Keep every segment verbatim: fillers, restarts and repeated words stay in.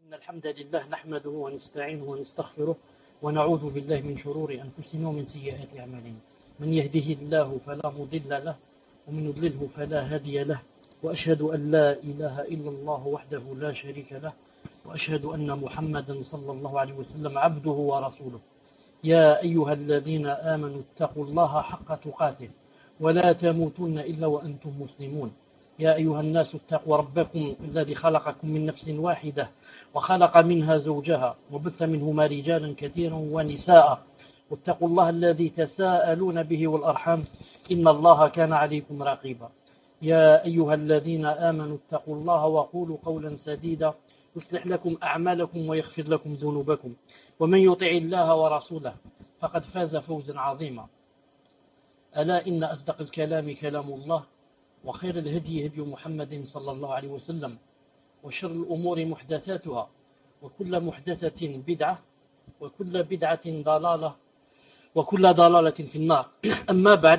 إن الحمد لله نحمده ونستعينه ونستغفره ونعوذ بالله من شرور أنفسنا ومن سيئات أعمالنا. من يهده الله فلا مضل له ومن يضلله فلا هادي له، وأشهد أن لا إله إلا الله وحده لا شريك له، وأشهد أن محمدا صلى الله عليه وسلم عبده ورسوله. يا أيها الذين آمنوا اتقوا الله حق تقاته ولا تموتن إلا وأنتم مسلمون. يا أيها الناس اتقوا ربكم الذي خلقكم من نفس واحدة وخلق منها زوجها وبث منهما رجالا كثيرا ونساء، واتقوا الله الذي تساءلون به والأرحام إن الله كان عليكم رقيبا. يا أيها الذين آمنوا اتقوا الله وقولوا قولا سديدا يصلح لكم أعمالكم ويغفر لكم ذنوبكم، ومن يطع الله ورسوله فقد فاز فوزا عظيما. ألا إن أصدق الكلام كلام الله، وخير الهدي هدي محمد صلى الله عليه وسلم، وشر الأمور محدثاتها، وكل محدثة بدعة، وكل بدعة ضلالة، وكل ضلالة في النار. أما بعد،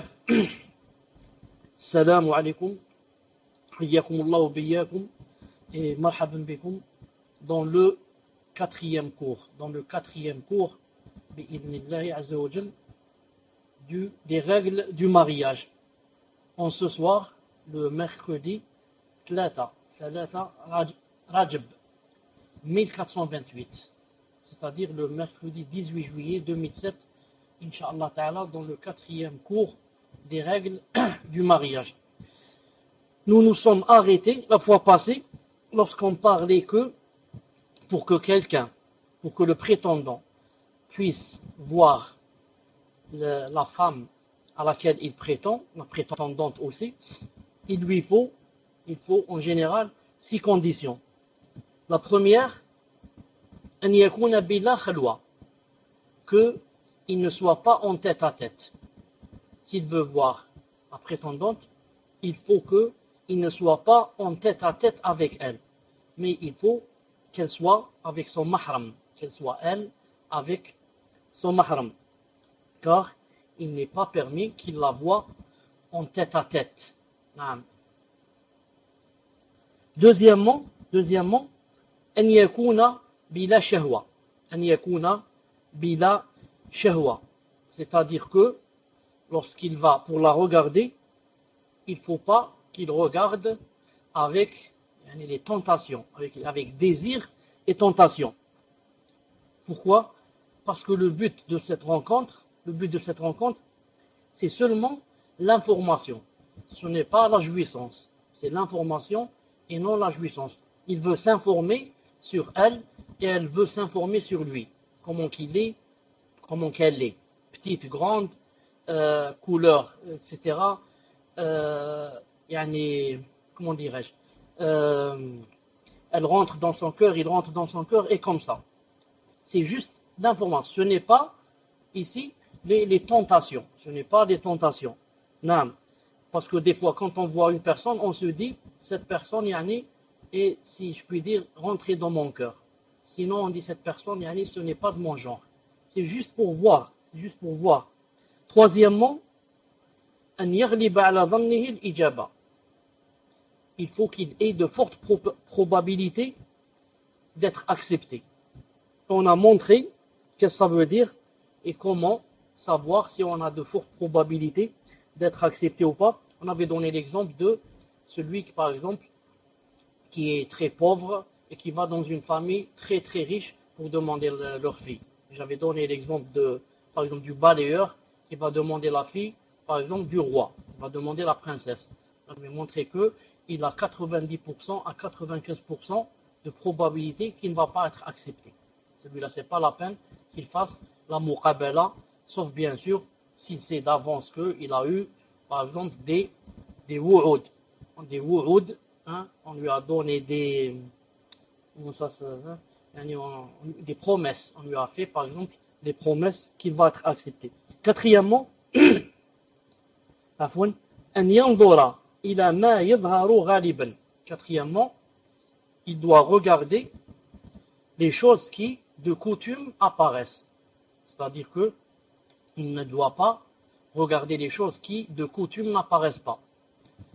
السلام عليكم، حياكم الله وبياكم et marhaban bikum dans le quatrième cours, dans le quatrième cours bi'idhnillahi azza wa jal, du, des règles du mariage. En ce soir, le mercredi Tlata, Salata Rajab mille quatre cent vingt-huit, c'est-à-dire le mercredi dix-huit juillet deux mille sept, Inch'Allah Ta'ala, dans le quatrième cours des règles du mariage. Nous nous sommes arrêtés la fois passée lorsqu'on parlait que pour que quelqu'un, pour que le prétendant puisse voir le, la femme à laquelle il prétend, la prétendante aussi, il lui faut, il faut en général six conditions. La première, an yakuna bila khalwa, que il ne soit pas en tête à tête. S'il veut voir la prétendante, il faut que il ne soit pas en tête à tête avec elle, mais il faut qu'elle soit avec son mahram, qu'elle soit elle avec son mahram, car il n'est pas permis qu'il la voie en tête à tête. Deuxièmement, deuxièmement, an yakuna bila shahwa, an yakuna bila shahwa, c'est-à-dire que lorsqu'il va pour la regarder, il ne faut pas qu'il regarde avec les tentations, avec, avec désir et tentation. Pourquoi? Parce que le but de cette rencontre, le but de cette rencontre, c'est seulement l'information. Ce n'est pas la jouissance, c'est l'information et non la jouissance. Il veut s'informer sur elle et elle veut s'informer sur lui. Comment qu'il est, comment qu'elle est. Petite, grande, euh, couleur, et cetera. Euh, Yani, comment dirais-je, euh, elle rentre dans son cœur, il rentre dans son cœur, et comme ça. C'est juste l'information. Ce n'est pas, ici, les, les tentations. Ce n'est pas des tentations. Non. Parce que des fois, quand on voit une personne, on se dit, cette personne, yani, est, si je puis dire, rentrée dans mon cœur. Sinon, on dit, cette personne, yani, ce n'est pas de mon genre. C'est juste pour voir. C'est juste pour voir. Troisièmement, an yaghliba ala dhannihi al-ijaba. Il faut qu'il ait de fortes pro- probabilités d'être accepté. On a montré ce que ça veut dire et comment savoir si on a de fortes probabilités d'être accepté ou pas. On avait donné l'exemple de celui qui, par exemple, qui est très pauvre et qui va dans une famille très très riche pour demander le, leur fille. J'avais donné l'exemple de, par exemple, du balayeur qui va demander la fille, par exemple, du roi. Il va demander la princesse. J'avais montré que il a quatre-vingt-dix pour cent à quatre-vingt-quinze pour cent de probabilité qu'il ne va pas être accepté. Celui-là, c'est pas la peine qu'il fasse la muqabala, sauf bien sûr s'il sait d'avance qu'il a eu, par exemple, des, des wu'ud. Des wu'ud, hein, on lui a donné des, comment ça, ça hein, des promesses. On lui a fait, par exemple, des promesses qu'il va être accepté. Quatrièmement, afwan, an yanzura ila ma yadhharu ghaliban. Quatrièmement, il doit regarder les choses qui, de coutume, apparaissent. C'est-à-dire que il ne doit pas regarder les choses qui, de coutume, n'apparaissent pas.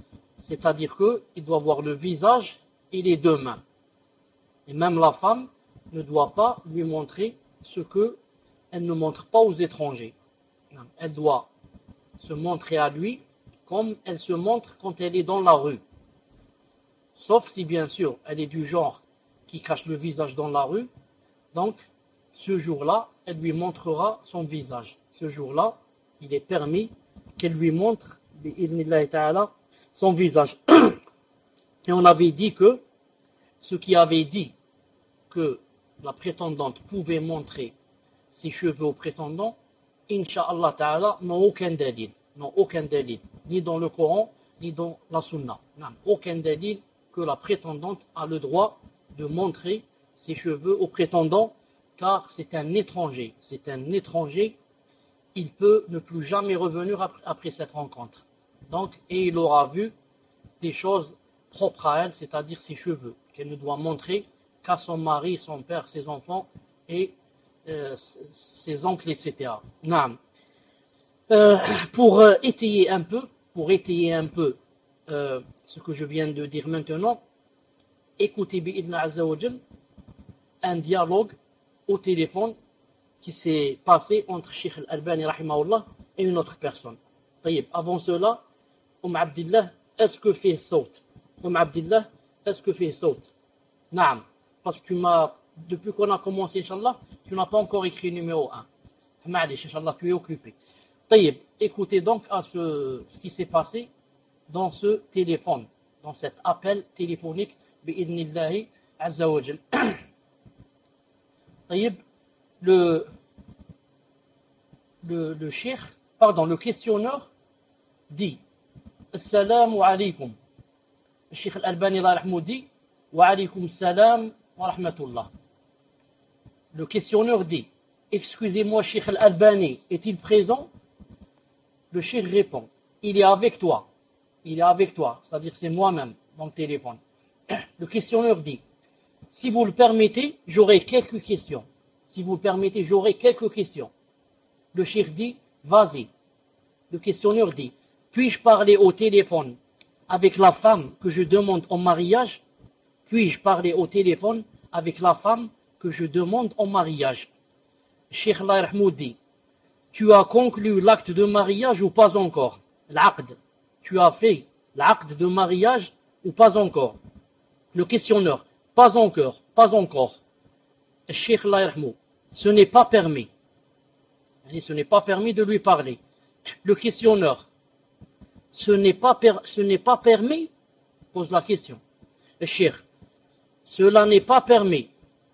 C'est-à-dire qu'il doit voir le visage et les deux mains. Et même la femme, ne doit pas lui montrer ce que elle ne montre pas aux étrangers. Elle doit se montrer à lui comme elle se montre quand elle est dans la rue. Sauf si bien sûr elle est du genre qui cache le visage dans la rue, donc ce jour-là, elle lui montrera son visage. Ce jour-là, il est permis qu'elle lui montre bi'idhnillahi ta'ala son visage. Et on avait dit que ceux qui avaient dit que la prétendante pouvait montrer ses cheveux au prétendant, Inch'Allah ta'ala, n'ont aucun dalil, n'ont aucun dalil, ni dans le Coran, ni dans la Sunna. N'ont aucun dalil que la prétendante a le droit de montrer ses cheveux au prétendant, car c'est un étranger, c'est un étranger, il peut ne plus jamais revenir après, après cette rencontre. Donc, et il aura vu des choses propres à elle, c'est-à-dire ses cheveux, qu'elle ne doit montrer qu'à son mari, son père, ses enfants et euh, ses oncles, et cetera. Non. Euh, pour euh, étayer un peu, pour étayer un peu euh, ce que je viens de dire maintenant, écoutez bi'idhna azza wa jal un dialogue au téléphone qui s'est passé entre Cheikh Al-Albani rahimahullah et une autre personne. Avant cela, Umm Abdillah, est-ce que fait saute? Umm Abdillah, est-ce que fait saute? Naam, parce que tu m'as, depuis qu'on a commencé, Inch'Allah, tu n'as pas encore écrit numéro un. Ma'alish, Inch'Allah, tu es occupé. Taïb, écoutez donc à ce, ce qui s'est passé dans ce téléphone, dans cet appel téléphonique, bi'idhnillahi azza wa jal. Taïb, le, le, le cheikh, pardon, le questionneur dit Assalamu alaykum. Le cheikh Al-Albani dit Wa alaykum salam wa rahmatullah. Le questionneur dit excusez-moi, cheikh Al-Albani, est-il présent? Le cheikh répond il est avec toi. Il est avec toi, c'est-à-dire c'est moi-même dans le téléphone. Le questionneur dit si vous le permettez, j'aurai quelques questions. Si vous le permettez, j'aurai quelques questions. Le cheikh dit, vas-y. Le questionneur dit, puis-je parler au téléphone avec la femme que je demande en mariage? Puis-je parler au téléphone avec la femme que je demande en mariage? Cheikh Al-Rahmoud dit, tu as conclu l'acte de mariage ou pas encore? L'aqd. Tu as fait l'acte de mariage ou pas encore? Le questionneur, pas encore, pas encore. Cheikh Al-Rahmoud, ce n'est pas permis. Ce n'est pas permis de lui parler. Le questionneur, ce n'est pas, per, ce n'est pas permis, pose la question. Le cheikh, cela n'est pas permis.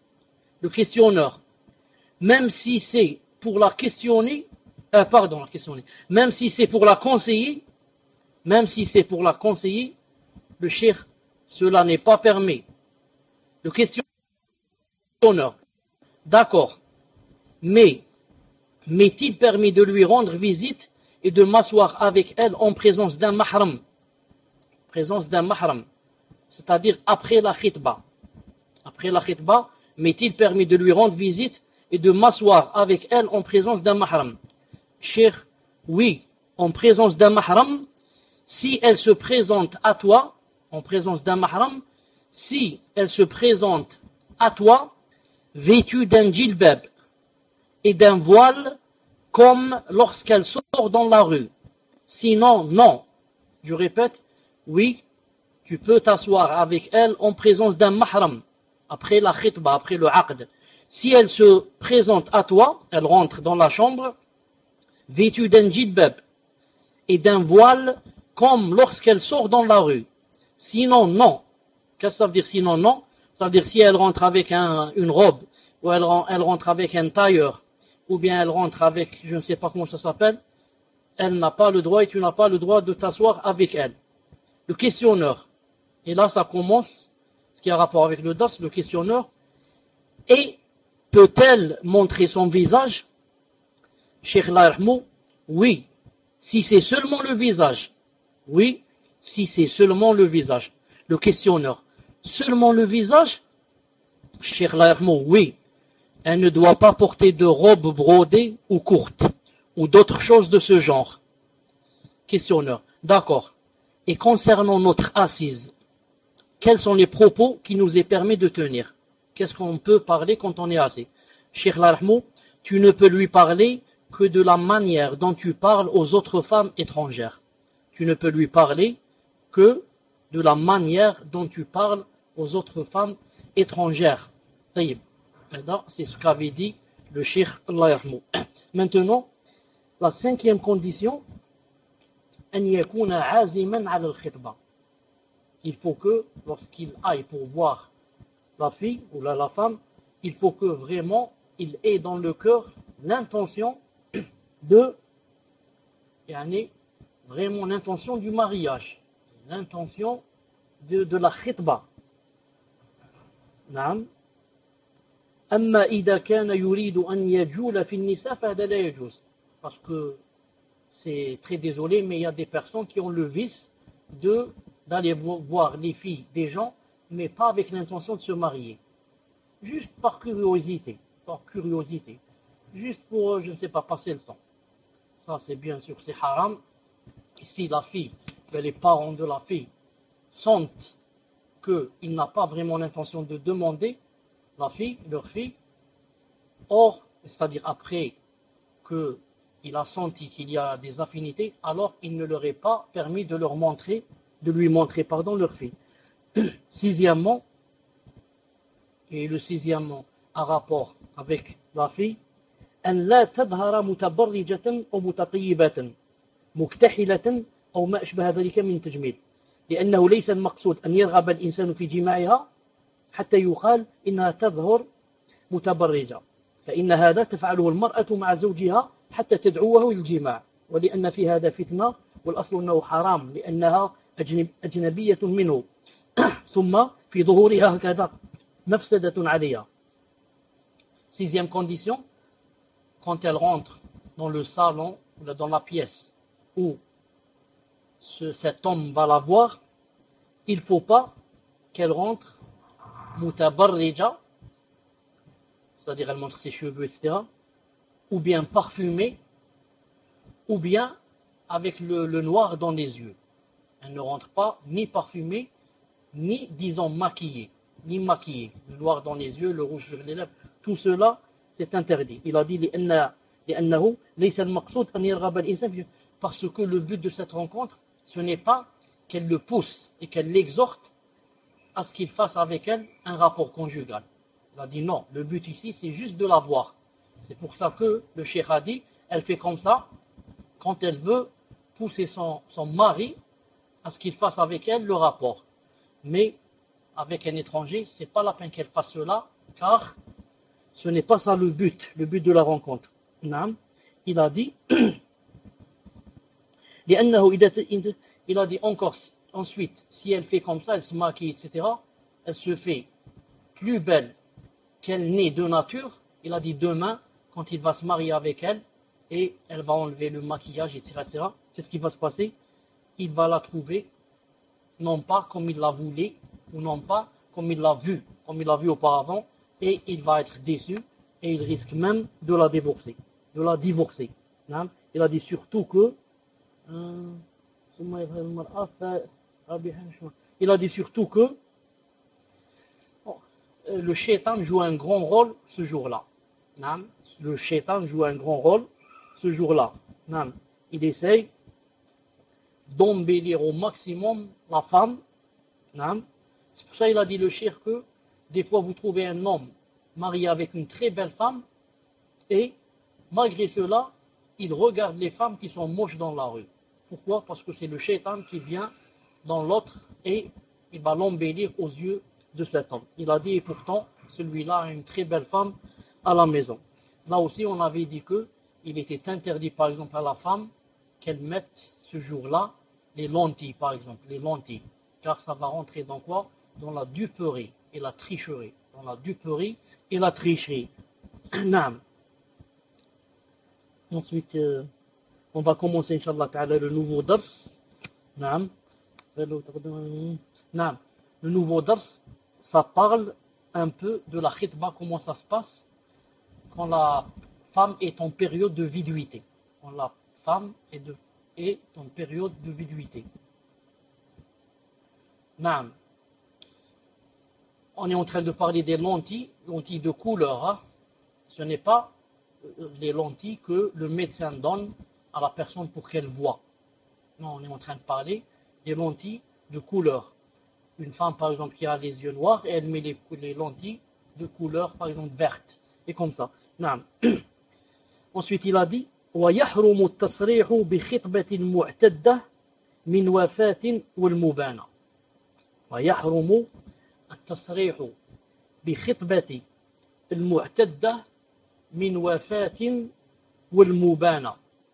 Le questionneur, même si c'est pour la questionner, euh, pardon, la questionner, même si c'est pour la conseiller, même si c'est pour la conseiller, le cheikh, cela n'est pas permis. Le questionneur, d'accord, mais m'est-il permis de lui rendre visite et de m'asseoir avec elle en présence d'un mahram, présence d'un mahram, c'est-à-dire après la khitba. Après la khitba, m'est-il permis de lui rendre visite et de m'asseoir avec elle en présence d'un mahram? Cheikh, oui, en présence d'un mahram, si elle se présente à toi, en présence d'un mahram, si elle se présente à toi, vêtue d'un djilbab et d'un voile, comme lorsqu'elle sort dans la rue. Sinon, non. Je répète, oui, tu peux t'asseoir avec elle en présence d'un mahram, après la khitba, après le aqd. Si elle se présente à toi, elle rentre dans la chambre, vêtue d'un djilbab et d'un voile, comme lorsqu'elle sort dans la rue. Sinon, non. Qu'est-ce que ça veut dire sinon, non? Ça veut dire si elle rentre avec un, une robe, ou elle, elle rentre avec un tailleur, ou bien elle rentre avec, je ne sais pas comment ça s'appelle, elle n'a pas le droit et tu n'as pas le droit de t'asseoir avec elle. Le questionneur, et là ça commence, ce qui a rapport avec le das, le questionneur, et peut-elle montrer son visage? Cheikh Al-Rahmou, oui, si c'est seulement le visage. Oui, si c'est seulement le visage. Le questionneur, seulement le visage? Cheikh Al-Rahmou, oui. Elle ne doit pas porter de robe brodée ou courte, ou d'autres choses de ce genre. Questionneur, d'accord. Et concernant notre assise, quels sont les propos qui nous est permis de tenir? qu'est-ce qu'on peut parler quand on est assis? Cheikh Larahmou, tu ne peux lui parler que de la manière dont tu parles aux autres femmes étrangères. Tu ne peux lui parler que de la manière dont tu parles aux autres femmes étrangères. C'est ce qu'avait dit le Cheikh Allah yarhamou. Maintenant, la cinquième condition, أن يكون عازما على الخطبة. Il faut que, lorsqu'il aille pour voir la fille ou la, la femme, il faut que vraiment il ait dans le cœur l'intention de, yani, vraiment l'intention du mariage, l'intention de, de la khitba. نعم. أما إذا كان يريد أن يجول في النساء فهذا لا يجوز. Parce que c'est très désolé, mais il y a des personnes qui ont le vice de d'aller voir les filles des gens, mais pas avec l'intention de se marier. Juste par curiosité, par curiosité. Juste pour, je ne sais pas, passer le temps. Ça, c'est bien sûr, c'est haram. Si la fille, les parents de la fille sentent qu'il n'a pas vraiment l'intention de demander la fille, leur fille, or, c'est-à-dire après qu'il a senti qu'il y a des affinités, alors il ne leur est pas permis de leur montrer, de lui montrer, pardon, leur fille. Sixièmement, et le sixièmement a rapport avec la fille, أن لا تظهر متبرجة أو متطيبة مكتحلة أو ما أشبه ذلك من تجميل، لأنه ليس المقصود أن يرغب الإنسان في جماعها حتى يقال إنها تظهر متبرجة، فإن هذا تفعله المرأة مع زوجها حتى تدعوه للجماع، ولأن في هذا فتنة، والأصل أنه حرام لأنها أجنب أجنبية منه، ثم في ظهورها هكذا مفسدة عليها. Sixième condition, quand elle rentre dans le salon, dans la pièce où ce, cet homme va la voir, il ne faut pas qu'elle rentre mutabarrija, c'est-à-dire elle montre ses cheveux, et cetera, ou bien parfumée, ou bien avec le, le noir dans les yeux. Elle ne rentre pas ni parfumée, ni, disons, maquillée, ni maquillée. Le noir dans les yeux, le rouge sur les lèvres, tout cela, c'est interdit. Il a dit لأنه ليس المقصود أن يرغب الإنسان, parce que le but de cette rencontre, ce n'est pas qu'elle le pousse et qu'elle l'exhorte à ce qu'il fasse avec elle un rapport conjugal. Il a dit non, le but ici, c'est juste de la voir. C'est pour ça que le cheikh a dit, elle fait comme ça quand elle veut pousser son, son mari à ce qu'il fasse avec elle le rapport. Mais avec un étranger, c'est pas la peine qu'elle fasse cela, car ce n'est pas ça le but, le but de la rencontre. Il a dit, il a dit encore, ensuite, si elle fait comme ça, elle se maquille, et cetera, elle se fait plus belle qu'elle n'est de nature. Il a dit demain, quand il va se marier avec elle, et elle va enlever le maquillage, et cetera, et cetera, qu'est-ce qui va se passer? Il va la trouver, non pas comme il la voulait, ou non pas comme il l'a vu, comme il l'a vu auparavant, et il va être déçu, et il risque même de la divorcer, de la divorcer. Il a dit surtout que, il a dit surtout que, le shaitan joue un grand rôle ce jour-là. Le shaitan joue un grand rôle ce jour-là. Il essaye d'embellir au maximum la femme. C'est pour ça qu'il a dit le cheikh que des fois vous trouvez un homme marié avec une très belle femme et malgré cela, il regarde les femmes qui sont moches dans la rue. Pourquoi? Parce que c'est le shaitan qui vient dans l'autre et il va l'embellir aux yeux de cet homme. Il a dit, et pourtant, celui-là a une très belle femme à la maison. Là aussi, on avait dit que il était interdit, par exemple, à la femme qu'elle mette ce jour-là les lentilles, par exemple, les lentilles. Car ça va rentrer dans quoi? Dans la duperie et la tricherie. Dans la duperie et la tricherie. Ensuite, euh, on va commencer, Inch'Allah ta'ala, le nouveau dars. Le nouveau dars, ça parle un peu de la khitba, comment ça se passe quand la femme est en période de viduité. Quand la femme est, de, est en période de viduité. on est en train de parler des lentilles, lentilles de couleur. Hein. Ce n'est pas les lentilles que le médecin donne à la personne pour qu'elle voie. Non, on est en train de parler des lentilles de couleur. Une femme, par exemple, qui a les yeux noirs, et elle met les, les lentilles de couleur, par exemple, verte. Et comme ça. Non. Ensuite, il a dit ويحرم التصريح بخطبة المعتدة من وفاة والمبانة. ويحرم التصريح بخطبة المعتدة من وفاة والمبانة.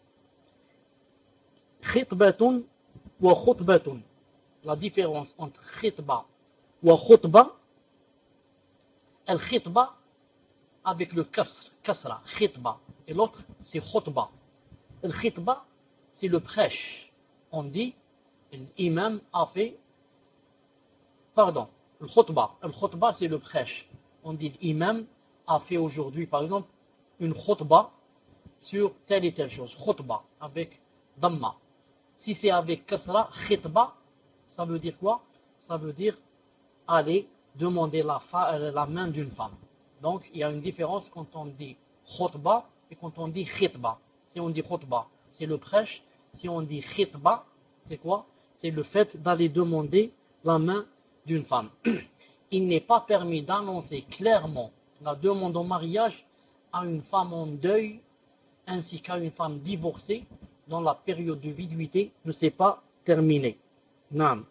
خطبة وخطبة. La différence entre khitba ou khutba, el khitba avec le kasr, kasra, khitba, et l'autre c'est khutba. El khitba, c'est le prêche. On dit, l'imam a fait, pardon, le khutba. El khutba, c'est le prêche. On dit, l'imam a fait aujourd'hui, par exemple, une khutba sur telle et telle chose. Khutba, avec damma. Si c'est avec kasra, khitba, ça veut dire quoi? Ça veut dire aller demander la, la main d'une femme. Donc, il y a une différence quand on dit khutba et quand on dit khitba. Si on dit khutba, c'est le prêche. Si on dit khitba, c'est quoi? C'est le fait d'aller demander la main d'une femme. Il n'est pas permis d'annoncer clairement la demande en mariage à une femme en deuil ainsi qu'à une femme divorcée dont la période de viduité ne s'est pas terminée. Non.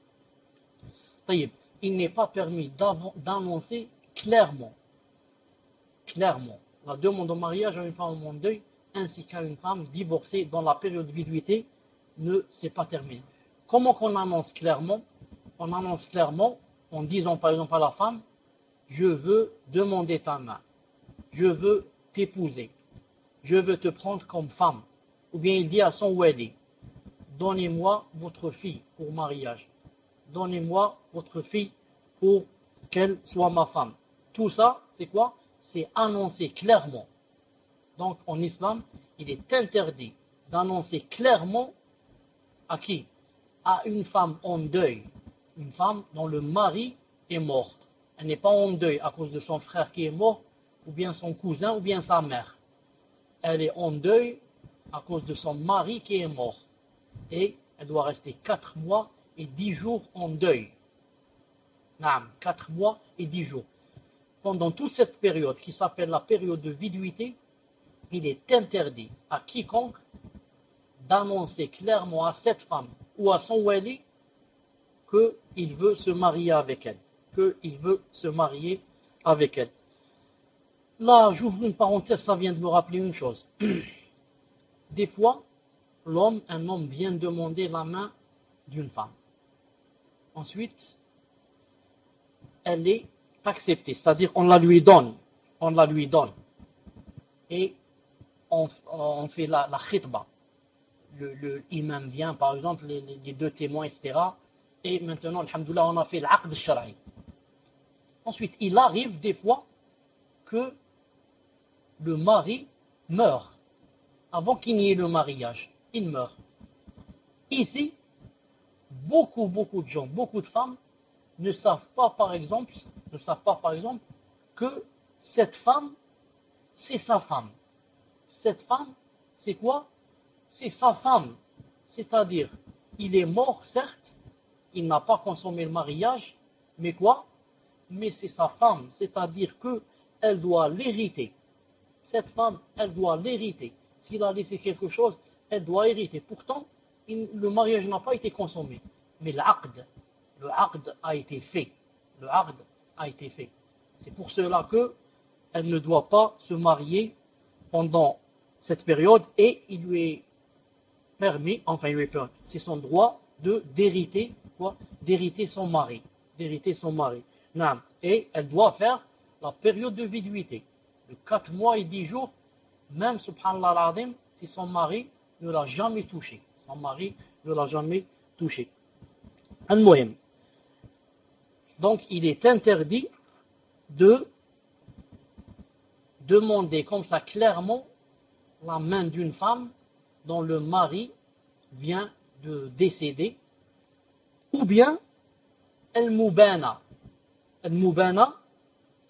Il n'est pas permis d'annoncer clairement, clairement la demande en mariage à une femme en deuil ainsi qu'à une femme divorcée dont la période de viduité ne s'est pas terminée. Comment qu'on annonce clairement? On annonce clairement en disant par exemple à la femme, je veux demander ta main, je veux t'épouser, je veux te prendre comme femme. Ou bien il dit à son wali, donnez-moi votre fille pour mariage. Donnez-moi votre fille pour qu'elle soit ma femme. Tout ça, c'est quoi? C'est annoncer clairement. Donc, en islam, il est interdit d'annoncer clairement à qui? À une femme en deuil. Une femme dont le mari est mort. Elle n'est pas en deuil à cause de son frère qui est mort, ou bien son cousin, ou bien sa mère. Elle est en deuil à cause de son mari qui est mort. Et elle doit rester quatre mois et dix jours en deuil. Naam, quatre mois et dix jours. Pendant toute cette période qui s'appelle la période de viduité, il est interdit à quiconque d'annoncer clairement à cette femme ou à son wali qu'il veut se marier avec elle. Qu'il veut se marier avec elle. Là, j'ouvre une parenthèse, ça vient de me rappeler une chose. Des fois, l'homme, un homme vient demander la main d'une femme. Ensuite, elle est acceptée, c'est-à-dire on la lui donne, on la lui donne. Et on, on fait la, la khitba. Le, le imam vient, par exemple, les, les deux témoins, et cetera. Et maintenant, alhamdoulilah, on a fait l'aqd shara'i. Ensuite, il arrive des fois que le mari meurt. Avant qu'il n'y ait le mariage, il meurt. Ici, beaucoup, beaucoup de gens, beaucoup de femmes ne savent pas, par exemple, ne savent pas, par exemple, que cette femme, c'est sa femme. Cette femme, c'est quoi? C'est sa femme. C'est-à-dire, il est mort, certes, il n'a pas consommé le mariage, mais quoi? Mais c'est sa femme. C'est-à-dire qu'elle doit l'hériter. Cette femme, elle doit l'hériter. S'il a laissé quelque chose, elle doit hériter. Pourtant, il, le mariage n'a pas été consommé. Mais l'aqd, le aqd a été fait. Le aqd a été fait. C'est pour cela qu'elle ne doit pas se marier pendant cette période et il lui est permis, enfin il lui est permis, c'est son droit de d'hériter, quoi, d'hériter son mari. D'hériter son mari. Non. Et elle doit faire la période de viduité. De quatre mois et dix jours, même subhanallah al-azim, si son mari ne l'a jamais touché. Son mari ne l'a jamais touché. Al-Muhim. Donc, il est interdit de demander comme ça clairement la main d'une femme dont le mari vient de décéder, ou bien al-mubana. Al-mubana,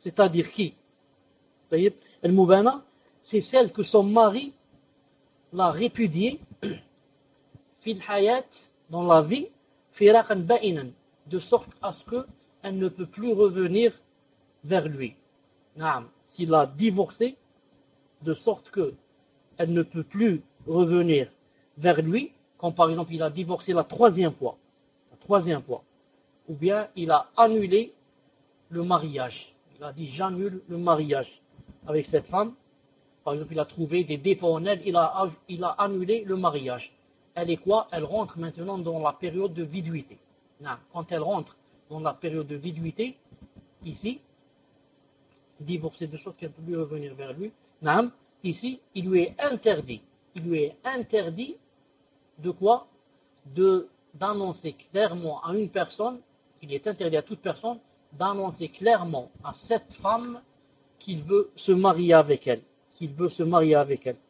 c'est-à-dire qui? Al-Mubana, c'est celle que son mari l'a répudiée fil hayat, dans la vie, firaqan ba'inan, de sorte à ce qu'elle ne peut plus revenir vers lui. Naam, s'il a divorcé, de sorte qu'elle ne peut plus revenir vers lui, comme par exemple il a divorcé la troisième fois, la troisième fois, ou bien il a annulé le mariage. Il a dit j'annule le mariage avec cette femme. Par exemple, il a trouvé des défauts en elle, il a, il a annulé le mariage. Elle est quoi? Elle rentre maintenant dans la période de viduité. Non. Quand elle rentre dans la période de viduité, ici, divorcée de sorte qu'elle ne peut plus revenir vers lui, non. Ici, il lui est interdit. Il lui est interdit de quoi? De, d'annoncer clairement à une personne, il est interdit à toute personne, d'annoncer clairement à cette femme qu'il veut se marier avec elle. qu'il veut se marier avec elle.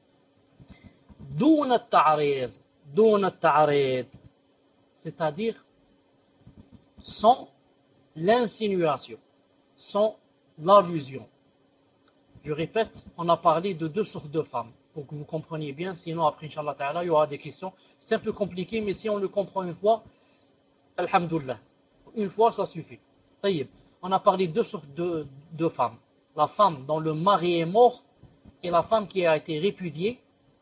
Doun at-ta'rid, doun at-ta'rid, c'est-à-dire sans l'insinuation, sans l'allusion. Je répète, on a parlé de deux sortes de femmes, pour que vous compreniez bien, sinon après, Inch'Allah Ta'ala, il y aura des questions. C'est un peu compliqué, mais si on le comprend une fois, alhamdoulilah, une fois, ça suffit. On a parlé de deux sortes de, de femmes. La femme dont le mari est mort, et la femme qui a été répudiée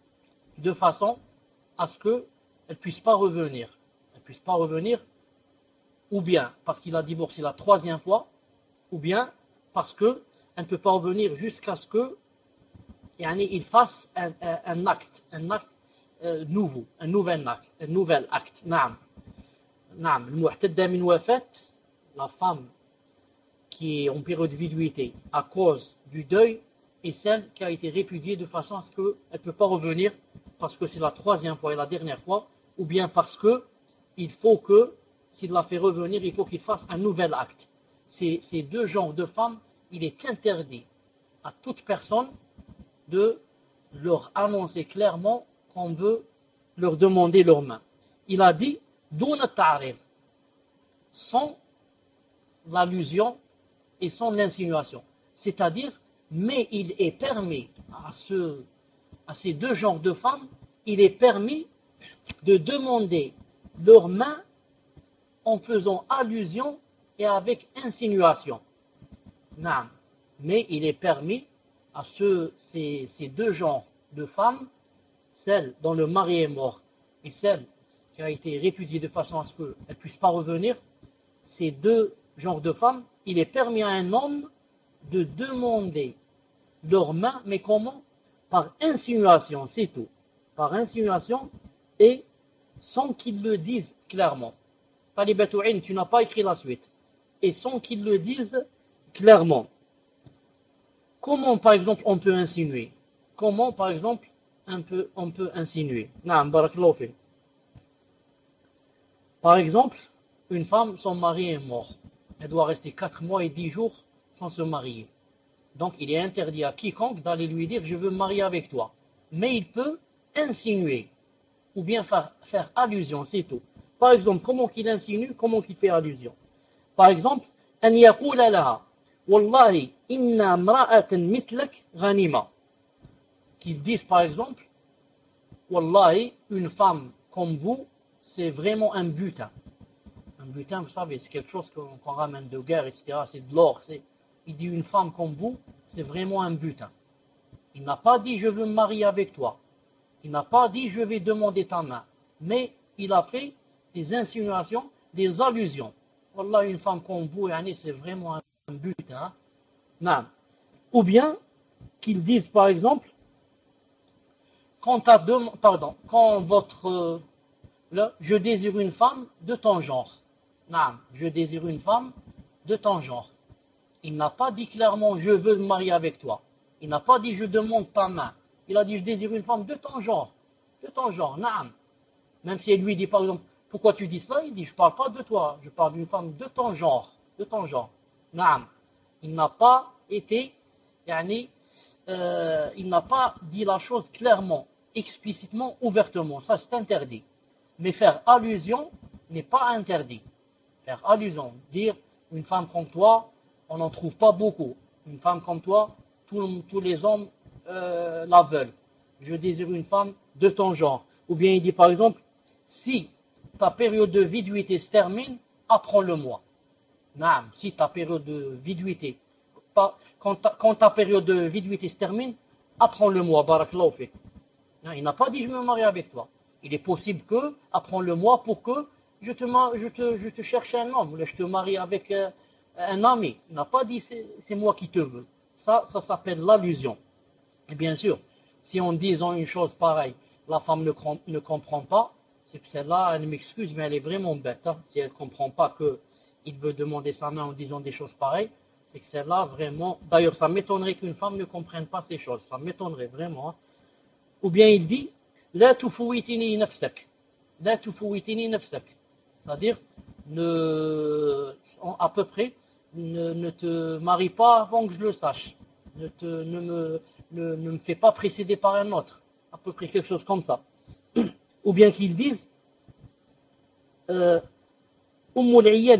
de façon à ce qu'elle ne puisse pas revenir. Elle ne puisse pas revenir, ou bien parce qu'il a divorcé la troisième fois, ou bien parce qu'elle ne peut pas revenir jusqu'à ce que yani, il fasse un, un, un acte, un acte euh, nouveau, un nouvel acte, un nouvel acte. Naam. Naam. Al-mu'tadda min wafat, la femme qui est en période de viduité à cause du deuil, et celle qui a été répudiée de façon à ce qu'elle ne peut pas revenir parce que c'est la troisième fois et la dernière fois, ou bien parce que il faut que, s'il la fait revenir, il faut qu'il fasse un nouvel acte. Ces, ces deux genres de femmes, il est interdit à toute personne de leur annoncer clairement qu'on veut leur demander leur main. Il a dit, douna ta'arid, sans l'allusion et sans l'insinuation. C'est-à-dire, mais il est permis à, ce, à ces deux genres de femmes, il est permis de demander leur main en faisant allusion et avec insinuation. Non. Mais il est permis à ce, ces, ces deux genres de femmes, celle dont le mari est mort et celle qui a été répudiée de façon à ce qu'elle ne puisse pas revenir, ces deux genres de femmes, il est permis à un homme de demander leurs mains, mais comment? Par insinuation, c'est tout. Par insinuation et sans qu'ils le disent clairement. Talibatou'in, tu n'as pas écrit la suite. Et sans qu'ils le disent clairement. Comment, par exemple, on peut insinuer? Comment, par exemple, on peut, on peut insinuer? Naam, barakallahu fi. Par exemple, une femme, son mari est mort. Elle doit rester quatre mois et dix jours sans se marier. Donc, il est interdit à quiconque d'aller lui dire « je veux me marier avec toi ». Mais il peut insinuer, ou bien faire, faire allusion, c'est tout. Par exemple, comment qu'il insinue, comment qu'il fait allusion. Par exemple, « an yaqula laha, wallahi, inna mra'atan mitlak ghanima ». Qu'ils disent par exemple « wallahi, une femme comme vous, c'est vraiment un butin ». Un butin, vous savez, c'est quelque chose qu'on qu'on ramène de guerre, et cetera. C'est de l'or, c'est... Il dit une femme comme vous, c'est vraiment un butin. Il n'a pas dit je veux me marier avec toi. Il n'a pas dit je vais demander ta main. Mais il a fait des insinuations, des allusions. Wallah, une femme comme vous, c'est vraiment un butin. Non. Ou bien qu'ils disent par exemple, quand, dem- pardon, quand votre, euh, là, je désire une femme de ton genre. Non, je désire une femme de ton genre. Il n'a pas dit clairement « je veux me marier avec toi ». Il n'a pas dit « je demande ta main ». Il a dit « je désire une femme de ton genre ». De ton genre, naam. Même si elle lui dit par exemple « pourquoi tu dis cela ?» Il dit « je ne parle pas de toi, je parle d'une femme de ton genre ». De ton genre, naam. Il n'a pas été, yani, euh, il n'a pas dit la chose clairement, explicitement, ouvertement. Ça c'est interdit. Mais faire allusion n'est pas interdit. Faire allusion, dire « une femme comme toi », on n'en trouve pas beaucoup. Une femme comme toi, tous, tous les hommes euh, la veulent. Je désire une femme de ton genre. Ou bien il dit par exemple, si ta période de viduité se termine, apprends-le-moi. Naam, si ta période de viduité, quand ta, quand ta période de viduité se termine, apprends-le-moi, barakallahu fik. Il n'a pas dit je me marie avec toi. Il est possible que, apprends-le-moi pour que je te, je, te, je te cherche un homme, ou je te marie avec euh, un ami. Il n'a pas dit c'est moi qui te veux. Ça, ça s'appelle l'allusion. Et bien sûr, si en disant une chose pareille, la femme ne, ne comprend pas, c'est que celle-là, elle m'excuse, mais elle est vraiment bête. Hein. Si elle ne comprend pas qu'il veut demander sa main en disant des choses pareilles, c'est que celle-là, vraiment... D'ailleurs, ça m'étonnerait qu'une femme ne comprenne pas ces choses. Ça m'étonnerait vraiment. Hein. Ou bien il dit, la tufouitini nafsak. La tufouitini nafsak. C'est-à-dire, ne, à peu près, ne, ne te marie pas avant que je le sache. Ne, te, ne, me, ne, ne me fais pas précéder par un autre. À peu près quelque chose comme ça. Ou bien qu'ils disent, euh, ou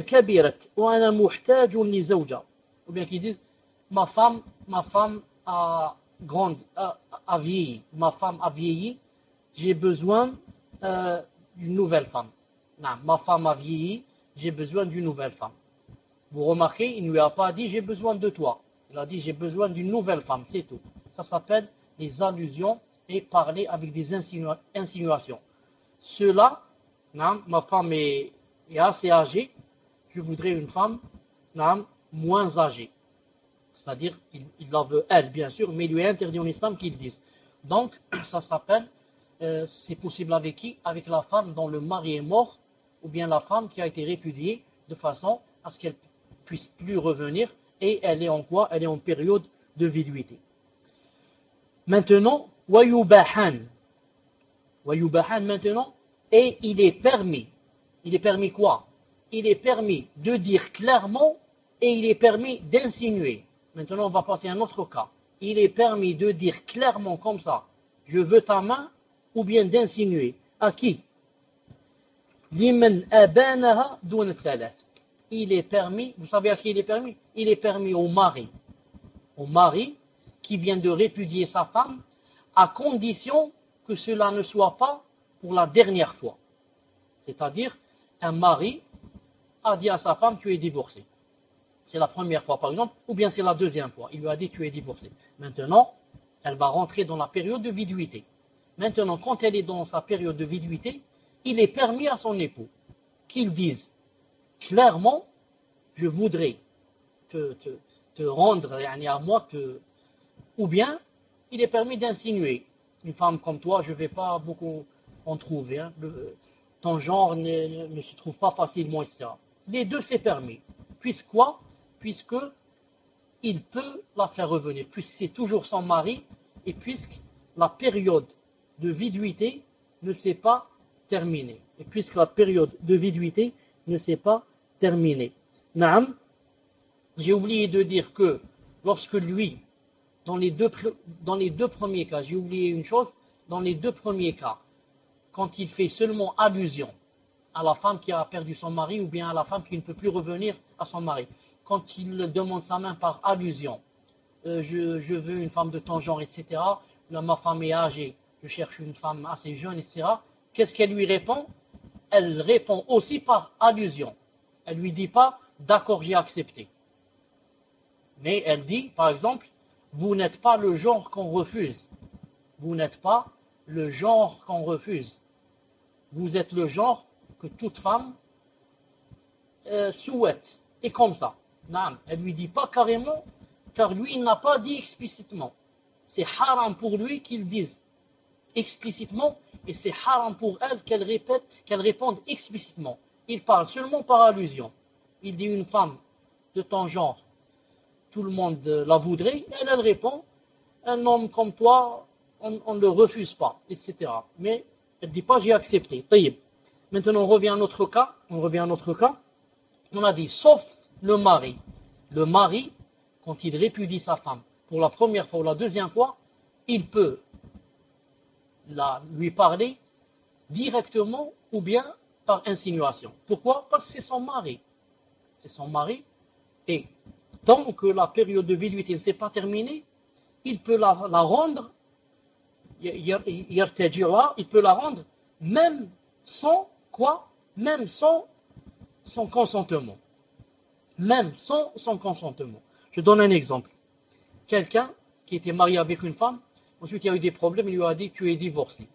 bien qu'ils disent, ma femme, ma femme a grandi, a, a vieilli. Ma femme a vieilli, j'ai besoin euh, d'une nouvelle femme. Non, ma femme a vieilli, j'ai besoin d'une nouvelle femme. Vous remarquez, il ne lui a pas dit j'ai besoin de toi. Il a dit j'ai besoin d'une nouvelle femme, c'est tout. Ça s'appelle les allusions et parler avec des insinua insinuations. Cela, non, ma femme est, est assez âgée, je voudrais une femme non, moins âgée. C'est-à-dire, il, il la veut elle, bien sûr, mais il lui est interdit en islam qu'il dise. Donc, ça s'appelle, euh, c'est possible avec qui? Avec la femme dont le mari est mort, ou bien la femme qui a été répudiée, de façon à ce qu'elle puisse plus revenir, et elle est en quoi? Elle est en période de viduité. Maintenant, wayubahan. Wayubahan maintenant, et il est permis. Il est permis quoi? Il est permis de dire clairement, et il est permis d'insinuer. Maintenant, on va passer à un autre cas. Il est permis de dire clairement comme ça, je veux ta main, ou bien d'insinuer. À qui? Liman abanaha dun thalath. Il est permis, vous savez à qui il est permis? Il est permis au mari. Au mari qui vient de répudier sa femme, à condition que cela ne soit pas pour la dernière fois. C'est-à-dire, un mari a dit à sa femme, tu es divorcée. C'est la première fois par exemple, ou bien c'est la deuxième fois. Il lui a dit tu es divorcée. Maintenant, elle va rentrer dans la période de viduité. Maintenant, quand elle est dans sa période de viduité, il est permis à son époux qu'il dise clairement, je voudrais te, te, te rendre à moi, te... ou bien il est permis d'insinuer. Une femme comme toi, je ne vais pas beaucoup en trouver. Hein. Le, ton genre ne, ne se trouve pas facilement, et cetera. Les deux, c'est permis. Puisque quoi? Puisque il peut la faire revenir, puisque c'est toujours son mari, et puisque la période de viduité ne s'est pas terminée. Et puisque la période de viduité ne s'est pas terminée. Naam, j'ai oublié de dire que lorsque lui, dans les deux, dans les deux premiers cas, j'ai oublié une chose, dans les deux premiers cas, quand il fait seulement allusion à la femme qui a perdu son mari ou bien à la femme qui ne peut plus revenir à son mari, quand il demande sa main par allusion, euh, je, je veux une femme de ton genre, et cetera, là, ma femme est âgée, je cherche une femme assez jeune, et cetera, qu'est-ce qu'elle lui répond? Elle répond aussi par allusion. Elle ne lui dit pas, d'accord, j'ai accepté. Mais elle dit, par exemple, vous n'êtes pas le genre qu'on refuse. Vous n'êtes pas le genre qu'on refuse. Vous êtes le genre que toute femme euh, souhaite. Et comme ça. Non, elle ne lui dit pas carrément, car lui, il n'a pas dit explicitement. C'est haram pour lui qu'il dise explicitement, et c'est haram pour elle qu'elle répète, qu'elle réponde explicitement. Il parle seulement par allusion. Il dit une femme de ton genre, tout le monde la voudrait, elle, elle répond, un homme comme toi, on ne le refuse pas, et cetera. Mais elle ne dit pas j'ai accepté. Maintenant on revient à notre cas, on revient à notre cas, on a dit sauf le mari. Le mari, quand il répudie sa femme pour la première fois ou la deuxième fois, il peut la, lui parler directement ou bien par insinuation. Pourquoi? Parce que c'est son mari. C'est son mari et tant que la période de viduité ne s'est pas terminée, il peut la, la rendre, il peut la rendre même sans quoi, même sans son consentement. Même sans son consentement. Je donne un exemple. Quelqu'un qui était marié avec une femme, ensuite il y a eu des problèmes, il lui a dit tu es divorcé.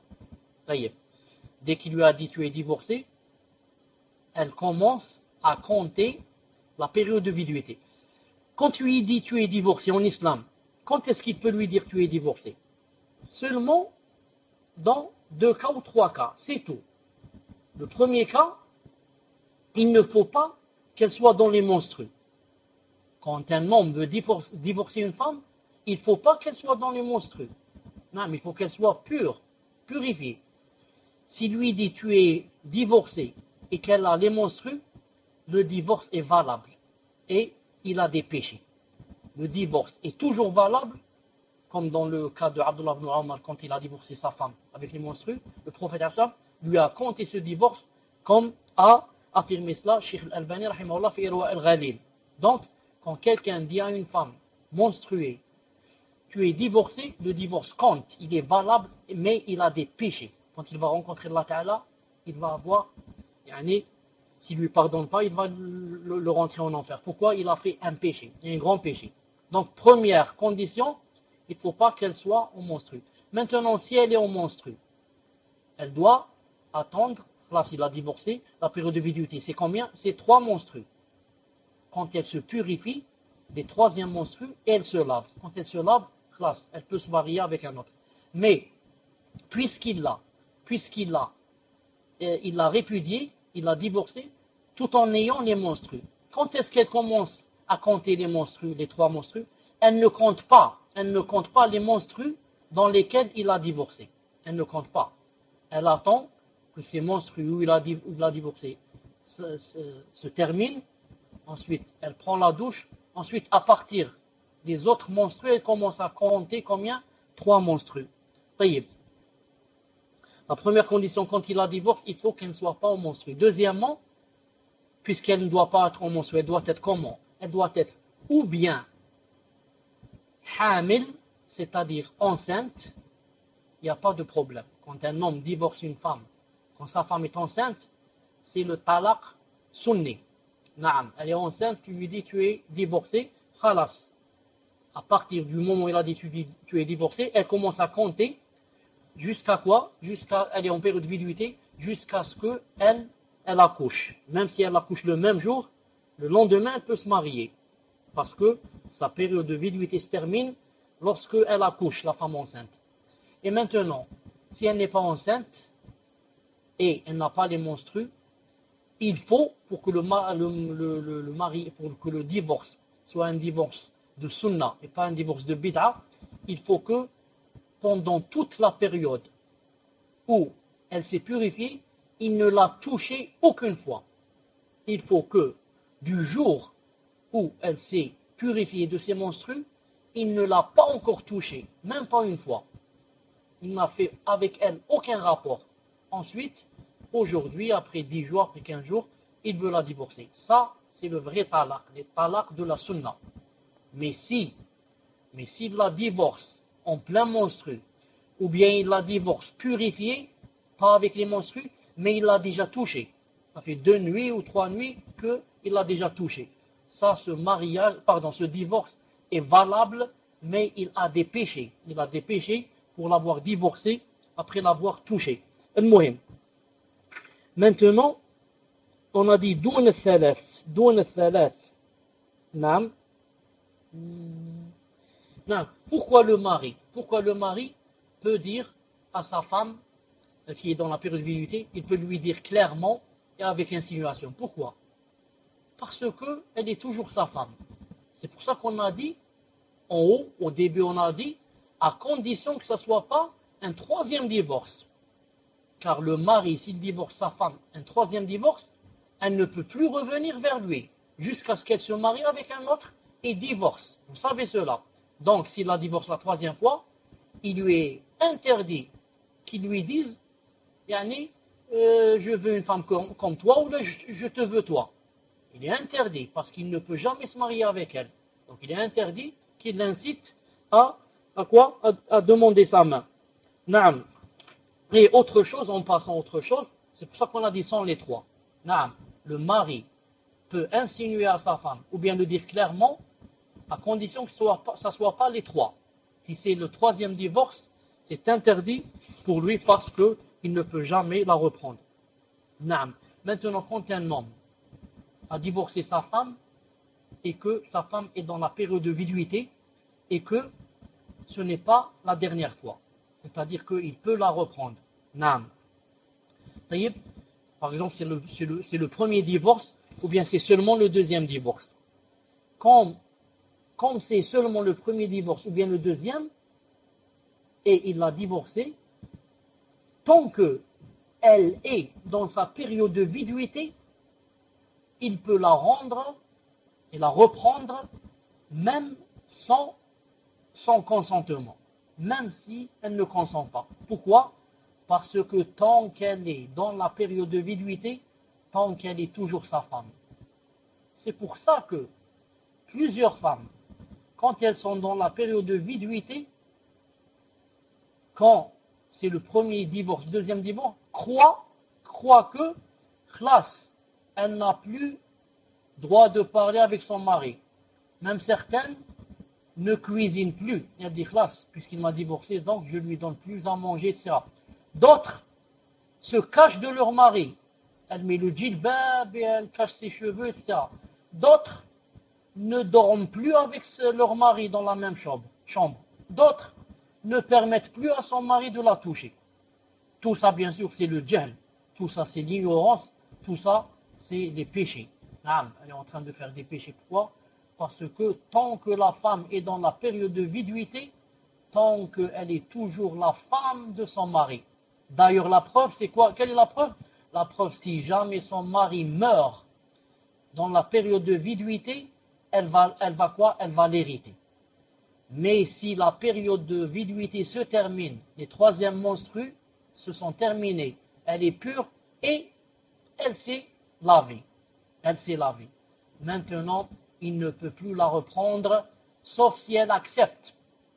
Dès qu'il lui a dit tu es divorcé, elle commence à compter la période de viduité. Quand tu lui dis tu es divorcé en islam, quand est-ce qu'il peut lui dire tu es divorcé? Seulement dans deux cas ou trois cas, c'est tout. Le premier cas, il ne faut pas qu'elle soit dans les menstrues. Quand un homme veut divorcer une femme, il ne faut pas qu'elle soit dans les menstrues. Non, mais il faut qu'elle soit pure, purifiée. Si lui dit tu es divorcé et qu'elle a les menstrues, le divorce est valable et il a des péchés. Le divorce est toujours valable, comme dans le cas de Abdullah ibn Omar quand il a divorcé sa femme avec les menstrues. Le prophète Hassan lui a compté ce divorce comme a affirmé cela Cheikh Al-Albani rahimahullah fi Irwa al-Ghalil. Donc, quand quelqu'un dit à une femme menstruée, tu es divorcé, le divorce compte, il est valable, mais il a des péchés. Quand il va rencontrer Allah Ta'ala, il va avoir, yani, s'il ne lui pardonne pas, il va le, le rentrer en enfer. Pourquoi? Il a fait un péché, un grand péché. Donc, première condition, il ne faut pas qu'elle soit en menstrue. Maintenant, si elle est en menstrue, elle doit attendre, là s'il a divorcé, la période de viduité, c'est combien? C'est trois menstrues. Quand elle se purifie, des troisièmes menstrues, elle se lave. Quand elle se lave, classe, elle peut se marier avec un autre. Mais, puisqu'il l'a, puisqu'il l'a, euh, il l'a répudié, il l'a divorcé, tout en ayant les menstrues. Quand est-ce qu'elle commence à compter les menstrues, les trois menstrues? Elle ne compte pas, elle ne compte pas les menstrues dans lesquelles il a divorcé. Elle ne compte pas. Elle attend que ces menstrues où il a, où il a divorcé se, se, se terminent. Ensuite, elle prend la douche. Ensuite, à partir des autres menstrues, elle commence à compter combien? Trois menstrues. Taïb. La première condition, quand il a divorce, il faut qu'elle ne soit pas en menstrue. Deuxièmement, puisqu'elle ne doit pas être en menstrue, elle doit être comment? Elle doit être ou bien hamil, c'est-à-dire enceinte, il n'y a pas de problème. Quand un homme divorce une femme, quand sa femme est enceinte, c'est le talaq sunni. Naam, elle est enceinte, tu lui dis tu es divorcé, khalas. À partir du moment où elle a dit tu, tu es divorcé, elle commence à compter jusqu'à quoi? Jusqu'à, elle est en période de viduité, jusqu'à ce qu'elle elle accouche. Même si elle accouche le même jour, le lendemain, elle peut se marier. Parce que sa période de viduité se termine lorsque elle accouche, la femme enceinte. Et maintenant, si elle n'est pas enceinte et elle n'a pas les menstrues, il faut, pour que le, le, le, le, le mari, pour que le divorce soit un divorce de sunna et pas un divorce de bid'a, il faut que pendant toute la période où elle s'est purifiée, il ne l'a touchée aucune fois. Il faut que du jour où elle s'est purifiée de ses menstrues, il ne l'a pas encore touchée, même pas une fois. Il n'a fait avec elle aucun rapport. Ensuite, aujourd'hui, après dix jours, après quinze jours, il veut la divorcer. Ça, c'est le vrai talaq, le talaq de la sunna. Mais si, mais s'il la divorce en plein menstru, ou bien il la divorce purifiée, pas avec les menstrues, mais il l'a déjà touchée. Ça fait deux nuits ou trois nuits qu'il l'a déjà touchée. Ça, ce mariage, pardon, ce divorce est valable, mais il a des péchés. Il a des péchés pour l'avoir divorcé après l'avoir touché. Al-Muhim. Maintenant, on a dit doun al-thalath, doun al-thalath. Naam. Non. Pourquoi le mari? Pourquoi le mari peut dire à sa femme qui est dans la période de viduité, il peut lui dire clairement et avec insinuation. Pourquoi? Parce que elle est toujours sa femme. C'est pour ça qu'on a dit en haut, au début on a dit, à condition que ce ne soit pas un troisième divorce. Car le mari, s'il divorce sa femme, un troisième divorce, elle ne peut plus revenir vers lui jusqu'à ce qu'elle se marie avec un autre et divorce. Vous savez cela. Donc, s'il la divorce la troisième fois, il lui est interdit qu'il lui dise Yani, euh, je veux une femme comme, comme toi ou là, je, je te veux toi. Il est interdit parce qu'il ne peut jamais se marier avec elle. Donc il est interdit qu'il l'incite à, à quoi à, à demander sa main. Naam. Et autre chose, en passant à autre chose, c'est pour ça qu'on a dit sans les trois. Naam. Le mari peut insinuer à sa femme, ou bien le dire clairement, à condition que ce ne soit pas les trois. Si c'est le troisième divorce, c'est interdit pour lui parce qu'il ne peut jamais la reprendre. Naam. Maintenant, quand un homme a divorcé sa femme et que sa femme est dans la période de viduité et que ce n'est pas la dernière fois, c'est-à-dire qu'il peut la reprendre. Naam. Par exemple, c'est le, c'est, le, c'est le premier divorce ou bien c'est seulement le deuxième divorce. Quand, quand c'est seulement le premier divorce ou bien le deuxième et il l'a divorcée, tant qu'elle est dans sa période de viduité, il peut la rendre et la reprendre même sans, sans consentement, même si elle ne consent pas. Pourquoi? Parce que tant qu'elle est dans la période de viduité, tant qu'elle est toujours sa femme. C'est pour ça que plusieurs femmes, quand elles sont dans la période de viduité, quand c'est le premier divorce, le deuxième divorce, croient, croient que, classe, elle n'a plus droit de parler avec son mari. Même certaines ne cuisinent plus. Il y a des classes, puisqu'il m'a divorcé, donc je lui donne plus à manger, et cetera. D'autres se cachent de leur mari. Elle met le djilbab et elle cache ses cheveux, et cetera. D'autres ne dorment plus avec leur mari dans la même chambre. D'autres ne permettent plus à son mari de la toucher. Tout ça, bien sûr, c'est le djhl. Tout ça, c'est l'ignorance. Tout ça, c'est les péchés. Elle est en train de faire des péchés. Pourquoi? Parce que tant que la femme est dans la période de viduité, tant qu'elle est toujours la femme de son mari. D'ailleurs, la preuve, c'est quoi? Quelle est la preuve? La preuve, si jamais son mari meurt dans la période de viduité, elle va, elle va quoi? Elle va l'hériter. Mais si la période de viduité se termine, les troisièmes menstrues se sont terminés, elle est pure et elle s'est lavée. Elle s'est lavée. Maintenant, il ne peut plus la reprendre, sauf si elle accepte.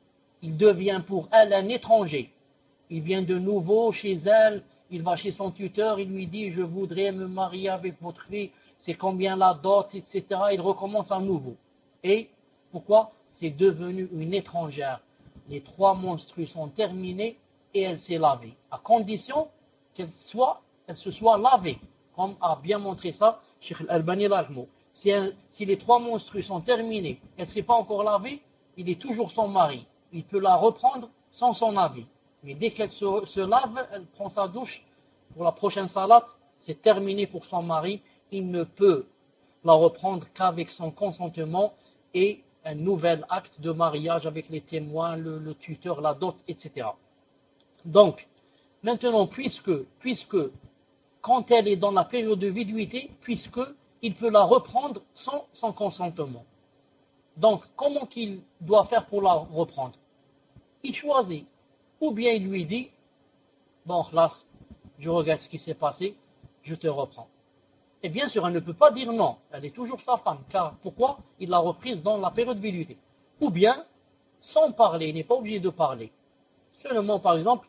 Il devient pour elle un étranger. Il vient de nouveau chez elle, il va chez son tuteur, il lui dit « Je voudrais me marier avec votre fille, c'est combien la dot, et cetera » Il recommence à nouveau. Et pourquoi? C'est devenu une étrangère. Les trois menstrues sont terminées et elle s'est lavée. À condition qu'elle soit, elle se soit lavée, comme a bien montré ça Cheikh Al-Albani l'Almo. Si, si les trois menstrues sont terminées, elle ne s'est pas encore lavée, il est toujours son mari. Il peut la reprendre sans son avis. Mais dès qu'elle se, se lave, elle prend sa douche pour la prochaine salade, c'est terminé pour son mari. Il ne peut la reprendre qu'avec son consentement et un nouvel acte de mariage avec les témoins, le, le tuteur, la dot, et cetera. Donc, maintenant, puisque, puisque quand elle est dans la période de viduité, puisque il peut la reprendre sans son consentement. Donc, comment qu'il doit faire pour la reprendre? Il choisit. Ou bien il lui dit, bon, là, je regarde ce qui s'est passé, je te reprends. Et bien sûr, elle ne peut pas dire non, elle est toujours sa femme. Car pourquoi? Il l'a reprise dans la période de viduité. Ou bien, sans parler, il n'est pas obligé de parler. Seulement, par exemple,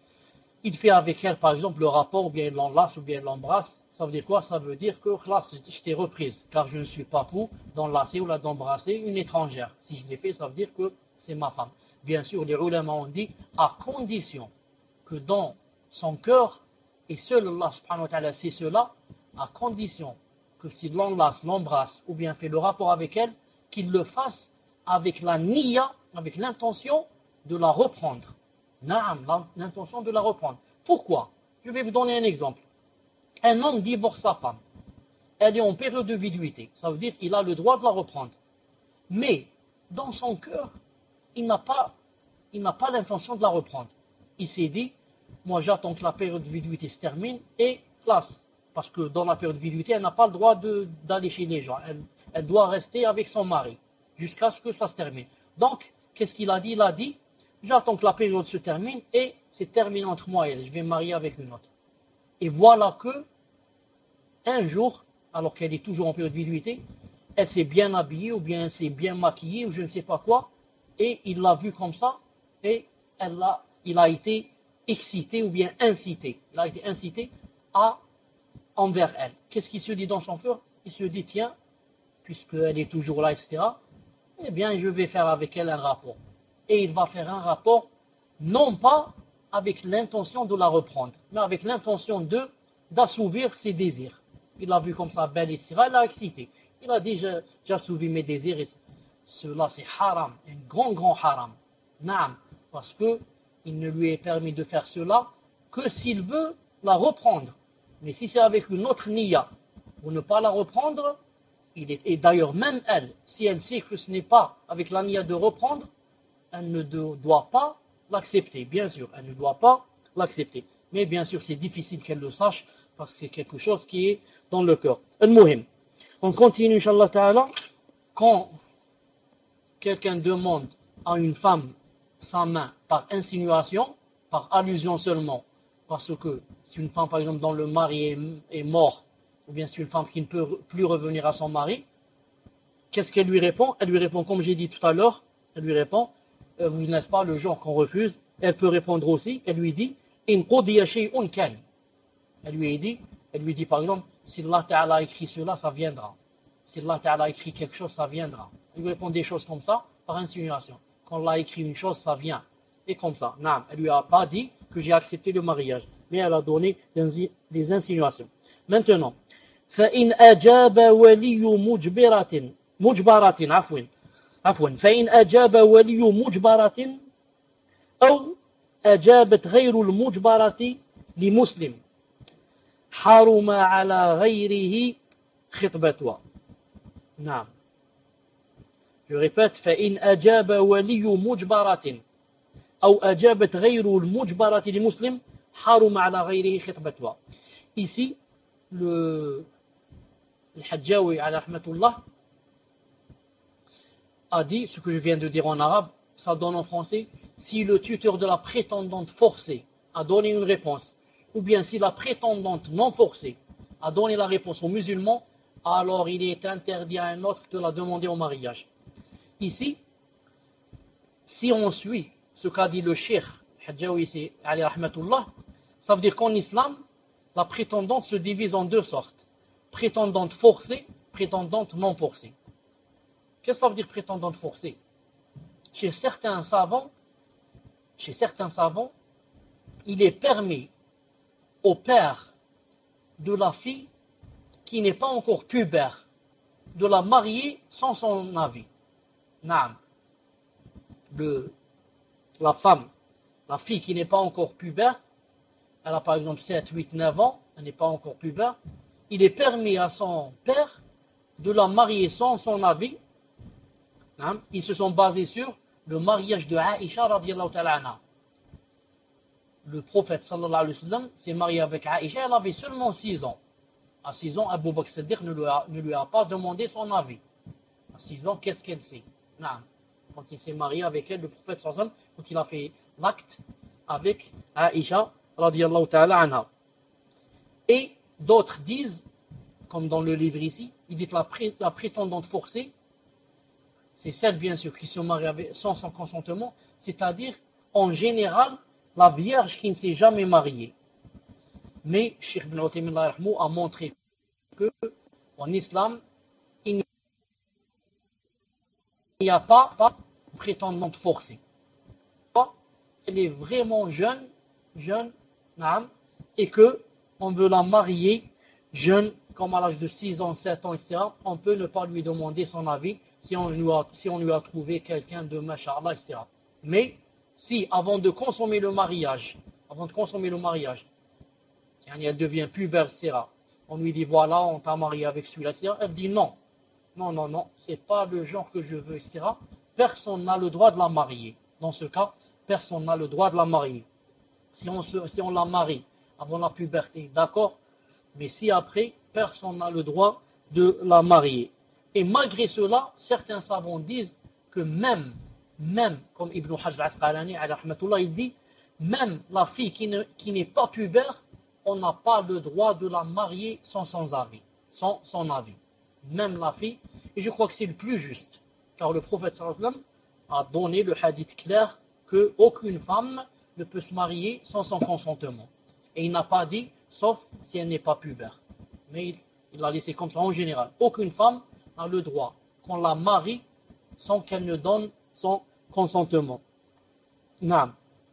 il fait avec elle, par exemple, le rapport, ou bien il l'enlace, ou bien il l'embrasse. Ça veut dire quoi? Ça veut dire que là, je t'ai reprise, car je ne suis pas fou d'enlacer ou d'embrasser une étrangère. Si je l'ai fait, ça veut dire que c'est ma femme. Bien sûr, les ulama ont dit, à condition que dans son cœur, et seul Allah subhanahu wa ta'ala sait cela, à condition que s'il l'enlace, l'embrasse, ou bien fait le rapport avec elle, qu'il le fasse avec la niya, avec l'intention de la reprendre. Naam, l'intention de la reprendre. Pourquoi? Je vais vous donner un exemple. Un homme divorce sa femme. Elle est en période de viduité. Ça veut dire qu'il a le droit de la reprendre. Mais, dans son cœur, il n'a pas, il n'a pas l'intention de la reprendre. Il s'est dit, moi j'attends que la période de viduité se termine et classe. Parce que dans la période de viduité, elle n'a pas le droit de, d'aller chez les gens. Elle, elle doit rester avec son mari jusqu'à ce que ça se termine. Donc, qu'est-ce qu'il a dit? Il a dit, j'attends que la période se termine et c'est terminé entre moi et elle. Je vais me marier avec une autre. Et voilà que, un jour, alors qu'elle est toujours en période de viduité, elle s'est bien habillée ou bien elle s'est bien maquillée ou je ne sais pas quoi, et il l'a vue comme ça, et elle a, il a été excité ou bien incité, il a été incité à, envers elle. Qu'est-ce qu'il se dit dans son cœur? Il se dit, tiens, puisqu'elle est toujours là, et cetera, eh bien, je vais faire avec elle un rapport. Et il va faire un rapport, non pas avec l'intention de la reprendre, mais avec l'intention de d'assouvir ses désirs. Il l'a vu comme ça, belle, et cetera, il l'a excité. Il a dit, j'ai assouvi mes désirs, et cela c'est haram, un grand, grand haram. Naam, parce que il ne lui est permis de faire cela que s'il veut la reprendre. Mais si c'est avec une autre niya, pour ne pas la reprendre, il est, et d'ailleurs même elle, si elle sait que ce n'est pas avec la niya de reprendre, elle ne doit pas l'accepter, bien sûr, elle ne doit pas l'accepter. Mais bien sûr, c'est difficile qu'elle le sache, parce que c'est quelque chose qui est dans le cœur. Al-Muhim. On continue, Inch'Allah Ta'ala. Quand quelqu'un demande à une femme sa main par insinuation, par allusion seulement, parce que si une femme, par exemple, dont le mari est, est mort, ou bien c'est une femme qui ne peut plus revenir à son mari, qu'est-ce qu'elle lui répond? Elle lui répond, comme j'ai dit tout à l'heure, elle lui répond, euh, vous n'êtes pas le genre qu'on refuse. Elle peut répondre aussi, elle lui dit, in qudiya shay'un kan. Elle lui dit, elle lui dit par exemple, si Allah Ta'ala a écrit cela, ça viendra. Si Allah Ta'ala a écrit quelque chose, ça viendra. Elle lui répond des choses comme ça, par insinuation. Quand Allah a écrit une chose, ça vient. Et comme ça. Non, elle lui a pas dit que j'ai accepté le mariage, mais elle a donné des insinuations. Maintenant, فإن أجاب ولي مجبرة مجبرة عفوا عفوا فإن أجاب ولي مجبرة أو أجابت غير المجبرة لمسلم حرم على غيره خطبتها. نعم. Je répète, فإن أجاب ولي مجبرة أو أجابت غير المجبرة لمسلم حرم على غيره خطبتها. Ici, le le Hadjawi ala rahmatullah a dit ce que je viens de dire en arabe, ça donne en français, si le tuteur de la prétendante forcée a donné une réponse, ou bien si la prétendante non forcée a donné la réponse aux musulmans, alors il est interdit à un autre de la demander au mariage. Ici, si on suit ce qu'a dit le cheikh Hadjawi ala rahmatullah, ça veut dire qu'en islam, la prétendante se divise en deux sortes. Prétendante forcée, prétendante non forcée. Qu'est-ce que ça veut dire prétendante forcée? Chez certains savants, chez certains savants, il est permis au père de la fille qui n'est pas encore pubère de la marier sans son avis. Naam. Le, la femme, la fille qui n'est pas encore pubère, elle a par exemple sept, huit, neuf ans, elle n'est pas encore pubère, il est permis à son père de la marier sans son avis. Ils se sont basés sur le mariage de Aïcha radiyallahu ta'ala anha. Le prophète sallallahu alayhi wa sallam s'est marié avec Aïcha, elle avait seulement six ans. À six ans, Abu Bakr Siddiq ne lui a, ne lui a pas demandé son avis. À six ans, qu'est-ce qu'elle sait? Quand il s'est marié avec elle, le prophète sallallahu alayhi wa sallam, quand il a fait l'acte avec Aïcha radiyallahu ta'ala anha. Et d'autres disent, comme dans le livre ici, ils disent que la, pré, la prétendante forcée, c'est celle bien sûr qui se marie avec, sans son consentement, c'est-à-dire en général la vierge qui ne s'est jamais mariée. Mais Cheikh Ibn Uthaymin a montré que en islam, il n'y a pas, pas de prétendante forcée. Elle est vraiment jeune, jeune, et que on veut la marier jeune, comme à l'âge de six ans, sept ans, et cetera, on peut ne pas lui demander son avis si on lui a, si on lui a trouvé quelqu'un de mashallah, et cetera. Mais si avant de consommer le mariage, avant de consommer le mariage, elle devient pubère, et cetera, on lui dit voilà, on t'a marié avec celui-là, et cetera, elle dit non, non, non, non, c'est pas le genre que je veux, et cetera. Personne n'a le droit de la marier. Dans ce cas, personne n'a le droit de la marier. Si on, se, si on la marie avant la puberté, d'accord, mais si après, personne n'a le droit de la marier. Et malgré cela, certains savants disent que même, même, comme Ibn Hajar al-Asqalani, il dit, même la fille qui, ne, qui n'est pas pubère, on n'a pas le droit de la marier sans son avis. Sans son avis. même la fille. Et je crois que c'est le plus juste. Car le prophète sallallahu alayhi wa sallam a donné le hadith clair qu'aucune femme ne peut se marier sans son consentement. Et il n'a pas dit, sauf si elle n'est pas pubère. Mais il, il l'a laissé comme ça en général. Aucune femme n'a le droit qu'on la marie sans qu'elle ne donne son consentement. Naam.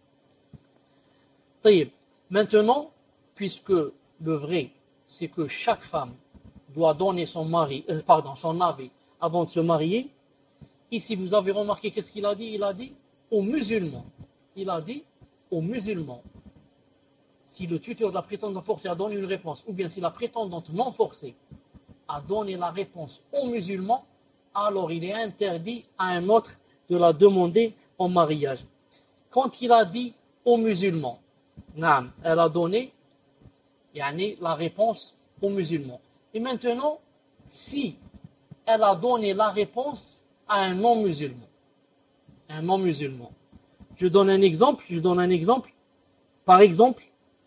Taïb. Maintenant, puisque le vrai, c'est que chaque femme doit donner son mari, euh, pardon, son avis avant de se marier, ici vous avez remarqué qu'est-ce qu'il a dit? Il a dit aux musulmans. Il a dit aux musulmans. Si le tuteur de la prétendante forcée a donné une réponse, ou bien si la prétendante non forcée a donné la réponse aux musulmans, alors il est interdit à un autre de la demander en mariage. Quand il a dit aux musulmans, naam, elle a donné yani, la réponse aux musulmans. Et maintenant, si elle a donné la réponse à un non-musulman, un non-musulman, je donne un exemple, je donne un exemple, par exemple,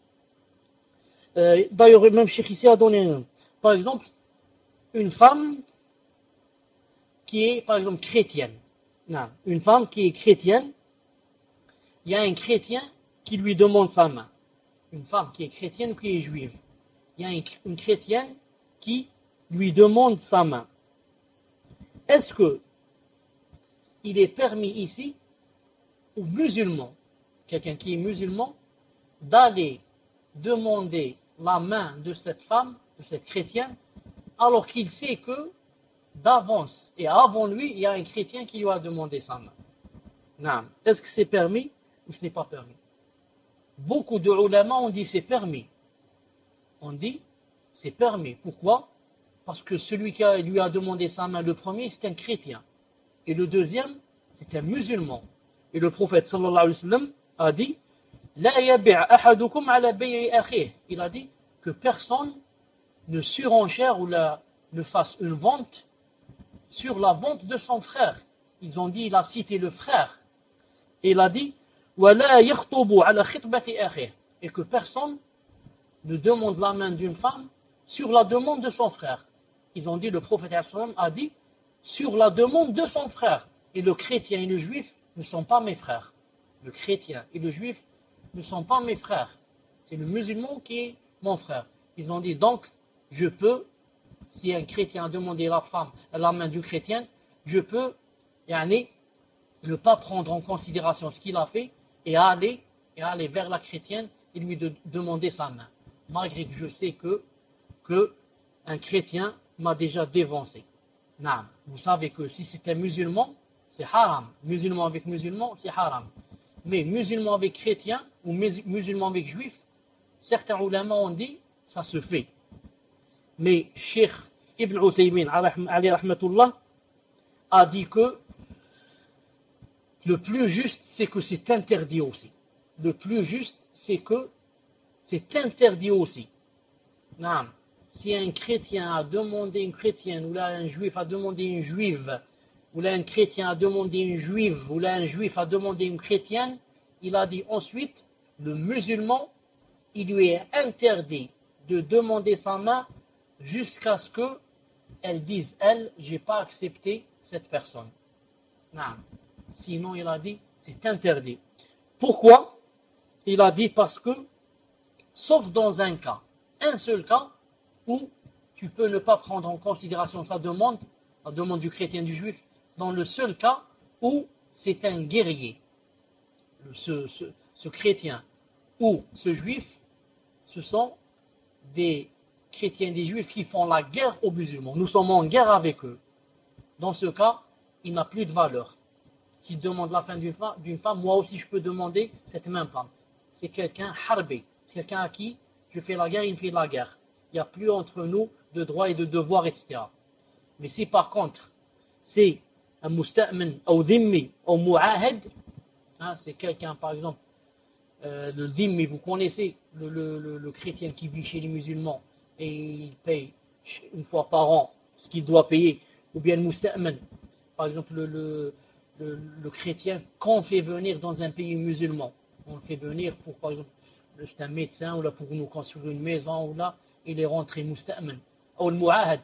euh, d'ailleurs même Cheikh ici a donné un, par exemple, une femme qui est par exemple chrétienne, non, une femme qui est chrétienne, il y a un chrétien qui lui demande sa main, une femme qui est chrétienne ou qui est juive, il y a une, une chrétienne qui lui demande sa main. Est-ce que il est permis ici aux musulmans, quelqu'un qui est musulman, d'aller demander la main de cette femme, de cette chrétienne, alors qu'il sait que d'avance et avant lui, il y a un chrétien qui lui a demandé sa main? Non. Est-ce que c'est permis ou ce n'est pas permis? Beaucoup de ulama ont dit c'est permis. On dit c'est permis. Pourquoi? Parce que celui qui a, lui a demandé sa main, le premier, c'est un chrétien. Et le deuxième, c'est un musulman. Et le prophète sallallahu alayhi wa sallam a dit La yabi' ahadukum ala bay'i akhih. Il a dit que personne ne surenchère ou la, ne fasse une vente sur la vente de son frère. Ils ont dit, il a cité le frère. Et il a dit Wala yakhtubu ala khitbati akhih. Et que personne ne demande la main d'une femme sur la demande de son frère. Ils ont dit, le prophète a dit, sur la demande de son frère. Et le chrétien et le juif ne sont pas mes frères. Le chrétien et le juif ne sont pas mes frères. C'est le musulman qui est mon frère. Ils ont dit, donc, je peux, si un chrétien a demandé la femme, la main du chrétien, je peux, yani, ne pas prendre en considération ce qu'il a fait et aller, et aller vers la chrétienne et lui de, demander sa main. Malgré que je sais que, que un chrétien m'a déjà dévancé. Non. Vous savez que si c'est un musulman, c'est haram. Musulman avec musulman, c'est haram. Mais musulman avec chrétien ou musulman avec juif, certains ulama ont dit, ça se fait. Mais Cheikh Ibn Uthaymin, alayhi rahmatullah, a dit que le plus juste, c'est que c'est interdit aussi. Le plus juste, c'est que c'est interdit aussi. Non. Si un chrétien a demandé une chrétienne, ou là un juif a demandé une juive, ou là un chrétien a demandé une juive, ou là un juif a demandé une chrétienne, il a dit ensuite, le musulman, il lui est interdit de demander sa main jusqu'à ce qu'elle dise, elle, j'ai pas accepté cette personne. Non. Sinon, il a dit, c'est interdit. Pourquoi? Il a dit parce que, sauf dans un cas, un seul cas, où tu peux ne pas prendre en considération sa demande, la demande du chrétien du juif, dans le seul cas où c'est un guerrier. Ce, ce, ce chrétien ou ce juif, ce sont des chrétiens, des juifs qui font la guerre aux musulmans. Nous sommes en guerre avec eux. Dans ce cas, il n'a plus de valeur. S'il demande la fin d'une femme, d'une femme, moi aussi je peux demander cette même femme. C'est quelqu'un harbi, c'est quelqu'un à qui je fais la guerre, il me fait la guerre. Il n'y a plus entre nous de droits et de devoirs, et cetera. Mais si par contre, c'est un musta'min, ou dhimmi, ou mu'ahid, hein, c'est quelqu'un, par exemple, euh, le dhimmi, vous connaissez le, le, le, le chrétien qui vit chez les musulmans et il paye une fois par an ce qu'il doit payer, ou bien le musta'min, par exemple, le, le, le, le chrétien qu'on fait venir dans un pays musulman. On le fait venir pour, par exemple, c'est un médecin, ou là pour nous construire une maison, ou là, il est rentré musta'man. Ou le mu'ahad,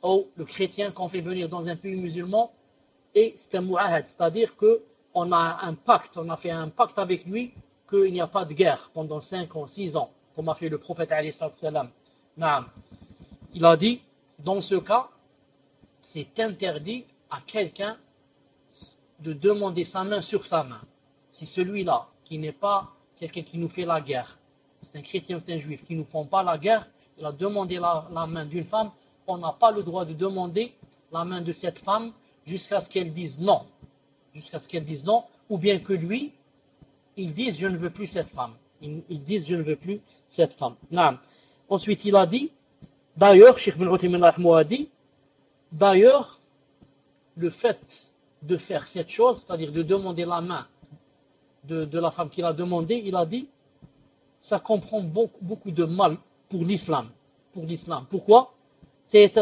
ou le chrétien qu'on fait venir dans un pays musulman, et c'est un mu'ahad, c'est-à-dire qu'on a un pacte, on a fait un pacte avec lui qu'il n'y a pas de guerre pendant cinq ans, six ans, comme a fait le prophète alayhi salam. Naam. Il a dit, dans ce cas, c'est interdit à quelqu'un de demander sa main sur sa main. Si celui-là, qui n'est pas quelqu'un qui nous fait la guerre, c'est un chrétien ou un juif qui ne nous font pas la guerre, il a demandé la, la main d'une femme, on n'a pas le droit de demander la main de cette femme jusqu'à ce qu'elle dise non. Jusqu'à ce qu'elle dise non, ou bien que lui, il dise je ne veux plus cette femme. Il, il dise je ne veux plus cette femme. Naam. Ensuite, il a dit, d'ailleurs, Cheikh Ibn Uthaymin a dit, d'ailleurs, le fait de faire cette chose, c'est-à-dire de demander la main de, de la femme qu'il a demandé, il a dit, ça comprend beaucoup, beaucoup de mal pour l'islam. Pour l'islam. Pourquoi? C'est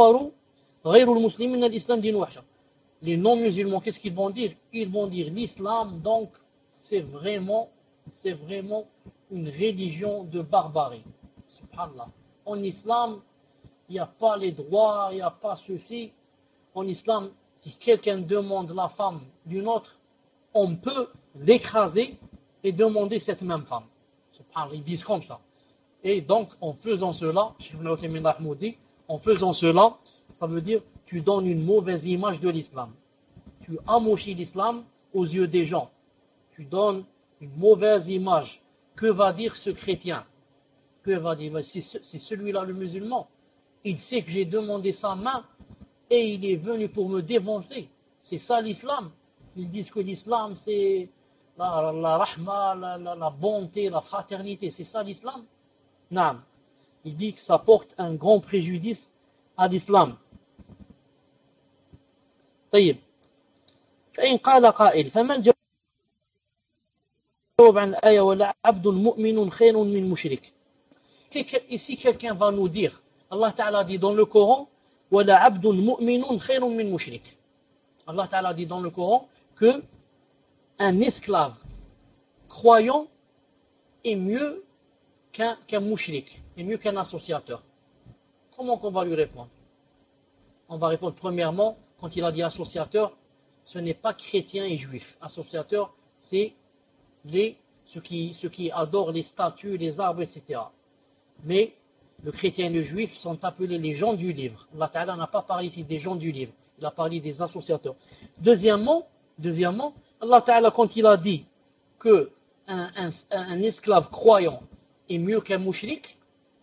les non-musulmans, qu'est-ce qu'ils vont dire? Ils vont dire l'islam, donc, c'est vraiment, c'est vraiment une religion de barbarie. Subhanallah. En islam, il n'y a pas les droits, il n'y a pas ceci. En islam, si quelqu'un demande la femme d'une autre, on peut l'écraser et demander cette même femme. Subhanallah, ils disent comme ça. Et donc, en faisant cela, en faisant cela, ça veut dire tu donnes une mauvaise image de l'islam. Tu amochis l'islam aux yeux des gens. Tu donnes une mauvaise image. Que va dire ce chrétien? Que va dire? C'est celui-là le musulman. Il sait que j'ai demandé sa main et il est venu pour me dévancer. C'est ça l'islam. Ils disent que l'islam c'est la, la rahma, la, la, la bonté, la fraternité. C'est ça l'islam? Non. Il dit que ça porte un grand préjudice à l'islam. طيب فإن قال قائل فمن جواب عن الآية ولا عبد مؤمن خير من مشرك. Ici quelqu'un va nous dire, Allah Ta'ala dit dans le Coran, ولا عبد مؤمن خير من مشرك. Allah Ta'ala dit dans le Coran que un esclave croyant est mieux qu'un qu'un mouchrik, est mieux qu'un associateur. Comment qu'on va lui répondre? On va répondre premièrement, quand il a dit associateur, ce n'est pas chrétien et juif. Associateur, c'est les, ceux, qui, ceux qui adorent les statues, les arbres, et cetera. Mais le chrétien et le juif sont appelés les gens du livre. Allah Ta'ala n'a pas parlé ici des gens du livre, il a parlé des associateurs. Deuxièmement, deuxièmement Allah Ta'ala, quand il a dit que un, un, un esclave croyant est mieux qu'un mouchrik,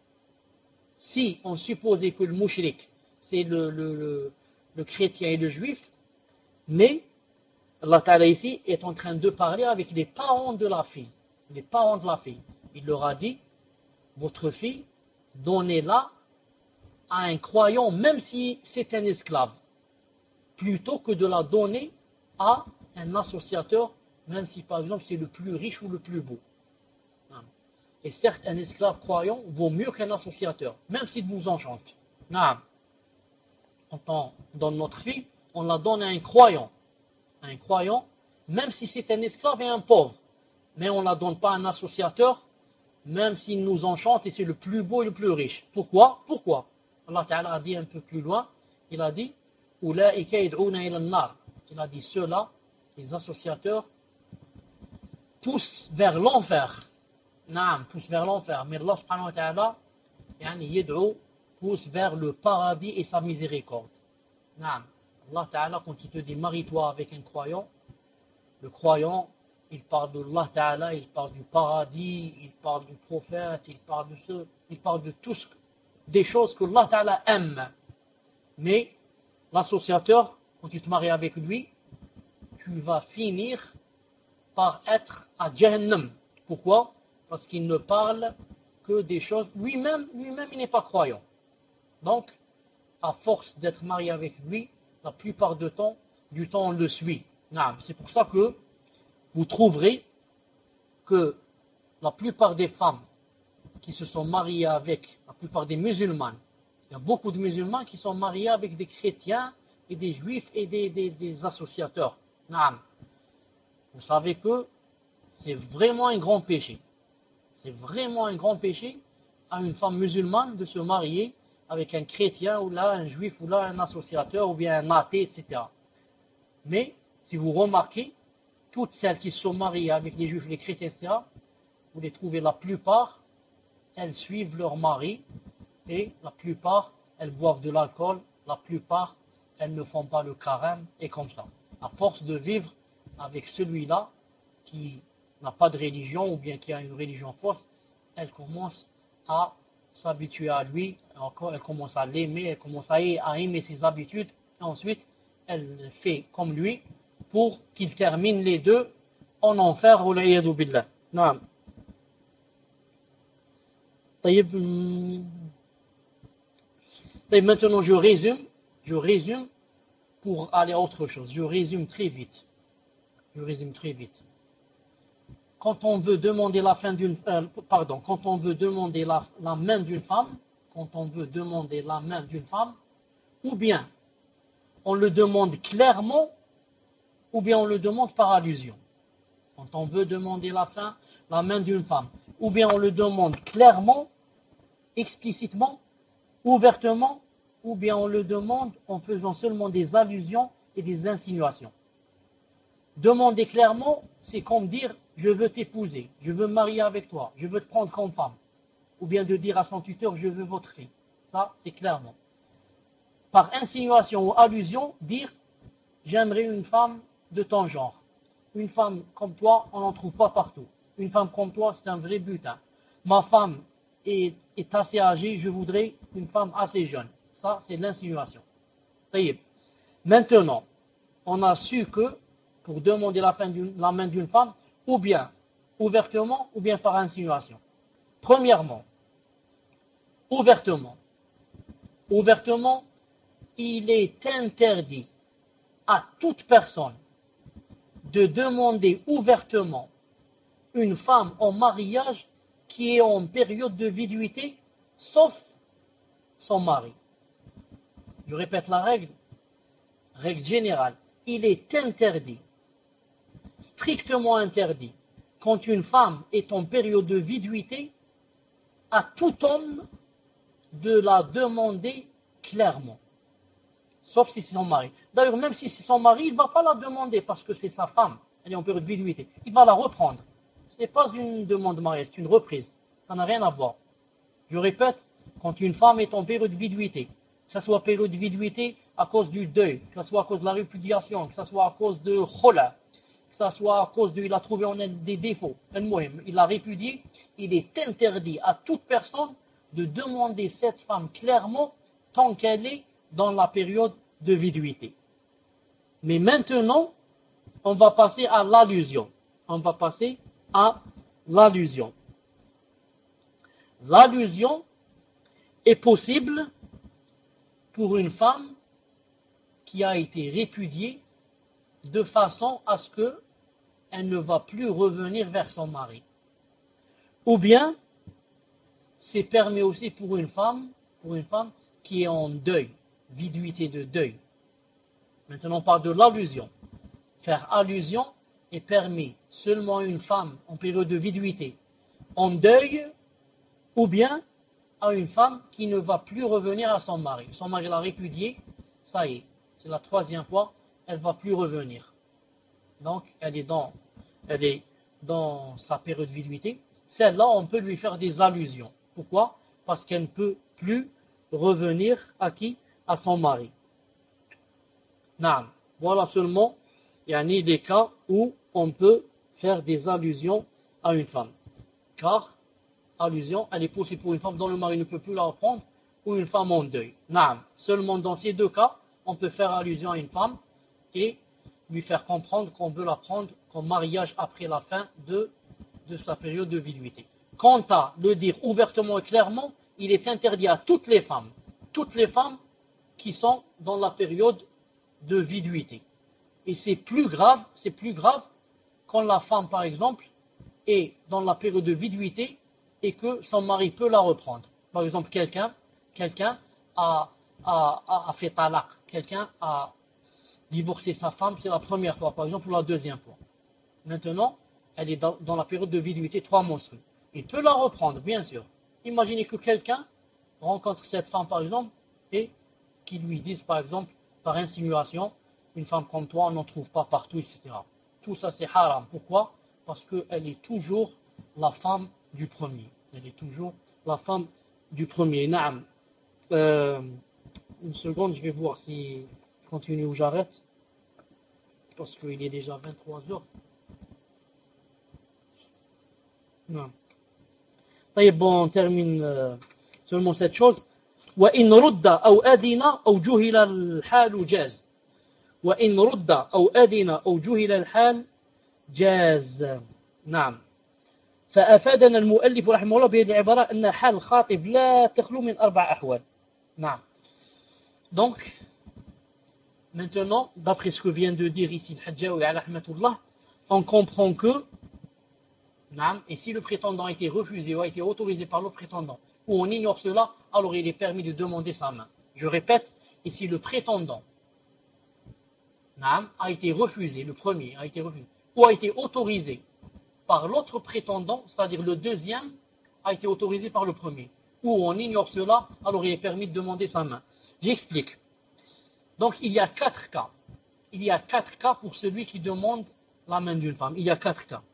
si on supposait que le mouchrik c'est le, le, le, le chrétien et le juif, mais Allah Ta'ala ici est en train de parler avec les parents de la fille. Les parents de la fille. Il leur a dit, votre fille, donnez-la à un croyant, même si c'est un esclave, plutôt que de la donner à un associateur, même si par exemple c'est le plus riche ou le plus beau. Et certes, un esclave croyant vaut mieux qu'un associateur, même s'il vous enchante. Non. Quand on donne notre fille, on la donne à un croyant. À un croyant, même si c'est un esclave et un pauvre. Mais on ne la donne pas à un associateur, même s'il nous enchante et c'est le plus beau et le plus riche. Pourquoi? Pourquoi? Allah Ta'ala a dit un peu plus loin, il a dit, Ulaika yad'una ila an-nar. Il a dit, ceux-là, les associateurs, poussent vers l'enfer. Naam, poussent vers l'enfer. Mais Allah subhanahu wa ta'ala, yani yad'u, pousse vers le paradis et sa miséricorde. Naam. Allah Ta'ala, quand il te dit marie-toi avec un croyant, le croyant, il parle de Allah Ta'ala, il parle du paradis, il parle du prophète, il parle de ce, il parle de tout ce, des choses que Allah Ta'ala aime. Mais l'associateur, quand tu te maries avec lui, tu vas finir par être à Jahannam. Pourquoi? Parce qu'il ne parle que des choses, lui-même, lui-même il n'est pas croyant. Donc, à force d'être marié avec lui, la plupart du temps, du temps on le suit. C'est pour ça que vous trouverez que la plupart des femmes qui se sont mariées avec, la plupart des musulmanes, il y a beaucoup de musulmans qui sont mariés avec des chrétiens et des juifs et des, des, des associateurs. Vous savez que c'est vraiment un grand péché. C'est vraiment un grand péché à une femme musulmane de se marier avec un chrétien, ou là, un juif, ou là, un associateur, ou bien un athée, et cetera. Mais, si vous remarquez, toutes celles qui sont mariées avec les juifs, les chrétiens, et cetera, vous les trouvez la plupart, elles suivent leur mari, et la plupart, elles boivent de l'alcool, la plupart, elles ne font pas le carême, et comme ça. À force de vivre avec celui-là, qui n'a pas de religion, ou bien qui a une religion fausse, elles commencent à s'habituer à lui, elle commence à l'aimer, elle commence à aimer ses habitudes, et ensuite, elle fait comme lui, pour qu'il termine les deux en enfer, ou l'iyadu billah. Non. Maintenant, je résume, je résume pour aller à autre chose. Je résume très vite. Je résume très vite. Quand on veut demander la fin d'une, euh, pardon, quand on veut demander la, la main d'une femme, quand on veut demander la main d'une femme, ou bien on le demande clairement, ou bien on le demande par allusion. Quand on veut demander la fin, la main d'une femme, ou bien on le demande clairement, explicitement, ouvertement, ou bien on le demande en faisant seulement des allusions et des insinuations. Demander clairement, c'est comme dire « je veux t'épouser, je veux me marier avec toi, je veux te prendre comme femme ». Ou bien de dire à son tuteur « je veux votre fille ». Ça, c'est clairement. Par insinuation ou allusion, dire « j'aimerais une femme de ton genre ». Une femme comme toi, on n'en trouve pas partout. Une femme comme toi, c'est un vrai butin. Ma femme est, est assez âgée, je voudrais une femme assez jeune. Ça, c'est l'insinuation. Maintenant, on a su que pour demander la, fin la main d'une femme, ou bien ouvertement, ou bien par insinuation. Premièrement, ouvertement. Ouvertement, il est interdit à toute personne de demander ouvertement une femme en mariage qui est en période de viduité, sauf son mari. Je répète la règle, règle générale. Il est interdit, strictement interdit, quand une femme est en période de viduité, à tout homme de la demander clairement. Sauf si c'est son mari. D'ailleurs, même si c'est son mari, il ne va pas la demander parce que c'est sa femme. Elle est en période de viduité. Il va la reprendre. Ce n'est pas une demande de mariage, c'est une reprise. Ça n'a rien à voir. Je répète, quand une femme est en période de viduité, que ce soit période de viduité à cause du deuil, que ce soit à cause de la répudiation, que ce soit à cause de khola, que ce soit à cause de, il a trouvé en elle des défauts, il l'a répudié, il est interdit à toute personne de demander cette femme clairement tant qu'elle est dans la période de viduité. Mais maintenant, on va passer à l'allusion. On va passer à l'allusion. L'allusion est possible pour une femme qui a été répudiée de façon à ce qu'elle ne va plus revenir vers son mari. Ou bien, c'est permis aussi pour une femme, pour une femme qui est en deuil, viduité de deuil. Maintenant, on parle de l'allusion. Faire allusion est permis seulement à une femme en période de viduité, en deuil, ou bien à une femme qui ne va plus revenir à son mari. Son mari l'a répudiée, ça y est, c'est la troisième fois, elle ne va plus revenir. Donc, elle est dans, elle est dans sa période de viduité. Celle-là, on peut lui faire des allusions. Pourquoi? Parce qu'elle ne peut plus revenir à qui? À son mari. Naam. Voilà seulement, il y a ni des cas où on peut faire des allusions à une femme. Car, allusion, elle est possible pour une femme dont le mari ne peut plus la reprendre, ou une femme en deuil. Naam. Seulement dans ces deux cas, on peut faire allusion à une femme et lui faire comprendre qu'on veut la prendre comme mariage après la fin de, de sa période de viduité. Quant à le dire ouvertement et clairement, il est interdit à toutes les femmes, toutes les femmes qui sont dans la période de viduité. Et c'est plus grave, c'est plus grave quand la femme, par exemple, est dans la période de viduité et que son mari peut la reprendre. Par exemple, quelqu'un, quelqu'un a, a, a, a fait talaq, quelqu'un a divorcé sa femme, c'est la première fois, par exemple, ou la deuxième fois. Maintenant, elle est dans, dans la période de viduité, trois menstrues. Il peut la reprendre, bien sûr. Imaginez que quelqu'un rencontre cette femme par exemple et qu'ils lui disent par exemple par insinuation, une femme comme toi on n'en trouve pas partout, et cetera. Tout ça c'est haram. Pourquoi? Parce qu'elle est toujours la femme du premier. Elle est toujours la femme du premier. Naam. Euh, une seconde, je vais voir si je continue ou j'arrête. Parce qu'il est déjà vingt-trois heures. Non. Bon, on termine euh, seulement cette chose. وإن رد أو أذن أو جهل الحال جاز. وإن رد أو أذن أو جهل الحال جاز. نعم. فأفادنا المؤلف رحمه الله بهذه العبارة أن حال الخاطب لا تخلو من أربع أحوال. نعم. Donc, maintenant, d'après ce que vient de dire ici le Hadjaoui ala rahmatullah, on comprend que, et si le prétendant a été refusé ou a été autorisé par le prétendant, ou on ignore cela, alors il est permis de demander sa main. Je répète, ici le prétendant a été refusé, le premier a été refusé, ou a été autorisé par l'autre prétendant, c'est-à-dire le deuxième a été autorisé par le premier, ou on ignore cela, alors il est permis de demander sa main. J'explique. Donc il y a quatre cas. Il y a quatre cas pour celui qui demande la main d'une femme. Il y a quatre cas.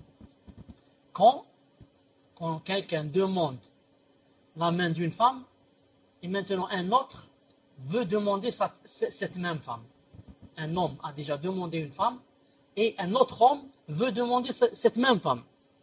Quand, quand quelqu'un demande la main d'une femme, et maintenant un autre veut demander sa, cette même femme. Un homme a déjà demandé une femme, et un autre homme veut demander cette même femme.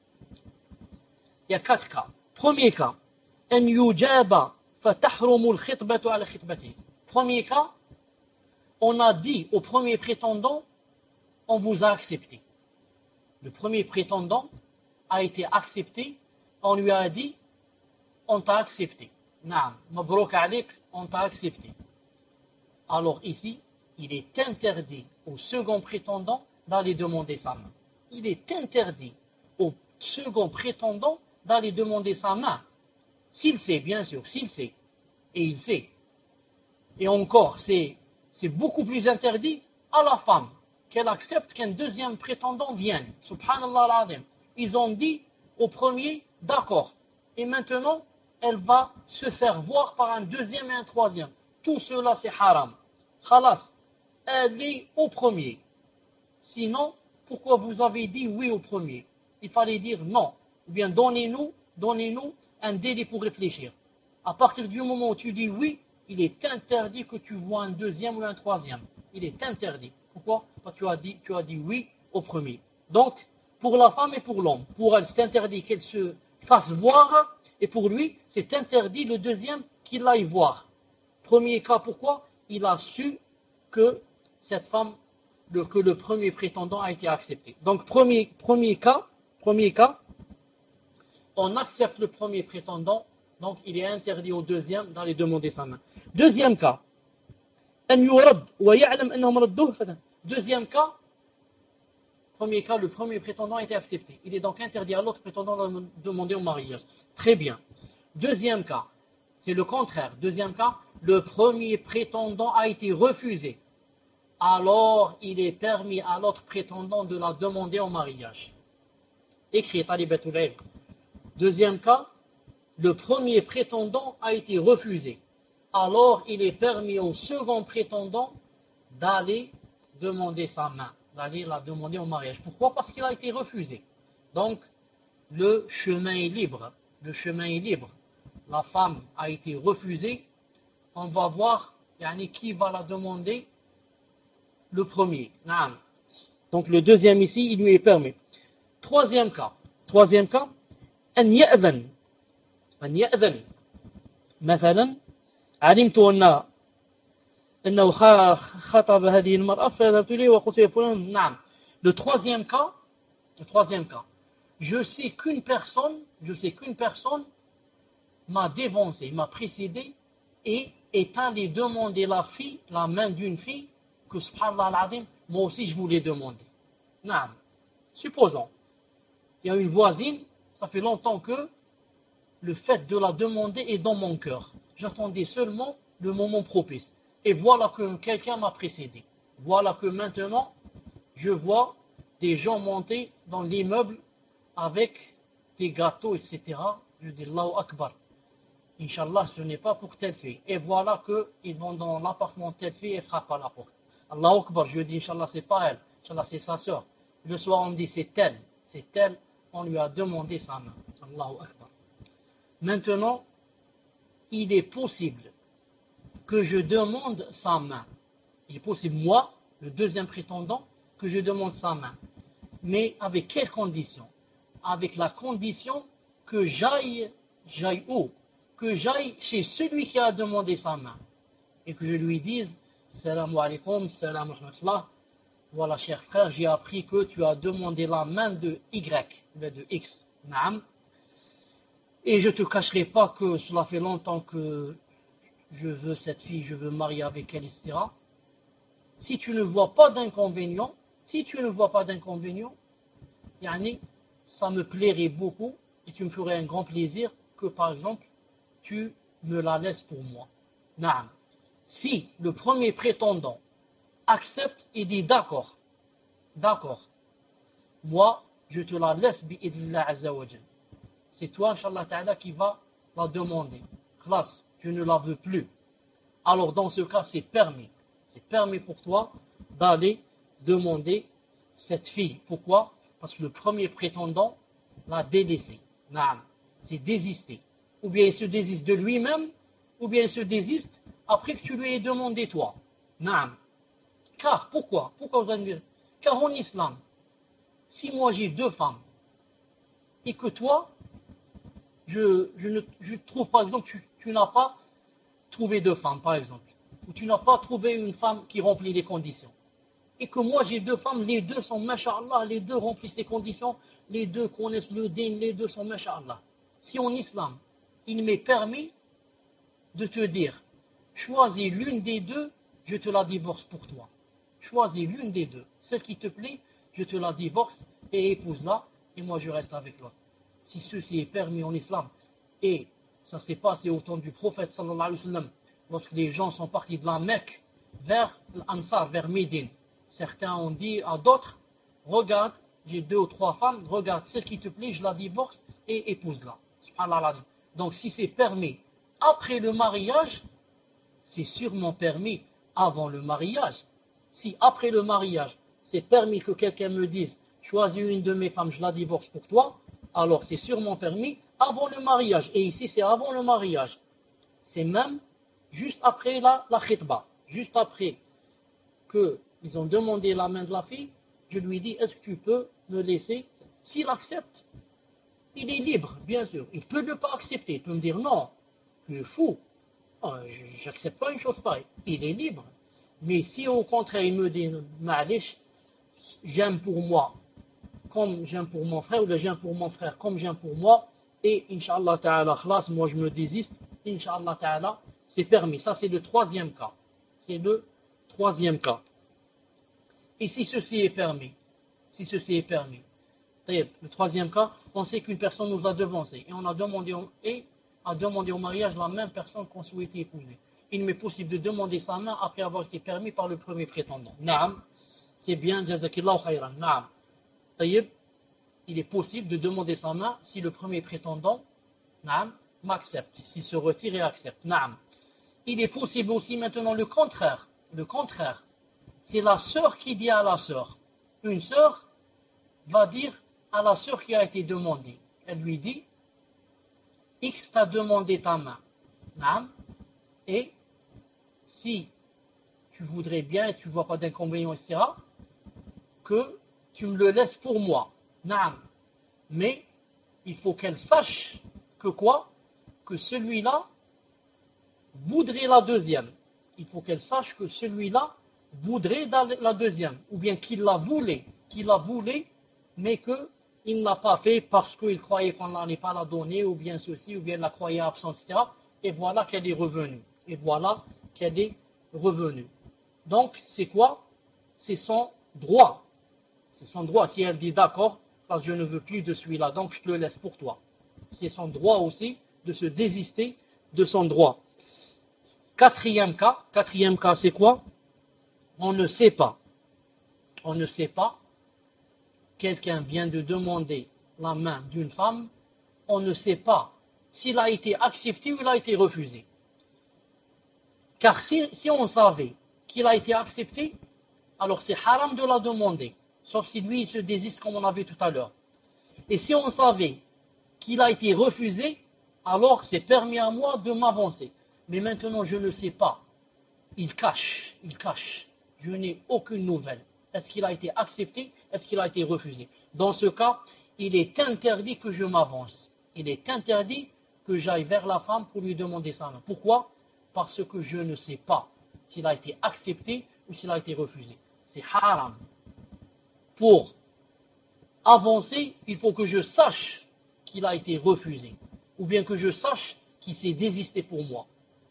Il y a quatre cas. Premier cas, أن يجاب فتحرم الخطبة على خطبته. Premier cas, on a dit au premier prétendant, on vous a accepté. Le premier prétendant a été accepté, on lui a dit, on t'a accepté. Naam, mabrouk alik, on t'a accepté. Alors ici, il est interdit au second prétendant d'aller demander sa main. Il est interdit au second prétendant d'aller demander sa main. S'il sait, bien sûr, s'il sait. Et il sait. Et encore, c'est, c'est beaucoup plus interdit à la femme qu'elle accepte qu'un deuxième prétendant vienne. Subhanallah al-Azim. Ils ont dit au premier, d'accord. Et maintenant, elle va se faire voir par un deuxième et un troisième. Tout cela, c'est haram. Khalas, elle est au premier. Sinon, pourquoi vous avez dit oui au premier? Il fallait dire non. Ou bien donnez-nous, donnez-nous un délai pour réfléchir. À partir du moment où tu dis oui, il est interdit que tu vois un deuxième ou un troisième. Il est interdit. Pourquoi? Parce que tu as dit, tu as dit oui au premier. Donc, pour la femme et pour l'homme, pour elle, c'est interdit qu'elle se fasse voir, et pour lui, c'est interdit le deuxième qu'il aille voir. Premier cas, pourquoi? Il a su que cette femme, le, que le premier prétendant a été accepté. Donc, premier, premier cas, premier cas, on accepte le premier prétendant, donc il est interdit au deuxième d'aller demander sa main. Deuxième cas, deuxième cas, premier cas, le premier prétendant a été accepté. Il est donc interdit à l'autre prétendant de demander au mariage. Très bien. Deuxième cas, c'est le contraire. Deuxième cas, le premier prétendant a été refusé. Alors, il est permis à l'autre prétendant de la demander au mariage. Écrit Talibatul Ilm. Deuxième cas, le premier prétendant a été refusé. Alors, il est permis au second prétendant d'aller demander sa main, d'aller la demander au mariage. Pourquoi? Parce qu'il a été refusé. Donc, le chemin est libre. Le chemin est libre. La femme a été refusée. On va voir yani, qui va la demander. Le premier. Naam. Donc, le deuxième ici, il lui est permis. Troisième cas. Troisième cas. أن يأذن أن يأذن مثلا علمت أن أنه خطب هذه المرأة فذهبت إليه وقلت يا فلان نعم. Le troisième cas, le troisième cas, je sais qu'une personne, je sais qu'une personne m'a dévancé, m'a précédé et est allé demander la fille, la main d'une fille que subhanallah al-azim, moi aussi je voulais demander. Naam. Supposons, il y a une voisine. Ça fait longtemps que le fait de la demander est dans mon cœur. J'attendais seulement le moment propice. Et voilà que quelqu'un m'a précédé. Voilà que maintenant, je vois des gens monter dans l'immeuble avec des gâteaux, et cetera. Je dis Allahu Akbar. Inch'Allah, ce n'est pas pour telle fille. Et voilà qu'ils vont dans l'appartement de telle fille et frappent à la porte. Allahu Akbar, je dis Inch'Allah, c'est pas elle. Inch'Allah, c'est sa sœur. Le soir, on me dit c'est elle. C'est elle. On lui a demandé sa main. Allahu Akbar. Maintenant, il est possible que je demande sa main. Il est possible, moi, le deuxième prétendant, que je demande sa main. Mais avec quelles conditions? Avec la condition que j'aille, j'aille où? Que j'aille chez celui qui a demandé sa main. Et que je lui dise, salam alaikum, salam rahmatullah. Voilà, cher frère, j'ai appris que tu as demandé la main de Y, de X. Naam. Et je ne te cacherai pas que cela fait longtemps que je veux cette fille, je veux marier avec elle, et cetera. Si tu ne vois pas d'inconvénient, si tu ne vois pas d'inconvénient, yani, ça me plairait beaucoup et tu me ferais un grand plaisir que, par exemple, tu me la laisses pour moi. Naam. Si le premier prétendant accepte et dit d'accord, d'accord, moi, je te la laisse bi'idillah azza wa jal. C'est toi, Inch'Allah Ta'ala, qui va la demander. Khlas, je ne la veux plus. Alors, dans ce cas, c'est permis. C'est permis pour toi d'aller demander cette fille. Pourquoi? Parce que le premier prétendant l'a délaissé. Naam. C'est désisté. Ou bien il se désiste de lui-même, ou bien il se désiste après que tu lui aies demandé toi. Naam. Car, pourquoi? Pourquoi vous allez me dire? Car en islam, si moi j'ai deux femmes, et que toi, je, je, ne, je trouve par exemple, tu, tu n'as pas trouvé deux femmes, par exemple, ou tu n'as pas trouvé une femme qui remplit les conditions, et que moi j'ai deux femmes, les deux sont masha'Allah, les deux remplissent les conditions, les deux connaissent le din, les deux sont masha'Allah. Si en islam, il m'est permis de te dire, choisis l'une des deux, je te la divorce pour toi. Choisis l'une des deux, celle qui te plaît, je te la divorce et épouse-la, et moi je reste avec l'autre. Si ceci est permis en islam, et ça s'est passé au temps du prophète sallallahu alayhi wa sallam, lorsque les gens sont partis de la Mecque vers l'Ansar, vers Médine, certains ont dit à d'autres, regarde, j'ai deux ou trois femmes, regarde, celle qui te plaît, je la divorce et épouse-la. Subhanallah. Donc si c'est permis après le mariage, c'est sûrement permis avant le mariage. Si après le mariage, c'est permis que quelqu'un me dise, choisis une de mes femmes, je la divorce pour toi, alors c'est sûrement permis avant le mariage. Et ici, c'est avant le mariage. C'est même juste après la, la khitba, juste après qu'ils ont demandé la main de la fille, je lui dis, est-ce que tu peux me laisser? S'il accepte, il est libre, bien sûr. Il peut ne pas accepter, il peut me dire non, tu es fou, oh, j'accepte pas une chose pareille. Il est libre. Mais si au contraire il me dit, ma'alish, j'aime pour moi, comme j'aime pour mon frère, ou j'aime pour mon frère comme j'aime pour moi, et Inch'Allah Ta'ala, khlas, moi je me désiste, Inch'Allah Ta'ala, c'est permis. Ça c'est le troisième cas. C'est le troisième cas. Et si ceci est permis, si ceci est permis, le troisième cas, on sait qu'une personne nous a devancé, et on a demandé, et a demandé au mariage la même personne qu'on souhaitait épouser. Il m'est possible de demander sa main après avoir été permis par le premier prétendant. Naam, c'est bien, jazakillahu khayran. Naam. Taïb, il est possible de demander sa main si le premier prétendant, naam, m'accepte, s'il se retire et accepte. Naam. Il est possible aussi maintenant le contraire. Le contraire, c'est la sœur qui dit à la sœur. Une sœur va dire à la sœur qui a été demandée. Elle lui dit, X t'a demandé ta main. Naam. Et si tu voudrais bien et tu ne vois pas d'inconvénient, et cetera, que tu me le laisses pour moi. Naam. Mais il faut qu'elle sache que quoi? Que celui-là voudrait la deuxième. Il faut qu'elle sache que celui-là voudrait la deuxième. Ou bien qu'il la voulait, qu'il la voulait, mais qu'il ne l'a pas fait parce qu'il croyait qu'on n'allait pas la donner, ou bien ceci, ou bien la croyait absente, et cetera. Et voilà qu'elle est revenue. Et voilà qu'elle est revenue. Donc, c'est quoi? C'est son droit. C'est son droit. Si elle dit d'accord, je ne veux plus de celui-là, donc je te le laisse pour toi. C'est son droit aussi de se désister de son droit. Quatrième cas, quatrième cas, c'est quoi? On ne sait pas. On ne sait pas. Quelqu'un vient de demander la main d'une femme. On ne sait pas s'il a été accepté ou il a été refusé. Car si, si on savait qu'il a été accepté, alors c'est haram de la demander, sauf si lui il se désiste comme on a vu tout à l'heure. Et si on savait qu'il a été refusé, alors c'est permis à moi de m'avancer. Mais maintenant je ne sais pas. Il cache, il cache. Je n'ai aucune nouvelle. Est-ce qu'il a été accepté? Est-ce qu'il a été refusé? Dans ce cas, il est interdit que je m'avance. Il est interdit que j'aille vers la femme pour lui demander sa main. Pourquoi? Parce que je ne sais pas s'il a été accepté ou s'il a été refusé. C'est haram. Pour avancer, il faut que je sache qu'il a été refusé. Ou bien que je sache qu'il s'est désisté pour moi.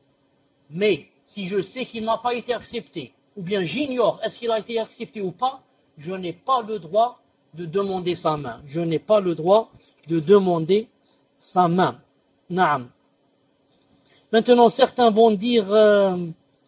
Mais si je sais qu'il n'a pas été accepté, ou bien j'ignore est-ce qu'il a été accepté ou pas, je n'ai pas le droit de demander sa main. Je n'ai pas le droit de demander sa main. Naam. Maintenant, certains vont dire, euh,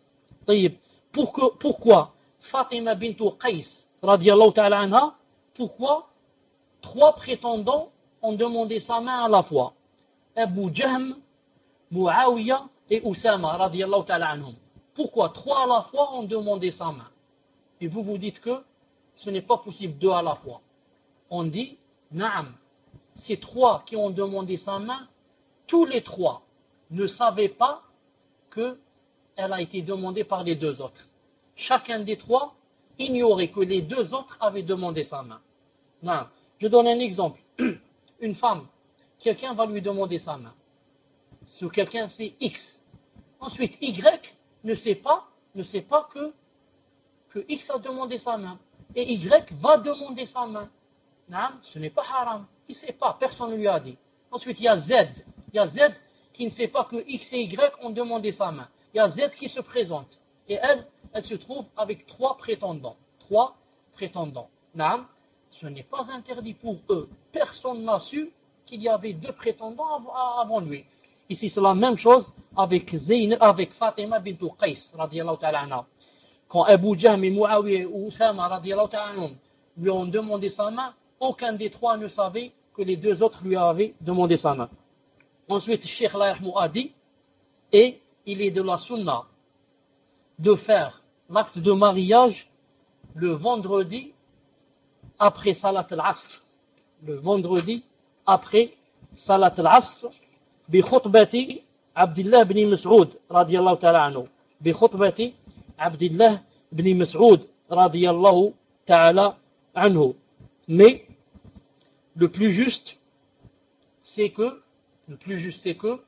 pourquoi, pourquoi Fatima bint Qais, radiallahu ta'ala anha, pourquoi trois prétendants ont demandé sa main à la fois? Abu Jahm, Muawiyah et Oussama, radiallahu ta'ala anhum. Pourquoi trois à la fois ont demandé sa main? Et vous vous dites que ce n'est pas possible deux à la fois. On dit, naam, ces trois qui ont demandé sa main, tous les trois ne savaient pas qu'elle a été demandée par les deux autres. Chacun des trois ignorait que les deux autres avaient demandé sa main. Naam. Je donne un exemple. Une femme, quelqu'un va lui demander sa main. Ce quelqu'un c'est X. Ensuite, Y ne sait pas, ne sait pas que, que X a demandé sa main. Et Y va demander sa main. Non, ce n'est pas haram. Il ne sait pas, personne ne lui a dit. Ensuite, il y a Z. Il y a Z qui ne sait pas que X et Y ont demandé sa main. Il y a Z qui se présente. Et elle, elle se trouve avec trois prétendants. Trois prétendants. Non, ce n'est pas interdit pour eux. Personne n'a su qu'il y avait deux prétendants avant lui. Ici, c'est la même chose avec Zayn, avec Fatima bint Qais, radiallahu ta'ala anha. Quand Abu Jahm et Muawiyah et Oussama, radiallahu ta'ala anhum, lui ont demandé sa main, aucun des trois ne savait que les deux autres lui avaient demandé sa main. Ensuite, Cheikh Laïrmou a dit, et il est de la sunna de faire l'acte de mariage le vendredi après Salat al-Asr. Le vendredi après Salat al-Asr. بخطبة عبد الله بن مسعود رضي الله تعالى عنه بخطبة عبد الله بن مسعود رضي الله تعالى عنه. Mais le plus juste c'est que le plus juste c'est que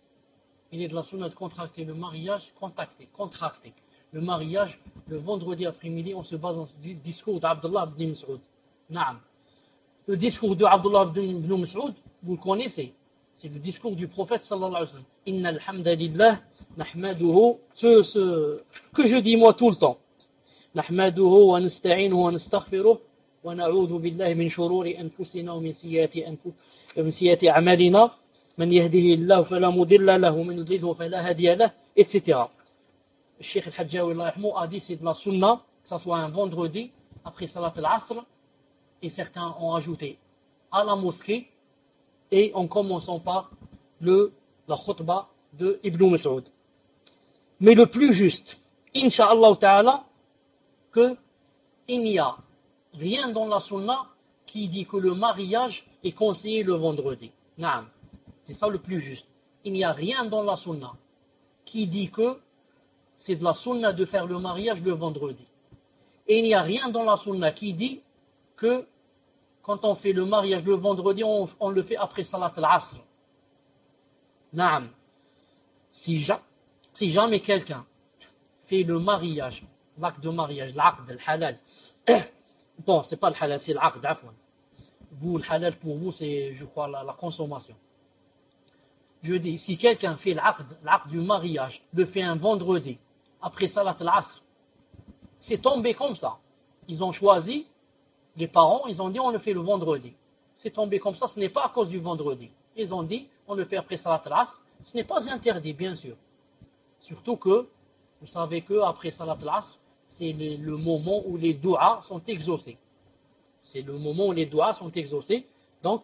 il est de la sunna de contracter le mariage contacté contracté le mariage le vendredi après-midi on se base sur le discours d'Abdullah ibn Mas'ud. Naam. Le discours de Abdullah ibn Mas'ud vous le connaissez. C'est le discours du prophète sallallahu alayhi wa sallam. Inna alhamdulillah, nahmaduhu, ce, ce que je dis moi tout le temps. Nahmaduhu wa nasta'inuhu wa nastaghfiruh wa na'udhu billahi min shururi anfusina wa min sayyiati anfusina wa min sayyiati a'malina man yahdihillahu fala mudilla lahu wa man yudlilhu fala hadiya lahu, et cetera. Le Cheikh Al-Hadjawi a dit c'est de la sunna, que ça soit un vendredi après Salat al-Asr, et certains ont ajouté à la mosquée. Et en commençant par le, la khutbah de Ibn Mas'ud. Mais le plus juste, Inch'Allah ta'ala, qu'il n'y a rien dans la sunna qui dit que le mariage est conseillé le vendredi. Naam. C'est ça le plus juste. Il n'y a rien dans la sunna qui dit que c'est de la sunna de faire le mariage le vendredi. Et il n'y a rien dans la sunna qui dit que quand on fait le mariage le vendredi, on, on le fait après Salat al-Asr. Naam. Si, ja, si jamais quelqu'un fait le mariage, l'acte de mariage, l'aqd, le halal, bon, c'est pas le halal, c'est l'aqd, afwan. Vous, le halal pour vous, c'est, je crois, la, la consommation. Je dis, si quelqu'un fait l'aqd, l'aqd du mariage, le fait un vendredi, après Salat al-Asr, c'est tombé comme ça. Ils ont choisi, les parents, ils ont dit on le fait le vendredi. C'est tombé comme ça, ce n'est pas à cause du vendredi. Ils ont dit on le fait après Salat al-Asr. Ce n'est pas interdit, bien sûr. Surtout que, vous savez que après Salat al-Asr, c'est le, le moment où les douas sont exaucés. C'est le moment où les douas sont exaucés. Donc,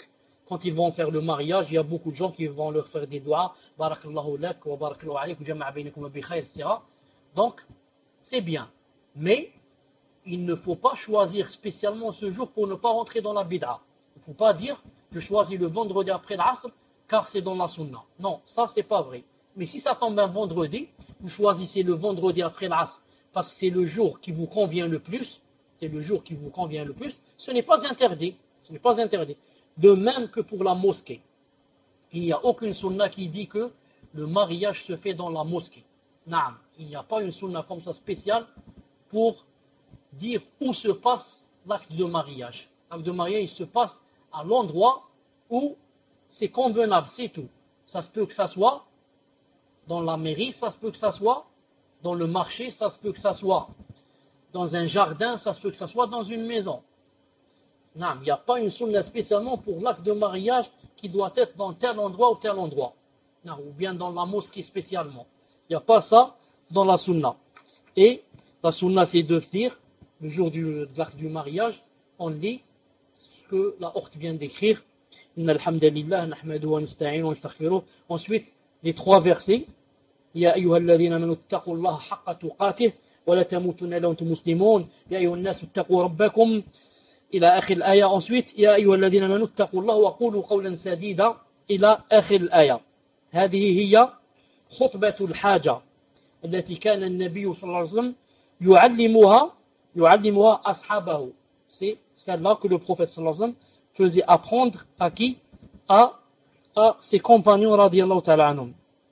quand ils vont faire le mariage, il y a beaucoup de gens qui vont leur faire des doigts, barakallahu lak wa barakallahu alayk wa jama'a baynakum bi khayr, et cetera. Donc, c'est bien. Mais, il ne faut pas choisir spécialement ce jour pour ne pas rentrer dans la bid'a. Il ne faut pas dire, je choisis le vendredi après l'asr, car c'est dans la sunna. Non, ça c'est pas vrai. Mais si ça tombe un vendredi, vous choisissez le vendredi après l'asr, parce que c'est le jour qui vous convient le plus, c'est le jour qui vous convient le plus, ce n'est pas interdit. Ce n'est pas interdit. De même que pour la mosquée. Il n'y a aucune sunna qui dit que le mariage se fait dans la mosquée. Naam. Il n'y a pas une sunna comme ça spéciale pour dire où se passe l'acte de mariage. L'acte de mariage, il se passe à l'endroit où c'est convenable, c'est tout. Ça se peut que ça soit dans la mairie, ça se peut que ça soit dans le marché, ça se peut que ça soit dans un jardin, ça se peut que ça soit dans une maison. Non, il n'y a pas une sunna spécialement pour l'acte de mariage qui doit être dans tel endroit ou tel endroit. Non, ou bien dans la mosquée spécialement. Il n'y a pas ça dans la sunna. Et la sunna, c'est de dire, le jour du, de l'acte du mariage, on lit ce que la horte vient d'écrire. Inna alhamdulillah, nahmadu wa nasta'inu wa nastaghfiruh. Ensuite, les trois versets. Ya ayyuhalladhina amanu ittaqullaha haqqa tuqatih wa la tamutunna illa wa antum muslimun. Ya ayyuhan nasu ittaqu rabbakum. إلى آخر الآية. Ensuite يا أيها الذين آمنوا اتقوا الله وقولوا قولا سديدا إلى آخر الآية. هذه هي خطبة الحاجة التي كان النبي صلى الله عليه وسلم يعلمها يعلمها أصحابه. C'est celle-là que le prophète صلى الله عليه وسلم faisait apprendre à qui? À, à ses compagnons radiyallahu ta'ala anhum.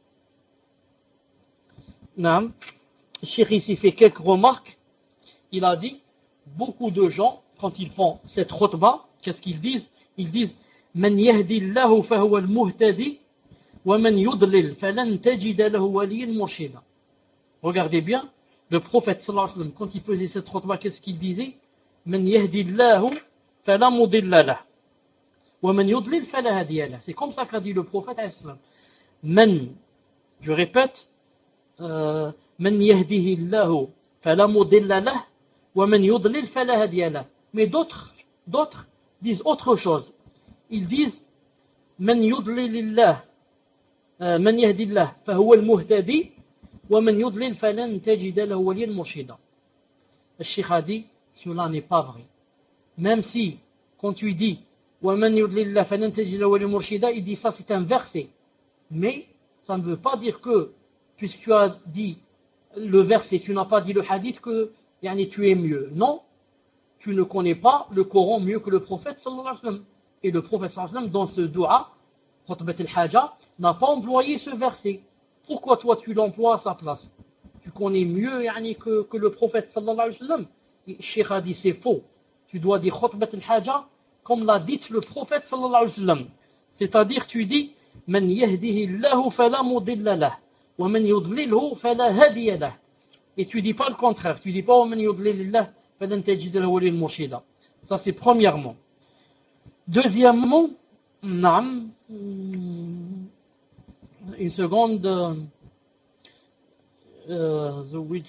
Naam. Le cheikh ici fait quelques remarques. Il a dit beaucoup de gens quand ils font cette khutbah, qu'est-ce qu'ils disent? Ils disent Man yahdillahu fahuwa al-muhtadi wa man yudlil falan tajida lahu waliyan murshida. Regardez bien, le prophète sallallahu alayhi wa sallam, quand il faisait cette khutbah, qu'est-ce qu'il disait? Man yahdillahu fala mudilla lahu wa man yudlil fala hadiya lahu. C'est comme ça qu'a dit le prophète alayhi salam. Man, je répète, euh, man yahdihillahu fala mudilla lahu wa man yudlil fala hadiya lahu. Mais d'autres, d'autres disent autre chose. Ils disent Man yudlilillah, man yahdillah, fahuwa al-muhtadi, wa man yudlil falan tajida lahu waliyan murshida. Le cheikh a dit, cela n'est pas vrai. Même si, quand tu dis wa man yudlillah falan tajida lahu waliyan murshida, il dit ça c'est un verset. Mais ça ne veut pas dire que, puisque tu as dit le verset, tu n'as pas dit le hadith, que yani, tu es mieux. Non. Tu ne connais pas le Coran mieux que le prophète sallallahu alayhi wa sallam. Et le prophète sallallahu alayhi wa sallam, dans ce dua, khutbat al-haja, n'a pas employé ce verset. Pourquoi toi tu l'emploies à sa place? Tu connais mieux yani, que, que le prophète sallallahu alayhi wa sallam. Cheikh a dit c'est faux. Tu dois dire khutbat al-haja comme l'a dit le prophète sallallahu alayhi wa sallam. C'est-à-dire tu dis Man yahdihillahu fala mudilla lah wa man yudlilhu fala hadiya lah. Et tu dis pas le contraire. Tu dis pas wa man yudlilillah. Ça c'est premièrement. Deuxièmement, nam, une seconde. Euh,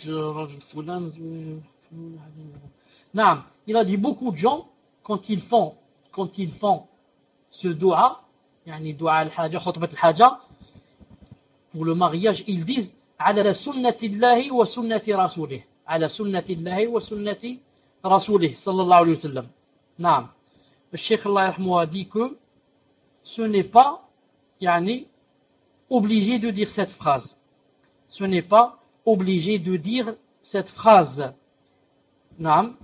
nam, il a dit beaucoup de gens quand ils font, quand ils font ce dua, yani dua al-haja, khutbat al-haja, pour le mariage, ils disent ala sunnatillahi wa sunnati rasulih. على سنة الله وسنة رسوله صلى الله عليه وسلم. نعم. الشيخ الله يرحمه a dit que ce n'est pas يعني, obligé de dire cette phrase. Ce n'est pas obligé de dire cette phrase. نعم.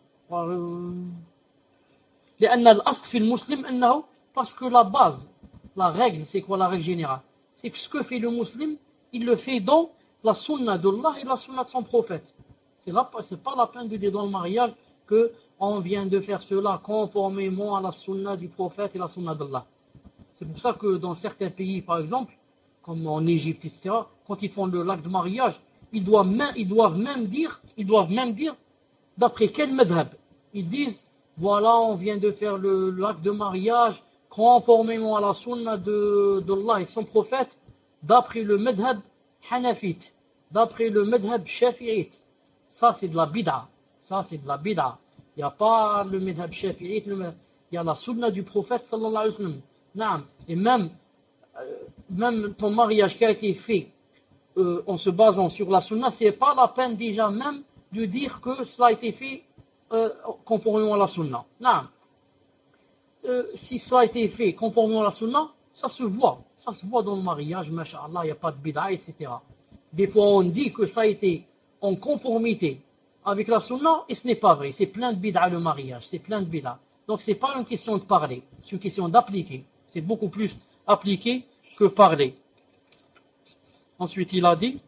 لأن الأصل في المسلم أنه, parce que la base, la règle, c'est quoi la règle générale? C'est que ce que fait le musulman, il le fait dans la sunna d'Allah et la sunna de son prophète. C'est là, c'est pas la peine de dire dans le mariage que on vient de faire cela conformément à la sunna du prophète et la sunna d'Allah. C'est pour ça que dans certains pays, par exemple, comme en Égypte, et cetera, quand ils font le l'acte de mariage, ils doivent même, ils doivent même dire, ils doivent même dire d'après quel madhab. Ils disent, voilà, on vient de faire le l'acte de mariage conformément à la sunna de d'Allah et son prophète, d'après le madhab hanafite, d'après le madhab shafi'ite. Ça, c'est de la bid'a. Ça, c'est de la bid'a. Il n'y a pas le madhab shafi'ite, il y a la sunna du prophète sallallahu alayhi wa sallam. Naam. Et même, euh, même ton mariage qui a été fait euh, en se basant sur la sunna, c'est pas la peine déjà même de dire que cela a été fait euh, conformément à la sunna. Naam. Euh, si cela a été fait conformément à la sunna, ça se voit. Ça se voit dans le mariage, masha'Allah, il n'y a pas de bid'a, et cetera. Des fois, on dit que ça a été en conformité avec la sunna, et ce n'est pas vrai. C'est plein de bid'a le mariage, c'est plein de bid'a. Donc, ce n'est pas une question de parler, c'est une question d'appliquer. C'est beaucoup plus appliqué que parler. Ensuite, il a dit,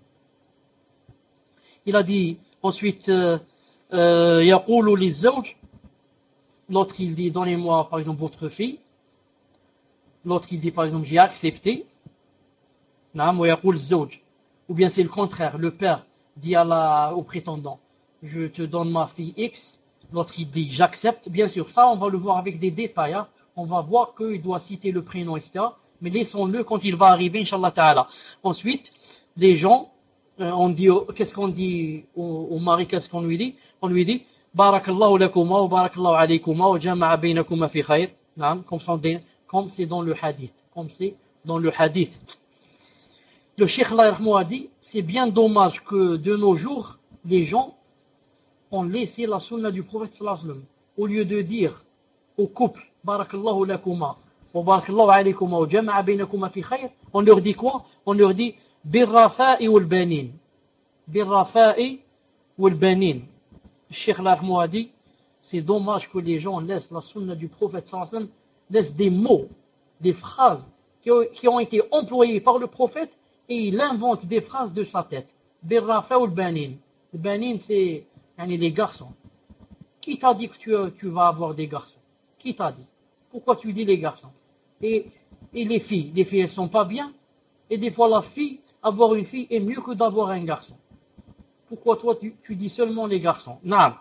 il a dit, ensuite, يقول للزوج, l'autre il dit, donnez-moi par exemple votre fille. L'autre il dit par exemple, j'ai accepté. نعم ويقول الزوج. Ou bien c'est le contraire, le père dit à la, au prétendant, je te donne ma fille X. L'autre il dit, j'accepte. Bien sûr, ça on va le voir avec des détails. Hein. On va voir qu'il doit citer le prénom, et cetera. Mais laissons-le quand il va arriver, Inch'Allah Ta'ala. Ensuite, les gens, euh, on dit, qu'est-ce qu'on dit au, au mari, qu'est-ce qu'on lui dit? On lui dit, Barakallahu lakuma wa barakallahu alaykuma wa jama'a baynakuma fi khayr. Comme c'est dans le hadith. Comme c'est dans le hadith. Le Cheikh Allah a dit, c'est bien dommage que de nos jours, les gens ont laissé la sunna du prophète sallallahu alayhi wa sallam. Au lieu de dire au couple, Barakallahu lakuma wa barakallahu alaykuma wa jama'a baynakuma fi khayr, on leur dit quoi? On leur dit birrafa'i wal banin. Birrafa'i wal banin. Le Cheikh Allah a dit, c'est dommage que les gens laissent la sunna du prophète sallallahu alayhi wa sallam, laissent des mots, des phrases qui ont, qui ont été employées par le prophète et il invente des phrases de sa tête. Birrafa ou le banin. Le banin, c'est les garçons. Qui t'a dit que tu, tu vas avoir des garçons? Qui t'a dit? Pourquoi tu dis les garçons? Et, et les filles, les filles, elles sont pas bien. Et des fois, la fille, avoir une fille est mieux que d'avoir un garçon. Pourquoi toi, tu, tu dis seulement les garçons? Naam.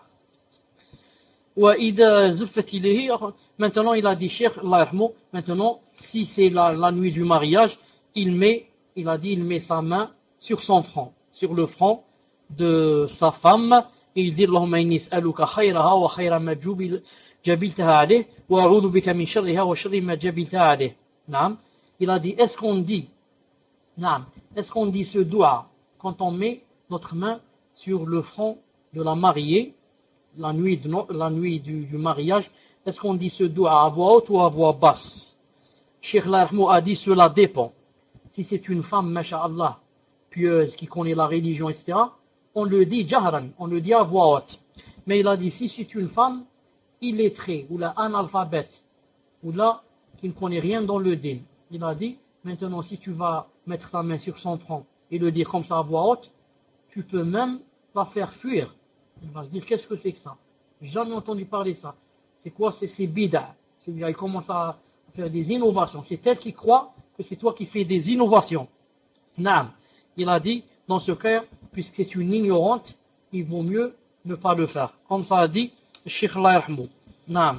Maintenant, il a dit, Cheikh, maintenant, si c'est la, la nuit du mariage, il met, il a dit, il met sa main sur son front, sur le front de sa femme, et il dit, Allahumma inni as'aluka khayraha wa khayra ma jabiltaha alayh, wa a'udhu bika min sharriha wa sharri ma jabiltaha alayh. Naam. Il a dit, est-ce qu'on dit, naam, est-ce qu'on dit ce doua quand on met notre main sur le front de la mariée, la nuit, de no, la nuit du, du mariage, est-ce qu'on dit ce doua à voix haute ou à voix basse? Cheikh Lahmou a dit cela dépend. Si c'est une femme, masha'Allah, pieuse, qui connaît la religion, et cetera, on le dit jahran, on le dit à voix haute. Mais il a dit, si c'est une femme illettrée, ou la analphabète, ou là, qui ne connaît rien dans le din, il a dit, maintenant si tu vas mettre ta main sur son front et le dire comme ça à voix haute, tu peux même la faire fuir. Il va se dire, qu'est-ce que c'est que ça? J'ai jamais entendu parler de ça. C'est quoi? C'est bid'a. Il commence à faire des innovations. C'est elle qui croit que c'est toi qui fais des innovations. Naam. Il a dit, dans ce cas, puisque c'est une ignorante, il vaut mieux ne pas le faire. Comme ça a dit Cheikh Allah Yarhamou. Naam.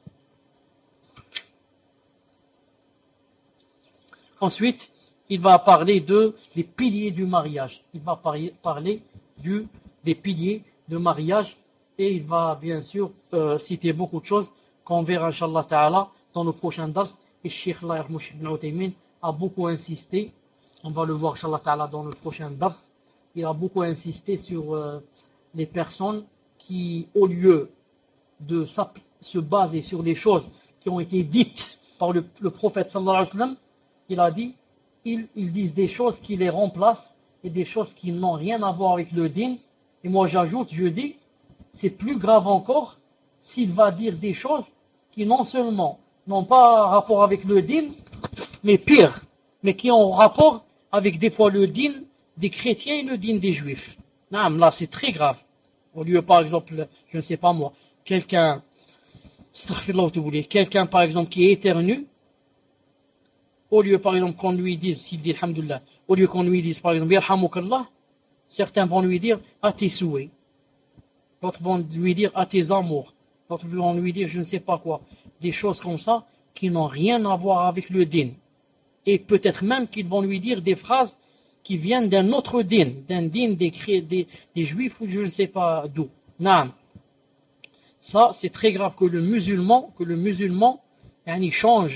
Ensuite, il va parler de, des piliers du mariage. Il va parler du, des piliers de mariage et il va bien sûr euh, citer beaucoup de choses qu'on verra Inch'Allah Ta'ala dans le prochain dars. Et Cheikh Allah Yarhamou Ibn Uthaymin a beaucoup insisté, on va le voir Inch'Allah Ta'ala dans le prochain dars, il a beaucoup insisté sur euh, les personnes qui, au lieu de se baser sur les choses qui ont été dites par le, le prophète sallallahu alayhi wa sallam, il a dit, ils, ils disent des choses qui les remplacent et des choses qui n'ont rien à voir avec le din. Et moi j'ajoute, je dis, c'est plus grave encore s'il va dire des choses qui non seulement n'ont pas rapport avec le din, mais pire, mais qui ont rapport avec des fois le din des chrétiens et le din des juifs. Non, là c'est très grave. Au lieu par exemple, je ne sais pas moi, quelqu'un, quelqu'un par exemple qui éternue, au lieu par exemple qu'on lui dise, s'il dit alhamdoulilah, au lieu qu'on lui dise par exemple, yarhamukallah, certains vont lui dire à tes souhaits, d'autres vont lui dire à tes amours, d'autres vont lui dire je ne sais pas quoi, des choses comme ça qui n'ont rien à voir avec le din. Et peut-être même qu'ils vont lui dire des phrases qui viennent d'un autre din, d'un din des, des, des juifs ou je ne sais pas d'où. Naam. Ça, c'est très grave que le musulman, que le musulman, yani change,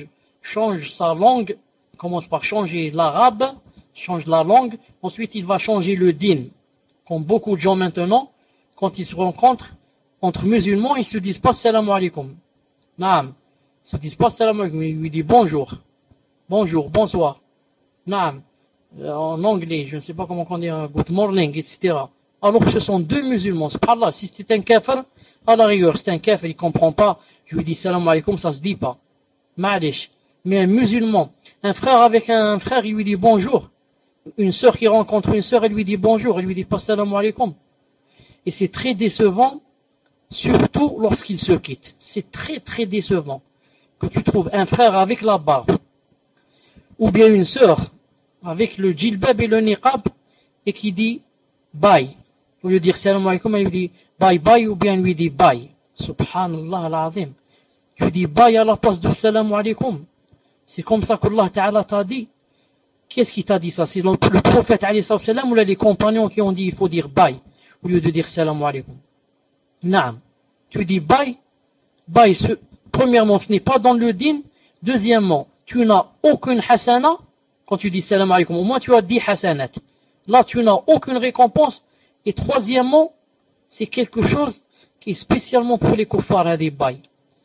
change sa langue, commence par changer l'arabe, change la langue, ensuite il va changer le din. Comme beaucoup de gens maintenant, quand ils se rencontrent entre musulmans, ils se disent pas salam alaikum. Naam. Ils se disent pas salam alaikum, ils lui disent bonjour. Bonjour, bonsoir. Naam. En anglais, je ne sais pas comment on dit, good morning, et cetera. Alors que ce sont deux musulmans. Subhanallah, si c'était un kafir, à la rigueur, c'est un kafir, il comprend pas, je lui dis salam alaikum, ça se dit pas. Ma'alish. Mais un musulman, un frère avec un frère, il lui dit bonjour. Une sœur qui rencontre une sœur, elle lui dit bonjour, elle lui dit pas salam alaikum. Et c'est très décevant, surtout lorsqu'ils se quittent. C'est très très décevant que tu trouves un frère avec la barbe, ou bien une sœur avec le djilbab et le niqab, et qui dit bye. Au lieu de dire salam alaikum, elle lui dit bye bye, ou bien elle lui dit bye. Subhanallah al-azim. Tu dis bye à la place de salam alaikum. C'est comme ça qu'Allah Ta'ala t'a dit. Qu'est-ce qui t'a dit ça? C'est le prophète alayhi salam ou les compagnons qui ont dit il faut dire bye au lieu de dire salam alaikum. Naam. Tu dis bye, bye, ce, premièrement, ce n'est pas dans le din. Deuxièmement, tu n'as aucune hasana. Quand tu dis salam alaikum, au moins tu as dix hasanat. Là, tu n'as aucune récompense. Et troisièmement, c'est quelque chose qui est spécialement pour les kuffars à des bye.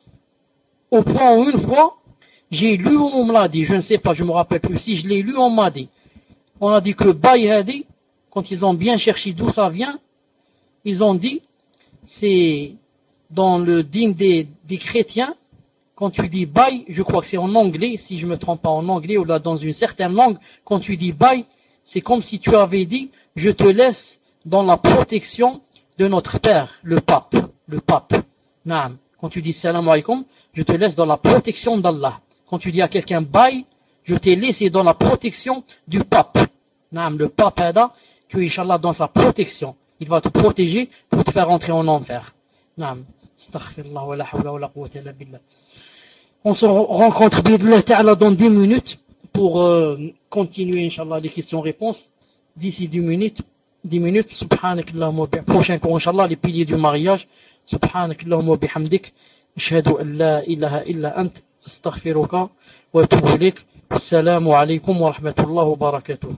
Au point où une fois, j'ai lu, on me l'a dit, je ne sais pas, je me rappelle plus. Si je l'ai lu, on m'a dit. On a dit que bye hadi, quand ils ont bien cherché d'où ça vient, ils ont dit, c'est dans le din des, des chrétiens, quand tu dis bye, je crois que c'est en anglais, si je me trompe pas en anglais, ou là dans une certaine langue, quand tu dis bye, c'est comme si tu avais dit, je te laisse dans la protection de notre père, le pape, le pape. Naam. Quand tu dis salam alaikum, je te laisse dans la protection d'Allah. Quand tu dis à quelqu'un bye, je t'ai laissé dans la protection du pape. Naam, le pape Ada, tu es Inch'Allah dans sa protection. Il va te protéger pour te faire entrer en enfer. Naam. Astaghfirullah wa la hawla wa la quwwata illa billah. On se rencontre bid'Allah ta'ala dans dix minutes pour euh, continuer Inch'Allah les questions-réponses. D'ici dix minutes, dix minutes, subhanakallahumma wa prochain cours Inch'Allah, les piliers du mariage. subhanakallahumma wa bihamdik, ashhadu an la ilaha illa ant, astaghfiruka wa atubu ilayk. Assalamu alaykum wa rahmatullahi wa barakatuh.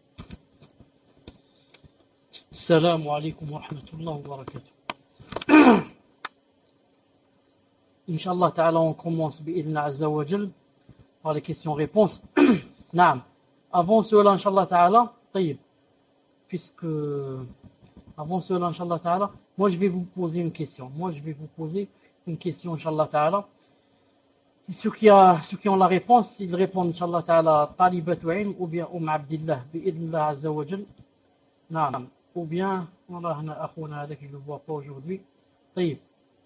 Assalamu alaykum wa rahmatullahi wa barakatuh. Inch'Allah ta'ala, on commence bi'idna azza wa jal par les questions-réponses. Naam. Avant cela, Inch'Allah ta'ala, taïb, puisque avant cela, Inch'Allah ta'ala, moi je vais vous poser une question. Moi je vais vous poser une question, Inch'Allah ta'ala. Et ceux qui, a, ceux qui ont la réponse, ils répondent, Inch'Allah ta'ala, Talibatu ilm ou bien Umm Abdillah, bi'idna azza wa jal. Naam. Ou bien, Allah na akhouna avec, je ne le vois pas aujourd'hui. Taïb.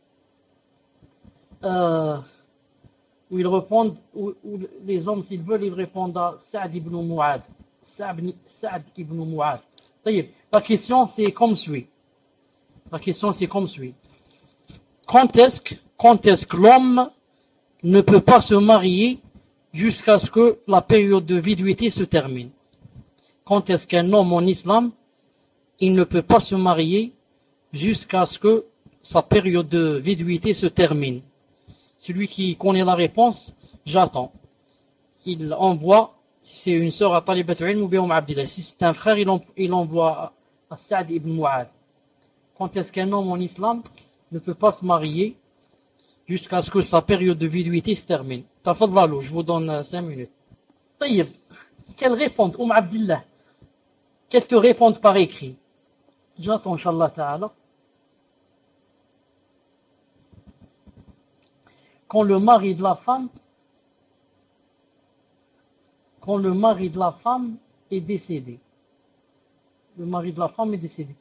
Euh, où ils répondent, où, où les hommes, s'ils veulent, ils répondent à Sa'd ibn Mu'ad. Sa'd ibn Mu'ad. La question, c'est comme suit. La question, c'est comme suit. Quand est-ce que, quand est-ce que l'homme ne peut pas se marier jusqu'à ce que la période de viduité se termine? Quand est-ce qu'un homme en islam, il ne peut pas se marier jusqu'à ce que sa période de viduité se termine? Celui qui connaît la réponse, j'attends. Il envoie, si c'est une sœur à Talibatul Ilm ou bien Umm Abdillah. Si c'est un frère, il, en, il envoie à Sa'd ibn Mu'ad. Quand est-ce qu'un homme en islam ne peut pas se marier jusqu'à ce que sa période de viduité se termine? Tafadhalou, je vous donne cinq minutes. Taïb, qu'elle réponde, Umm Abdillah, qu'elle te réponde par écrit. J'attends, Inch'Allah ta'ala. Quand le mari de la femme, quand le mari de la femme est décédé. Le mari de la femme est décédé.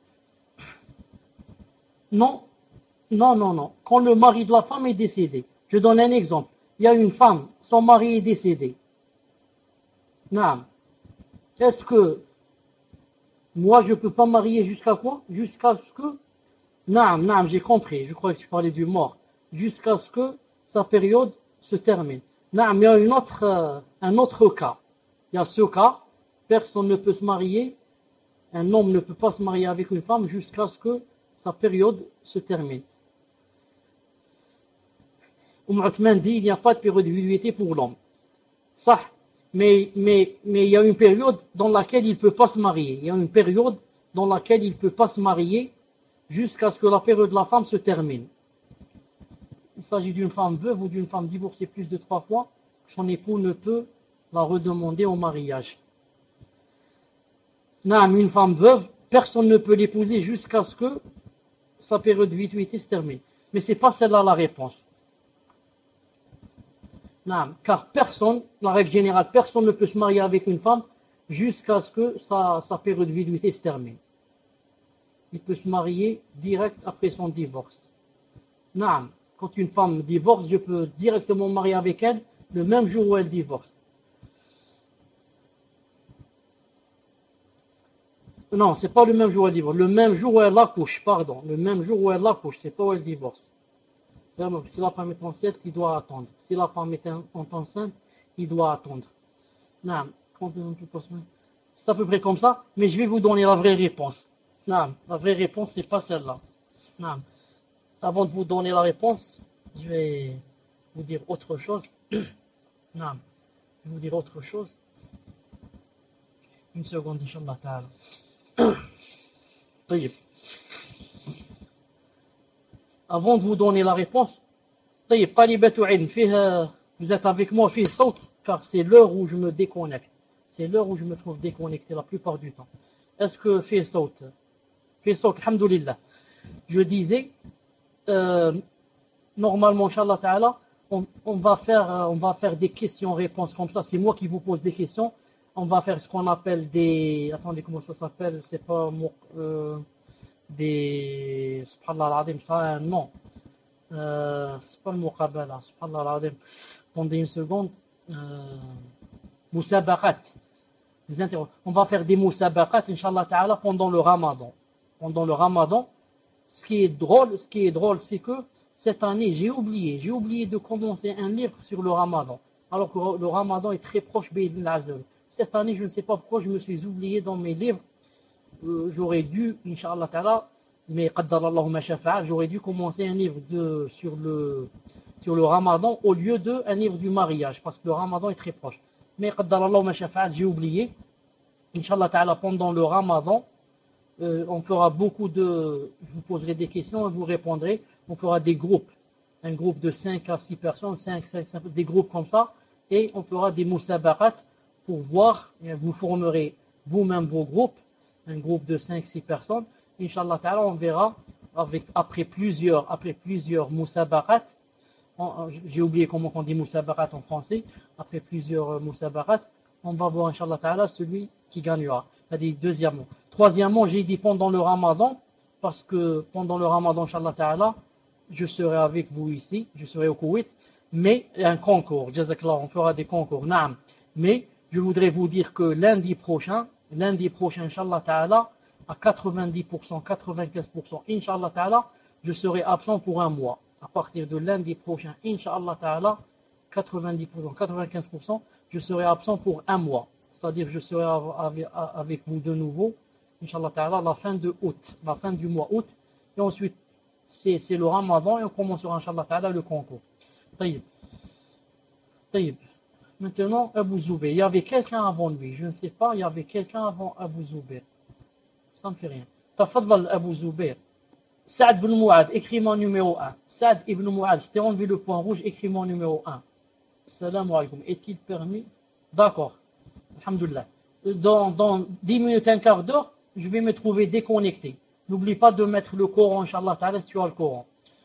Non, non, non, non. Quand le mari de la femme est décédé. Je donne un exemple. Il y a une femme, son mari est décédé. Non. Est-ce que moi je peux pas marier jusqu'à quoi? Jusqu'à ce que... Non, non, j'ai compris. Je crois que tu parlais du mort. Jusqu'à ce que sa période se termine. Non, mais il y a une autre, euh, un autre cas. Il y a ce cas, personne ne peut se marier, un homme ne peut pas se marier avec une femme jusqu'à ce que sa période se termine. Umm Uthman dit, il n'y a pas de période de viduité pour l'homme. Ça, mais, mais, mais il y a une période dans laquelle il ne peut pas se marier. Il y a une période dans laquelle il ne peut pas se marier jusqu'à ce que la période de la femme se termine. Il s'agit d'une femme veuve ou d'une femme divorcée plus de trois fois, son époux ne peut la redemander au mariage. Non, une femme veuve, personne ne peut l'épouser jusqu'à ce que sa période de viduité se termine. Mais ce n'est pas celle-là la réponse. Non, car personne, la règle générale, personne ne peut se marier avec une femme jusqu'à ce que sa, sa période de viduité se termine. Il peut se marier direct après son divorce. Non, quand une femme divorce, je peux directement me marier avec elle le même jour où elle divorce. Non, c'est pas le même jour où elle divorce. Le même jour où elle accouche, pardon. Le même jour où elle accouche, c'est pas où elle divorce. Si la femme est enceinte, il doit attendre. Si la femme est enceinte, il doit attendre. Non, c'est à peu près comme ça, mais je vais vous donner la vraie réponse. Non, la vraie réponse, c'est pas celle-là. Non. Avant de vous donner la réponse, je vais vous dire autre chose. Non, je vais vous dire autre chose. Une seconde, Inch'Allah ta'ala. Avant de vous donner la réponse, vous êtes avec moi, car c'est l'heure où je me déconnecte. C'est l'heure où je me trouve déconnecté la plupart du temps. Est-ce que fait saute Fait saute, alhamdoulilah. Je disais, euh, normalement, Inch'Allah ta'ala, on, on, va faire, on va faire des questions-réponses comme ça. C'est moi qui vous pose des questions. On va faire ce qu'on appelle des... Attendez, comment ça s'appelle? C'est pas... Euh, des... Subhanallah al-Azim, ça a un nom. Euh, c'est pas le muqabala. Subhanallah al-Azim. Attendez une seconde. Euh, Mousabaqat. On va faire des mousabaqat, Inch'Allah ta'ala, pendant le Ramadan. Pendant le Ramadan. Ce qui est drôle, ce qui est drôle, c'est que cette année, j'ai oublié, j'ai oublié de commencer un livre sur le Ramadan. Alors que le Ramadan est très proche de l'Azal. Cette année, je ne sais pas pourquoi je me suis oublié dans mes livres. Euh, j'aurais dû, Inch'Allah ta'ala, mais qaddarallahu ma shafa'a, j'aurais dû commencer un livre de, sur, le, sur le Ramadan au lieu d'un livre du mariage, parce que le Ramadan est très proche. Mais qaddarallahu ma shafa'a, j'ai oublié. Inch'Allah ta'ala, pendant le Ramadan, euh, on fera beaucoup de... Je vous poserai des questions et vous répondrez. On fera des groupes. Un groupe de cinq à six personnes, cinq, cinq, cinq, des groupes comme ça. Et on fera des mousabaqat pour voir, vous formerez vous-même vos groupes, un groupe de cinq six personnes. Inch'Allah ta'ala, on verra avec, après plusieurs, après plusieurs mousabaqat, j'ai oublié comment on dit mousabaqat en français, après plusieurs mousabaqat, on va voir Inch'Allah ta'ala celui qui gagnera. C'est-à-dire deuxièmement. Troisièmement, j'ai dit pendant le Ramadan, parce que pendant le Ramadan, Inch'Allah ta'ala, je serai avec vous ici, je serai au Koweït, mais un concours, Jazakallah, on fera des concours, naam. Mais je voudrais vous dire que lundi prochain, lundi prochain, Inch'Allah ta'ala, à quatre-vingt-dix pour cent, quatre-vingt-quinze pour cent, Inch'Allah ta'ala, je serai absent pour un mois. À partir de lundi prochain, Inch'Allah ta'ala, quatre-vingt-dix pour cent, quatre-vingt-quinze pour cent, je serai absent pour un mois. C'est-à-dire je serai avec vous de nouveau, Inch'Allah ta'ala, à la fin de août, la fin du mois août. Et ensuite, c'est le Ramadan et on commencera, Inch'Allah ta'ala, le concours. Taïb. Taïb. Maintenant, Abu Zubayr. Il y avait quelqu'un avant lui. Je ne sais pas, il y avait quelqu'un avant Abu Zubayr. Ça ne fait rien. Tafadlal Abu Zubayr. Saad ibn Mu'ad, écris mon numéro un. Saad ibn Mu'ad, je t'ai enlevé le point rouge, écris mon numéro un. Salam alaykoum. Est-il permis? D'accord. Alhamdulillah. Dans, dans dix minutes, un quart d'heure, je vais me trouver déconnecté. N'oublie pas de mettre le Coran, Inch'Allah ta'ala, si tu as le Coran.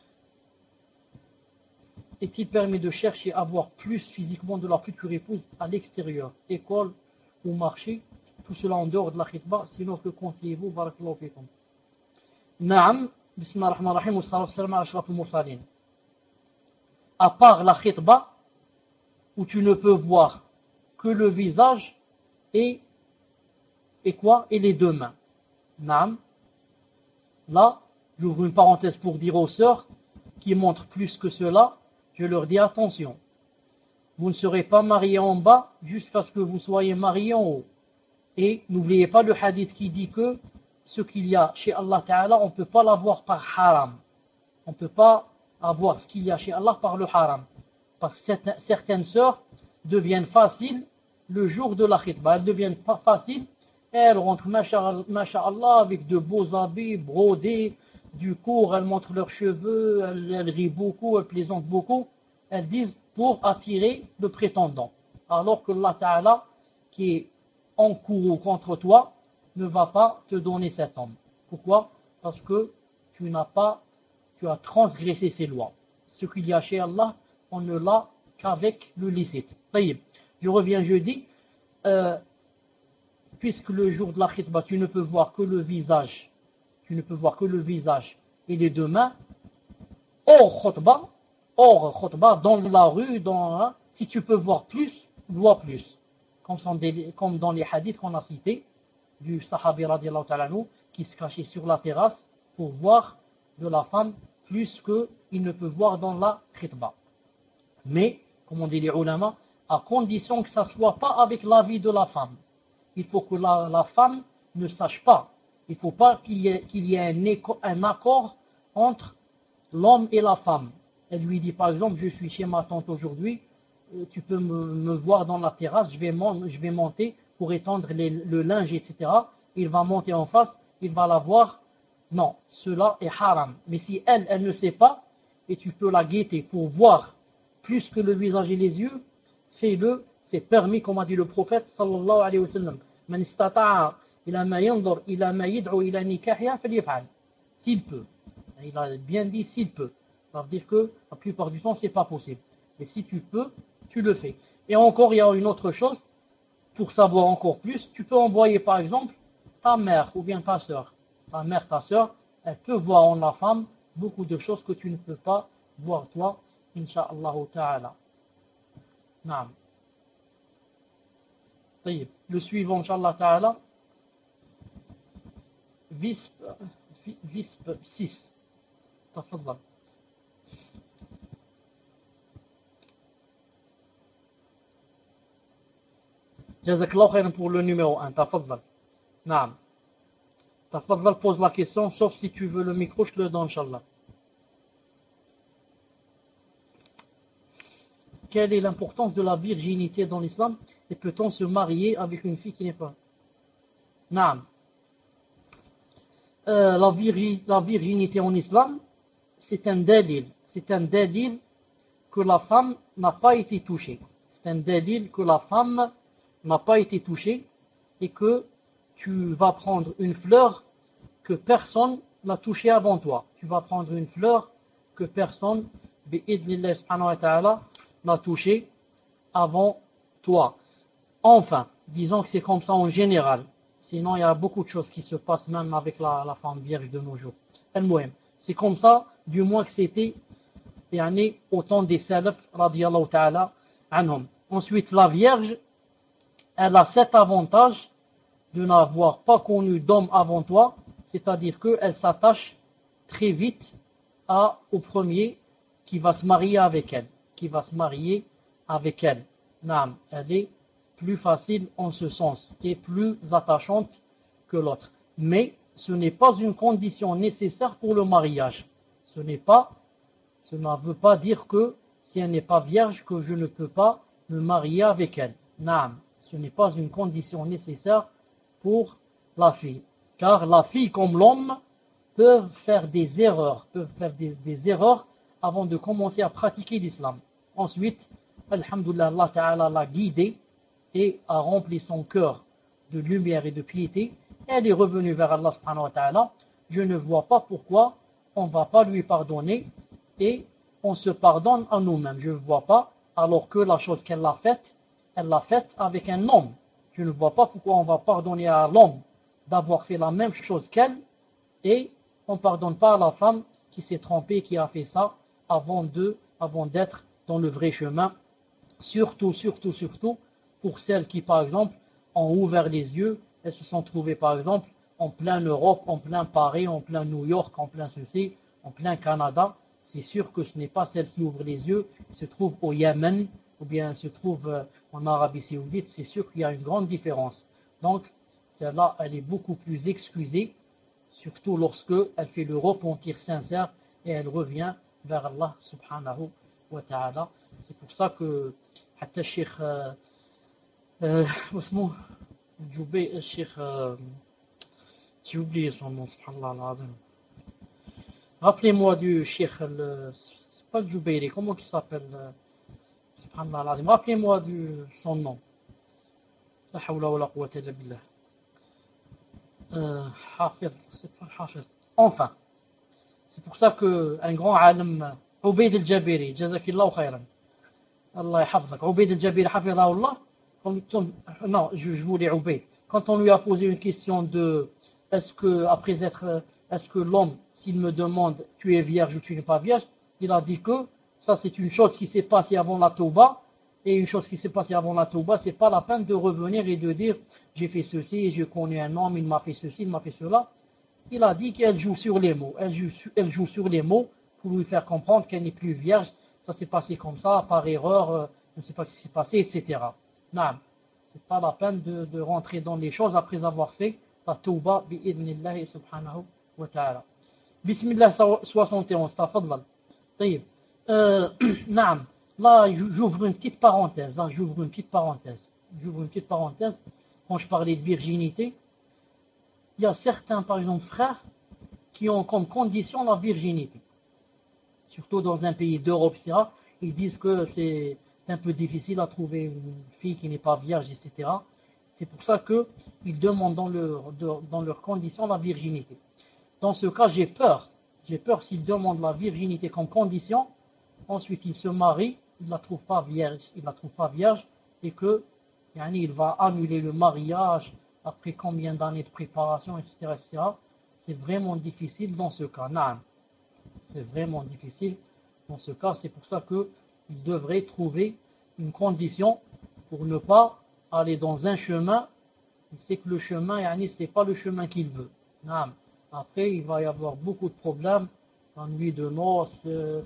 Est-il permis de chercher à voir plus physiquement de la future épouse à l'extérieur, école ou marché, tout cela en dehors de la khitba, sinon que conseillez-vous? Barakallahu fikum. Naam, bismillah ar-Rahman ar-Rahim, wa sallallahu alayhi wa sallam ala mursalin. À part la khitba, où tu ne peux voir que le visage et, et quoi? Et les deux mains. Naam. Là, j'ouvre une parenthèse pour dire aux sœurs qui montrent plus que cela, je leur dis attention, vous ne serez pas mariés en bas jusqu'à ce que vous soyez mariés en haut. Et n'oubliez pas le hadith qui dit que ce qu'il y a chez Allah Ta'ala, on ne peut pas l'avoir par haram. On ne peut pas avoir ce qu'il y a chez Allah par le haram. Parce que certaines sœurs deviennent faciles le jour de la khitba. Elles deviennent pas faciles et elles rentrent, masha'Allah, avec de beaux habits brodés, du court, elles montrent leurs cheveux, elles, elles rient beaucoup, elles plaisantent beaucoup. Elles disent pour attirer le prétendant. Alors que Allah Ta'ala, qui est en courroux contre toi, ne va pas te donner cet homme. Pourquoi? Parce que tu n'as pas, tu as transgressé ses lois. Ce qu'il y a chez Allah, on ne l'a qu'avec le licite. Je reviens jeudi, euh, puisque le jour de la khitba, tu ne peux voir que le visage, tu ne peux voir que le visage et les deux mains, hors khutba, hors khutba, dans la rue, dans, hein, si tu peux voir plus, vois plus. Comme, des, comme dans les hadiths qu'on a cités, du sahabi radiallahu ta'ala anhu, qui se cachait sur la terrasse pour voir de la femme plus qu'il ne peut voir dans la khitba. Mais, comme on dit les ulama, à condition que ça ne soit pas avec l'avis de la femme. Il faut que la, la femme ne sache pas. Il ne faut pas qu'il y ait, qu'il y ait un, éco, un accord entre l'homme et la femme. Elle lui dit par exemple, je suis chez ma tante aujourd'hui, tu peux me, me voir dans la terrasse, je vais, mon, je vais monter pour étendre les, le linge, et cetera. Il va monter en face, il va la voir. Non, cela est haram. Mais si elle, elle ne sait pas, et tu peux la guetter pour voir plus que le visage et les yeux, fais-le, c'est permis, comme a dit le prophète sallallahu alayhi wa sallam. Man istata'a ila ma yanzur ila ma yad'u ila nikahha falyaf'al. S'il peut. Il a bien dit s'il peut. Ça veut dire que la plupart du temps, c'est pas possible. Mais si tu peux, tu le fais. Et encore, il y a une autre chose, pour savoir encore plus, tu peux envoyer par exemple ta mère ou bien ta soeur. Ta mère, ta soeur, elle peut voir en la femme beaucoup de choses que tu ne peux pas voir toi, insha'Allah ta'ala. Naam. Le suivant, insha'Allah ta'ala, Visp, Visp six. Tafadhal. Jazakallah khairan pour le numéro un. Tafadhal. Naam. Tafadhal, pose la question, sauf si tu veux le micro, je te le donne, inch'Allah. Quelle est l'importance de la virginité dans l'islam et peut-on se marier avec une fille qui n'est pas? Naam. Euh, la, virgi, la virginité en islam, c'est un dalil. C'est un dalil que la femme n'a pas été touchée. C'est un dalil que la femme n'a pas été touchée et que tu vas prendre une fleur que personne n'a touchée avant toi. Tu vas prendre une fleur que personne, bi'idnillah subhanahu wa ta'ala, n'a touchée avant toi. Enfin, disons que c'est comme ça en général. Sinon, il y a beaucoup de choses qui se passent même avec la, la femme vierge de nos jours. C'est comme ça, du moins que c'était au temps des salaf, radiyallahu ta'ala anhum. Ensuite, la vierge, elle a cet avantage de n'avoir pas connu d'homme avant toi, c'est-à-dire qu'elle s'attache très vite à, au premier qui va se marier avec elle, qui va se marier avec elle. Naam, elle est plus facile en ce sens et plus attachante que l'autre. Mais ce n'est pas une condition nécessaire pour le mariage. Ce n'est pas, ce ne veut pas dire que si elle n'est pas vierge que je ne peux pas me marier avec elle. Naam, ce n'est pas une condition nécessaire pour la fille. Car la fille comme l'homme peuvent faire des erreurs, peuvent faire des, des erreurs avant de commencer à pratiquer l'islam. Ensuite, alhamdoulilah, Allah Ta'ala l'a guidée et a rempli son cœur de lumière et de piété. Elle est revenue vers Allah subhanahu wa ta'ala. Je ne vois pas pourquoi on ne va pas lui pardonner et on se pardonne à nous-mêmes. Je ne vois pas, alors que la chose qu'elle a faite, elle l'a faite avec un homme. Je ne vois pas pourquoi on va pardonner à l'homme d'avoir fait la même chose qu'elle et on ne pardonne pas à la femme qui s'est trompée, qui a fait ça avant de, avant d'être dans le vrai chemin. Surtout, surtout, surtout, pour celles qui, par exemple, ont ouvert les yeux, elles se sont trouvées, par exemple, en plein Europe, en plein Paris, en plein New York, en plein ceci, en plein Canada. C'est sûr que ce n'est pas celle qui ouvre les yeux, se trouve au Yémen, ou bien se trouve en Arabie Saoudite. C'est sûr qu'il y a une grande différence. Donc, celle-là, elle est beaucoup plus excusée, surtout lorsque elle fait le repentir sincère et elle revient vers Allah subhanahu wa ta'ala. C'est pour ça que حتى الشيخ اسمه جوبي الشيخ j'ai oublié son nom subhanallah al-azim. Rappelez-moi du Cheikh, c'est pas le Joubairi, comment il s'appelle, subhanallah al-azim. Rappelez-moi du son nom. La hawla wa la quwwata illa billah. Euh, Hafiz, c'est pas Hafiz. Enfin, c'est pour ça que un grand alim, Ubayd al-Jabiri, jazakillahu khayran. Allah yahfazak. Ubayd al-Jabiri, hafizahullah. Non, je, je voulais Ubayd. Quand on lui a posé une question de est-ce que, après être, est-ce que l'homme, s'il me demande tu es vierge ou tu n'es pas vierge, il a dit que ça c'est une chose qui s'est passée avant la Tauba, et une chose qui s'est passée avant la Tauba, c'est pas la peine de revenir et de dire j'ai fait ceci, je connais un homme, il m'a fait ceci, il m'a fait cela. Il a dit qu'elle joue sur les mots, elle joue, elle joue sur les mots pour lui faire comprendre qu'elle n'est plus vierge, ça s'est passé comme ça, par erreur, euh, je ne sais pas ce qui s'est passé, et cetera. Non, c'est pas la peine de, de rentrer dans les choses après avoir fait la Tauba bi'idnillahi subhanahu wa ta'ala. Bismillah soixante et onze, tafadlal. طيب. Euh, naam. Là, j'ouvre une petite parenthèse. Là, j'ouvre une petite parenthèse. J'ouvre une petite parenthèse. Quand je parlais de virginité, il y a certains, par exemple, frères, qui ont comme condition la virginité. Surtout dans un pays d'Europe, et cetera. Ils disent que c'est un peu difficile à trouver une fille qui n'est pas vierge, et cetera. C'est pour ça qu'ils demandent dans, leur, dans leurs conditions la virginité. Dans ce cas, j'ai peur. J'ai peur s'ils demandent la virginité comme condition, ensuite ils se marient, ils ne la trouvent pas vierge, ils la trouvent pas vierge, et que, yani, il va annuler le mariage après combien d'années de préparation, et cetera, et cetera. C'est vraiment difficile dans ce cas. Non. C'est vraiment difficile dans ce cas. C'est pour ça qu'ils devraient trouver une condition pour ne pas aller dans un chemin, il sait que le chemin, yani, c'est pas le chemin qu'il veut. Non. Après, il va y avoir beaucoup de problèmes, la nuit de noces, euh,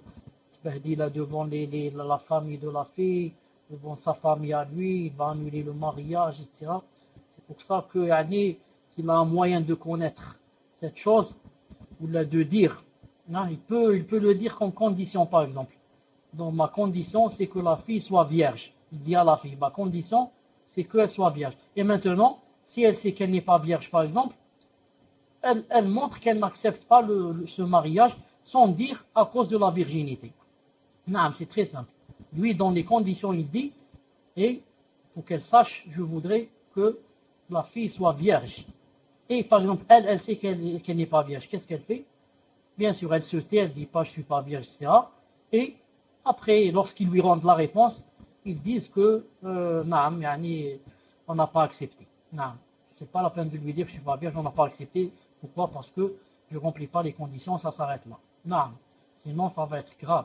devant les, les, la famille de la fille, devant sa famille à lui, il va annuler le mariage, et cetera. C'est pour ça que, yani, s'il a un moyen de connaître cette chose, ou de dire, non, il peut, il peut le dire comme condition, par exemple. Donc, ma condition, c'est que la fille soit vierge. Il dit à la fille, ma condition, c'est qu'elle soit vierge. Et maintenant, si elle sait qu'elle n'est pas vierge, par exemple, elle, elle montre qu'elle n'accepte pas le, le, ce mariage sans dire à cause de la virginité. Non, c'est très simple. Lui, dans les conditions, il dit, et pour qu'elle sache, je voudrais que la fille soit vierge. Et par exemple, elle, elle sait qu'elle, qu'elle n'est pas vierge. Qu'est-ce qu'elle fait? Bien sûr, elle se tait, elle ne dit pas je ne suis pas vierge, et cetera. Et après, lorsqu'ils lui rendent la réponse, ils disent que euh, naam, yani, on n'a pas accepté. Non, c'est pas la peine de lui dire que je ne suis pas vierge, on n'a pas accepté. Pourquoi? Parce que je ne remplis pas les conditions, ça s'arrête là. Non, sinon ça va être grave.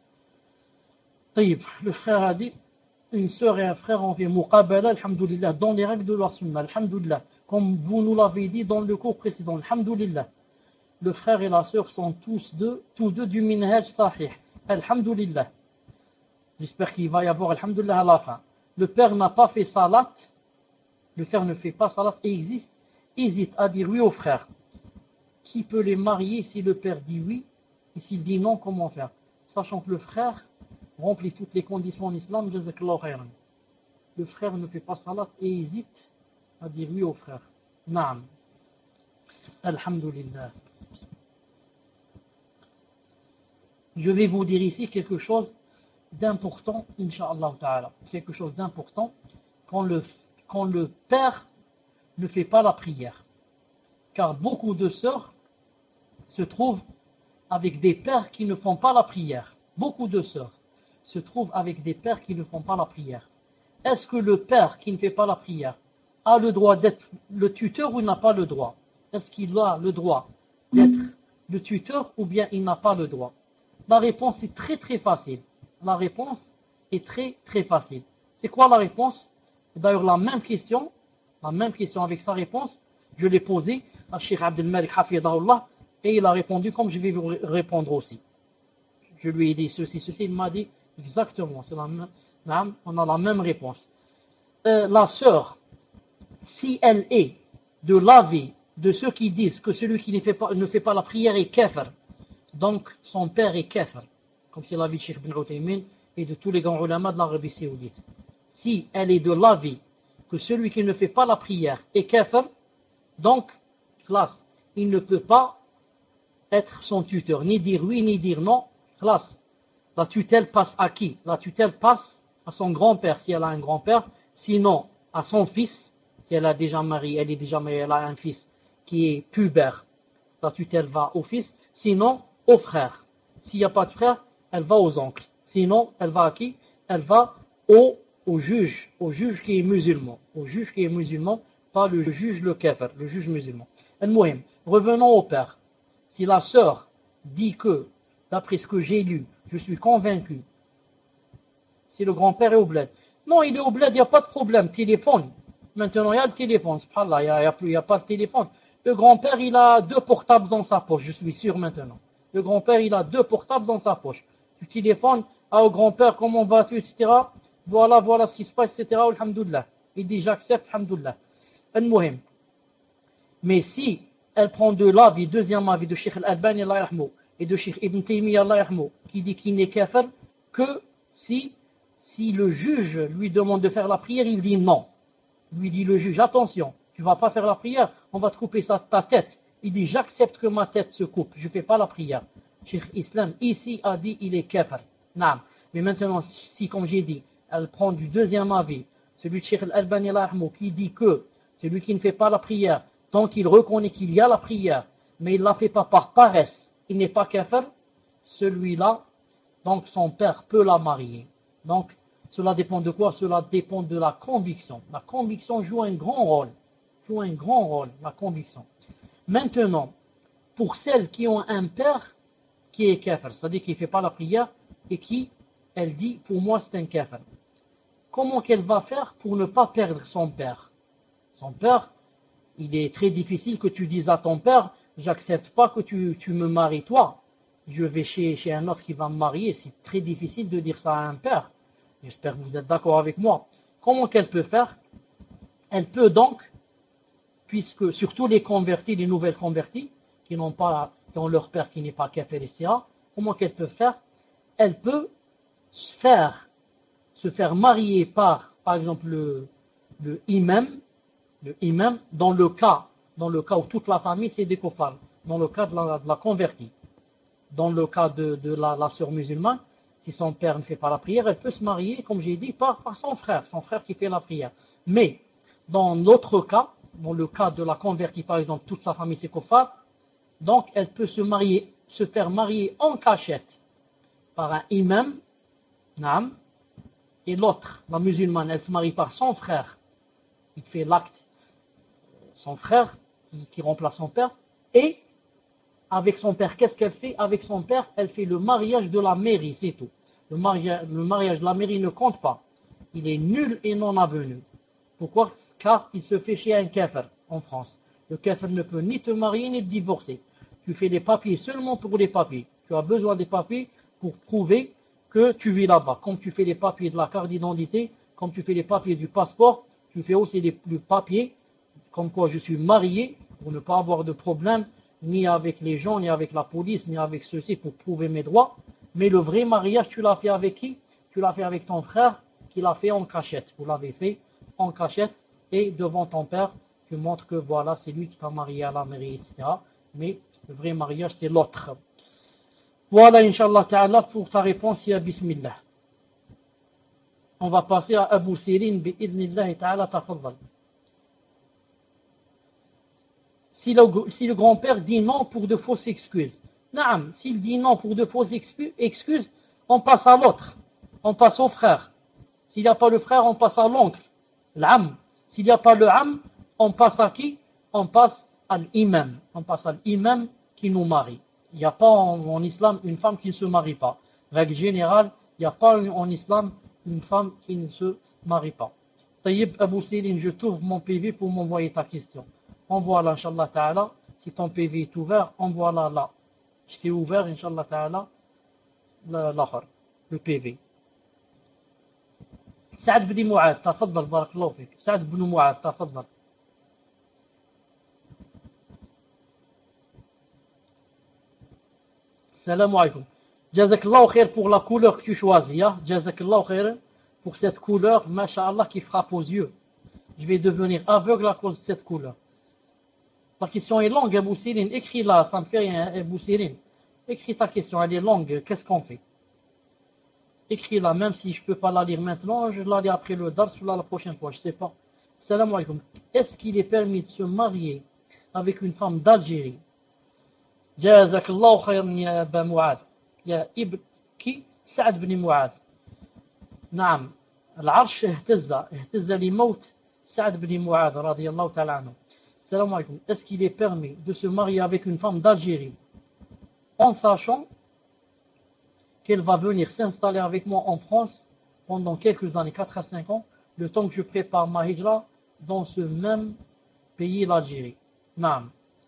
Le frère a dit, une sœur et un frère ont fait muqabala, alhamdoulilah, dans les règles de la sunna, alhamdoulilah, comme vous nous l'avez dit dans le cours précédent, alhamdoulilah. Le frère et la sœur sont tous deux, tous deux du minhaj sahih, alhamdoulilah. J'espère qu'il va y avoir alhamdoulilah à la fin. Le père n'a pas fait salat, le frère ne fait pas salat et existe, hésite à dire oui au frère. Qui peut les marier si le père dit oui et s'il dit non, comment faire? Sachant que le frère remplit toutes les conditions en islam, jazakallahu khayran. Le frère ne fait pas salat et hésite à dire oui au frère. Naam. Alhamdulillah. Je vais vous dire ici quelque chose d'important, incha'Allah ta'ala. Quelque chose d'important quand le, quand le père ne fait pas la prière. Car beaucoup de sœurs se trouvent avec des pères qui ne font pas la prière. Beaucoup de sœurs se trouvent avec des pères qui ne font pas la prière. Est-ce que le père qui ne fait pas la prière a le droit d'être le tuteur ou il n'a pas le droit? Est-ce qu'il a le droit d'être le tuteur ou bien il n'a pas le droit? La réponse est très très facile. La réponse est très très facile. C'est quoi la réponse? D'ailleurs la même question, la même question avec sa réponse, je l'ai posée à Cheikh Abdel Malik Hafidahullah et il a répondu comme je vais vous répondre aussi. Je lui ai dit ceci, ceci, il m'a dit exactement, c'est la même, on a la même réponse. Euh, la sœur, si elle est de l'avis de ceux qui disent que celui qui ne fait pas, ne fait pas la prière est kafir, donc son père est kafir, comme c'est l'avis de Cheikh Ibn Uthaymin et de tous les grands ulama de l'Arabie saoudite, si elle est de l'avis que celui qui ne fait pas la prière est kafir, donc, classe, il ne peut pas être son tuteur, ni dire oui, ni dire non, classe. La tutelle passe à qui? La tutelle passe à son grand-père, si elle a un grand-père, sinon à son fils, si elle a déjà marié, elle est déjà mariée, elle a un fils qui est pubère, la tutelle va au fils, sinon au frère. S'il n'y a pas de frère, elle va aux oncles. Sinon, elle va à qui? Elle va au, au juge, au juge qui est musulman, au juge qui est musulman, pas le juge le kafir, le juge musulman. Al-Muhim, revenons au père. Si la sœur dit que, d'après ce que j'ai lu, je suis convaincu, si le grand-père est au bled. Non, il est au bled, il n'y a pas de problème, téléphone. Maintenant, il y a le téléphone, subhanallah, il n'y a, il y a, il y a pas de téléphone. Le grand-père, il a deux portables dans sa poche, je suis sûr maintenant. Le grand-père, il a deux portables dans sa poche. Tu téléphones ah, au grand-père, comment vas-tu, et cetera. Voilà, voilà ce qui se passe, et cetera. Alhamdoulilah. Il dit, j'accepte, alhamdoulilah. Al-Muhim. Mais si elle prend de l'avis, deuxième avis de Cheikh Al-Albani, et de Cheikh Ibn Taymiyyah, qui dit qu'il n'est kafir que si, si le juge lui demande de faire la prière, il dit non. Lui dit le juge, attention, tu ne vas pas faire la prière, on va te couper sa, ta tête. Il dit, j'accepte que ma tête se coupe, je ne fais pas la prière. Cheikh Islam, ici, a dit, il est kafir. Naam. Mais maintenant, si, comme j'ai dit, elle prend du deuxième avis, celui de Cheikh Al-Albani, qui dit que celui qui ne fait pas la prière, tant qu'il reconnaît qu'il y a la prière, mais il ne la fait pas par paresse, il n'est pas kafir, celui-là, donc son père peut la marier. Donc, cela dépend de quoi? Cela dépend de la conviction. La conviction joue un grand rôle. Joue un grand rôle, la conviction. Maintenant, pour celles qui ont un père qui est kafir, c'est-à-dire qui ne fait pas la prière, et qui, elle dit, pour moi c'est un kafir. Comment qu'elle va faire pour ne pas perdre son père? Son père, il est très difficile que tu dises à ton père, j'accepte pas que tu, tu me maries toi. Je vais chez, chez un autre qui va me marier. C'est très difficile de dire ça à un père. J'espère que vous êtes d'accord avec moi. Comment qu'elle peut faire? Elle peut donc, puisque surtout les convertis, les nouvelles convertis, qui n'ont pas, qui ont leur père qui n'est pas kafir, et cetera. Comment qu'elle peut faire? Elle peut se faire, se faire marier par, par exemple, le, le imam, le imam, dans le cas, dans le cas où toute la famille c'est des kofars, dans le cas de la, de la convertie. Dans le cas de, de la, la sœur musulmane, si son père ne fait pas la prière, elle peut se marier, comme j'ai dit, par, par son frère, son frère qui fait la prière. Mais, dans l'autre cas, dans le cas de la convertie, par exemple, toute sa famille c'est kofar, donc elle peut se marier, se faire marier en cachette par un imam, naam, et l'autre, la musulmane, elle se marie par son frère, il fait l'acte, son frère, qui, qui remplace son père, et avec son père, qu'est-ce qu'elle fait? Avec son père, elle fait le mariage de la mairie, c'est tout. Le mariage, le mariage de la mairie ne compte pas. Il est nul et non avenu. Pourquoi? Car il se fait chez un kafir en France. Le kafir ne peut ni te marier ni te divorcer. Tu fais les papiers seulement pour les papiers. Tu as besoin des papiers pour prouver que tu vis là-bas. Comme tu fais les papiers de la carte d'identité, comme tu fais les papiers du passeport, tu fais aussi les, les papiers comme quoi je suis marié pour ne pas avoir de problème ni avec les gens, ni avec la police, ni avec ceux-ci pour prouver mes droits. Mais le vrai mariage, tu l'as fait avec qui? Tu l'as fait avec ton frère qui l'a fait en cachette. Vous l'avez fait en cachette et devant ton père, tu montres que voilà, c'est lui qui t'a marié à la mairie, et cetera. Mais le vrai mariage, c'est l'autre. Voilà, Inch'Allah Ta'ala, pour ta réponse, ya Bismillah. On va passer à Abu Sirin, bi'idhnillah Ta'ala, tafaddal. Si le, si le grand-père dit non pour de fausses excuses. Naam, s'il dit non pour de fausses excuses, on passe à l'autre. On passe au frère. S'il n'y a pas le frère, on passe à l'oncle. L'am. S'il n'y a pas le am, on passe à qui? On passe à l'imam. On passe à l'imam qui nous marie. Il n'y a pas en, en islam une femme qui ne se marie pas. Règle générale, il n'y a pas en islam une femme qui ne se marie pas. Taïb Abu Sirin, je trouve mon P V pour m'envoyer ta question. Envoie-la, Inch'Allah Ta'ala. Si ton P V est ouvert, envoie-la là. Je t'ai ouvert, Inch'Allah Ta'ala, le P V. سعد بن معاذ تفضل بارك الله فيك. سعد بن معاذ تفضل. السلام عليكم. Jazakallahu khair pour la couleur que tu choisis. Hein? Jazakallahu khair pour cette couleur, masha'Allah, qui frappe aux yeux. Je vais devenir aveugle à cause de cette couleur. La question est longue, Abou Sirin. Écris-la, ça me fait rien, Abou Sirin. Écris ta question, elle est longue. Qu'est-ce qu'on fait? Écris-la, même si je ne peux pas la lire maintenant, je la lis après le dars ou la prochaine fois, je ne sais pas. Salam alaikum. Est-ce qu'il est permis de se marier avec une femme d'Algérie? Jazakallahu khayran ya Aba Muaz. Ya Ibn qui? Saad ibn Muaz. نعم العرش اهتز اهتز لموت سعد بن معاذ رضي الله تعالى عنه. Salam alaikum. Est-ce qu'il est permis de se marier avec une femme d'Algérie en sachant qu'elle va venir s'installer avec moi en France pendant quelques années, quatre à cinq ans, le temps que je prépare ma hijra dans ce même pays, l'Algérie? Naam.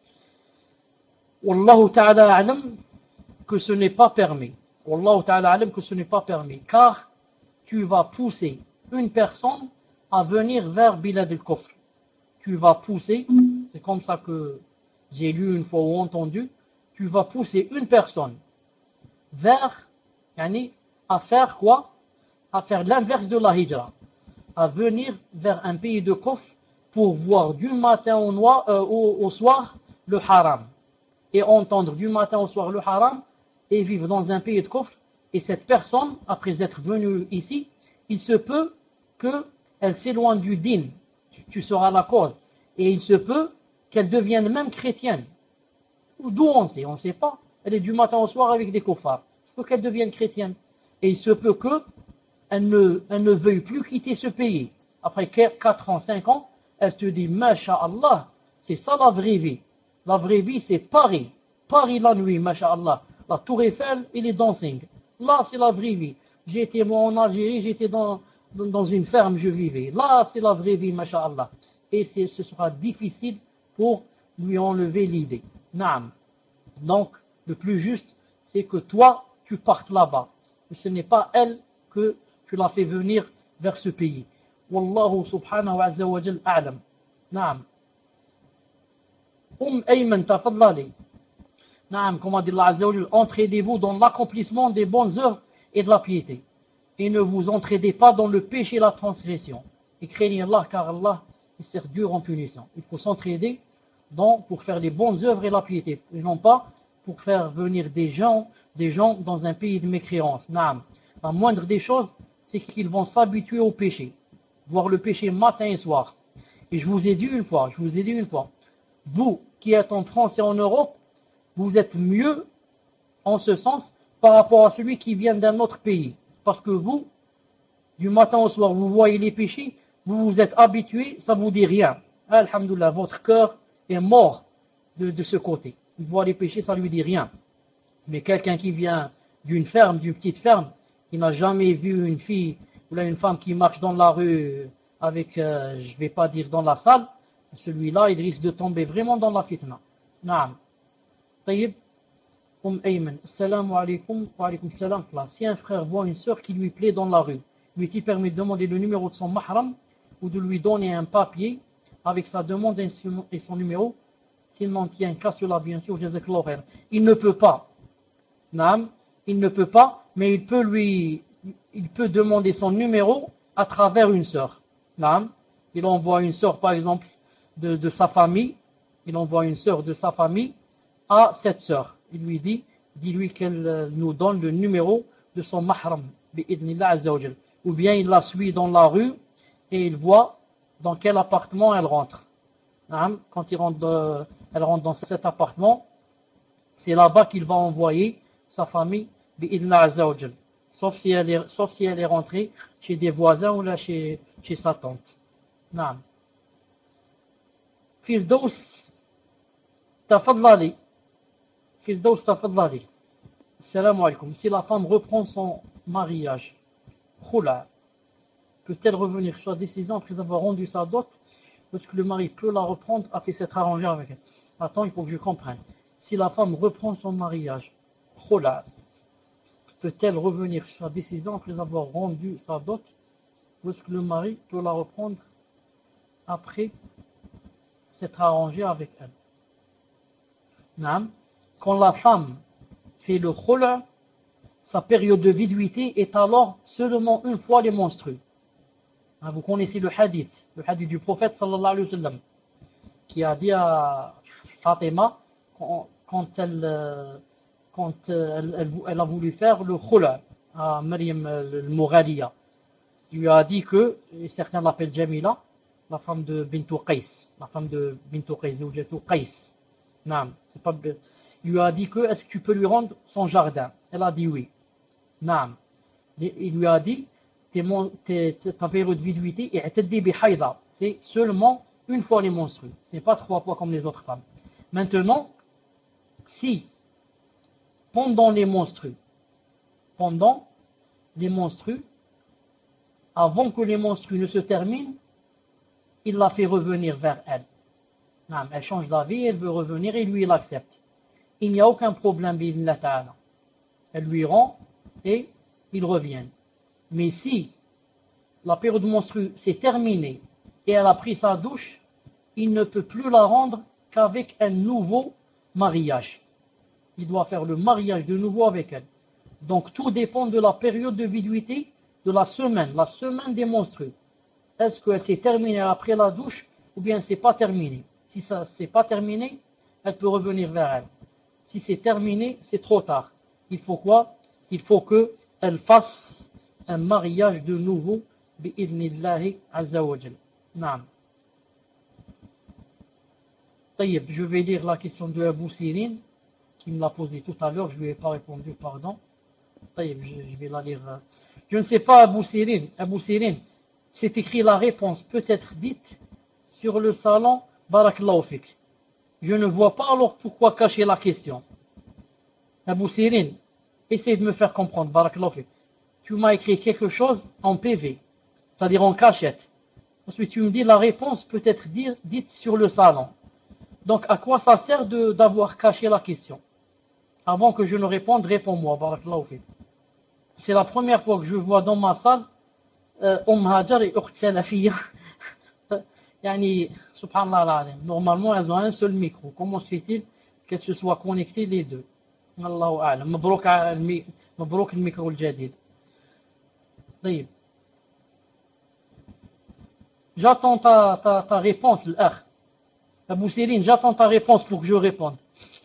Wallahu ta'ala a'lam que ce n'est pas permis. Wallahu ta'ala a'lam que ce n'est pas permis. Car tu vas pousser une personne à venir vers Bilad al-Kufr. Tu vas pousser, c'est comme ça que j'ai lu une fois ou entendu, tu vas pousser une personne vers, yani, à faire quoi? À faire l'inverse de la hijra. À venir vers un pays de Kufr pour voir du matin au, noir, euh, au, au soir le haram. Et entendre du matin au soir le haram et vivre dans un pays de Kufr. Et cette personne, après être venue ici, il se peut qu'elle s'éloigne du din. Tu seras la cause. Et il se peut qu'elle devienne même chrétienne. D'où on sait? On ne sait pas. Elle est du matin au soir avec des koffars. Il se peut qu'elle devienne chrétienne. Et il se peut qu'elle ne, elle ne veuille plus quitter ce pays. Après quatre ans, cinq ans, elle te dit, Masha'Allah, c'est ça la vraie vie. La vraie vie, c'est Paris. Paris la nuit, Masha'Allah. La Tour Eiffel et les dancing. Là, c'est la vraie vie. J'étais moi en Algérie, j'étais dans, dans, dans une ferme, je vivais. Là, c'est la vraie vie, masha'Allah. Et ce sera difficile pour lui enlever l'idée. Naam. Donc, le plus juste, c'est que toi, tu partes là-bas. Mais ce n'est pas elle que tu l'as fait venir vers ce pays. Wallahu subhanahu wa azza wa jal a'lam. Naam. Umm Ayman, tafadlali. Naam, comme a dit Allah azza wa jal, entraidez-vous dans l'accomplissement des bonnes œuvres et de la piété. Et ne vous entraidez pas dans le péché et la transgression. Et craignez Allah, car Allah est certes dur en punition. Il faut s'entraider dans, pour faire les bonnes œuvres et la piété. Et non pas pour faire venir des gens, des gens dans un pays de mécréance. Naam. La moindre des choses, c'est qu'ils vont s'habituer au péché. Voir le péché matin et soir. Et je vous ai dit une fois, je vous ai dit une fois, vous qui êtes en France et en Europe, vous êtes mieux en ce sens par rapport à celui qui vient d'un autre pays. Parce que vous, du matin au soir, vous voyez les péchés, vous vous êtes habitué, ça ne vous dit rien. Alhamdoulilah, votre cœur est mort de, de ce côté. Il voit les péchés, ça ne lui dit rien. Mais quelqu'un qui vient d'une ferme, d'une petite ferme, qui n'a jamais vu une fille ou là une femme qui marche dans la rue avec, euh, je ne vais pas dire dans la salle, celui-là, il risque de tomber vraiment dans la fitna. Naam. Taïb. Umm Ayman, salam alaikum, wa alaikum salam. Si un frère voit une sœur qui lui plaît dans la rue, lui est-il permis de demander le numéro de son mahram ou de lui donner un papier avec sa demande et son numéro, s'il n'en tient qu'à cela, bien sûr, jazakallahu khair. Il ne peut pas. Naam, il ne peut pas, mais il peut lui, il peut demander son numéro à travers une sœur. Naam, il envoie une sœur, par exemple, de, de sa famille, il envoie une sœur de sa famille à cette sœur. Il lui dit, dis-lui qu'elle nous donne le numéro de son mahram, bi'idnillah azza wa jal. Ou bien il la suit dans la rue et il voit dans quel appartement elle rentre. Quand il rentre de, elle rentre dans cet appartement, c'est là-bas qu'il va envoyer sa famille, bi'idnillah azza wa jal. Sauf si elle est, sauf si elle est rentrée chez des voisins ou là chez, chez sa tante. Naam. Firdaus, tafadlali. Firdaus, tafadlali. Salam alaikum. Si la femme reprend son mariage, khula, peut-elle revenir sur la décision après avoir rendu sa dot? Est-ce que le mari peut la reprendre après s'être arrangé avec elle? Attends, il faut que je comprenne. Si la femme reprend son mariage, khula, peut-elle revenir sur sa décision après avoir rendu sa dot? Ou est-ce que le mari peut la reprendre après s'être arrangé avec elle? Non. Quand la femme fait le khula, sa période de viduité est alors seulement une fois les menstrues. Hein, vous connaissez le hadith, le hadith du prophète sallallahu alayhi wa sallam, qui a dit à Fatima, quand, quand, elle, quand elle, elle, elle a voulu faire le khula à Maryam al-Mughaliya, il lui a dit que, et certains l'appellent Jamila, la femme de Bintou Qais, la femme de Bintou Qais, ou Bintou Qais. Non, c'est pas. Il lui a dit que, est-ce que tu peux lui rendre son jardin? Elle a dit oui. Non. Il lui a dit, ta période de viduité, c'est seulement une fois les menstrues. Ce n'est pas trois fois comme les autres femmes. Maintenant, si pendant les menstrues, pendant les menstrues, avant que les menstrues ne se terminent, il la fait revenir vers elle. Non, elle change d'avis, elle veut revenir et lui il accepte. Il n'y a aucun problème, bi'idhnillah ta'ala. Elle lui rend et ils reviennent. Mais si la période menstruelle s'est terminée et elle a pris sa douche, il ne peut plus la rendre qu'avec un nouveau mariage. Il doit faire le mariage de nouveau avec elle. Donc tout dépend de la période de viduité de la semaine, la semaine des menstrues. Est-ce qu'elle s'est terminée après la douche ou bien c'est pas terminé? Si ça c'est pas terminé, elle peut revenir vers elle. Si c'est terminé, c'est trop tard. Il faut quoi? Il faut qu'elle fasse un mariage de nouveau bi'idhnillahi azza wa jal. Naam. Taïb, je vais lire la question de Abu Sirin qui me l'a posée tout à l'heure, je lui ai pas répondu, pardon. Taïb, je, je vais la lire. Je ne sais pas, Abu Sirin, Abu Sirin, c'est écrit la réponse peut être dite sur le salon Barakallahu fik. Je ne vois pas alors pourquoi cacher la question. Abu Sirin, essaye de me faire comprendre, Barakallahu fik. Tu m'as écrit quelque chose en P V, c'est-à-dire en cachette. Ensuite, tu me dis la réponse peut être dire, dite sur le salon. Donc, à quoi ça sert de, d'avoir caché la question? Avant que je ne réponde, réponds-moi, Barakallahu fik. C'est la première fois que je vois dans ma salle Umm Hajar et Ukht Salafiyya. Yani, subhanallah al-alim. Normalement, elles ont un seul micro. Comment se fait-il qu'elles se soient connectées les deux? Allahu a'lam. Mabrouk le micro al-jadid. طيب. J'attends ta, ta, ta réponse, l'akh. Abu Sirin, j'attends ta réponse pour que je réponde.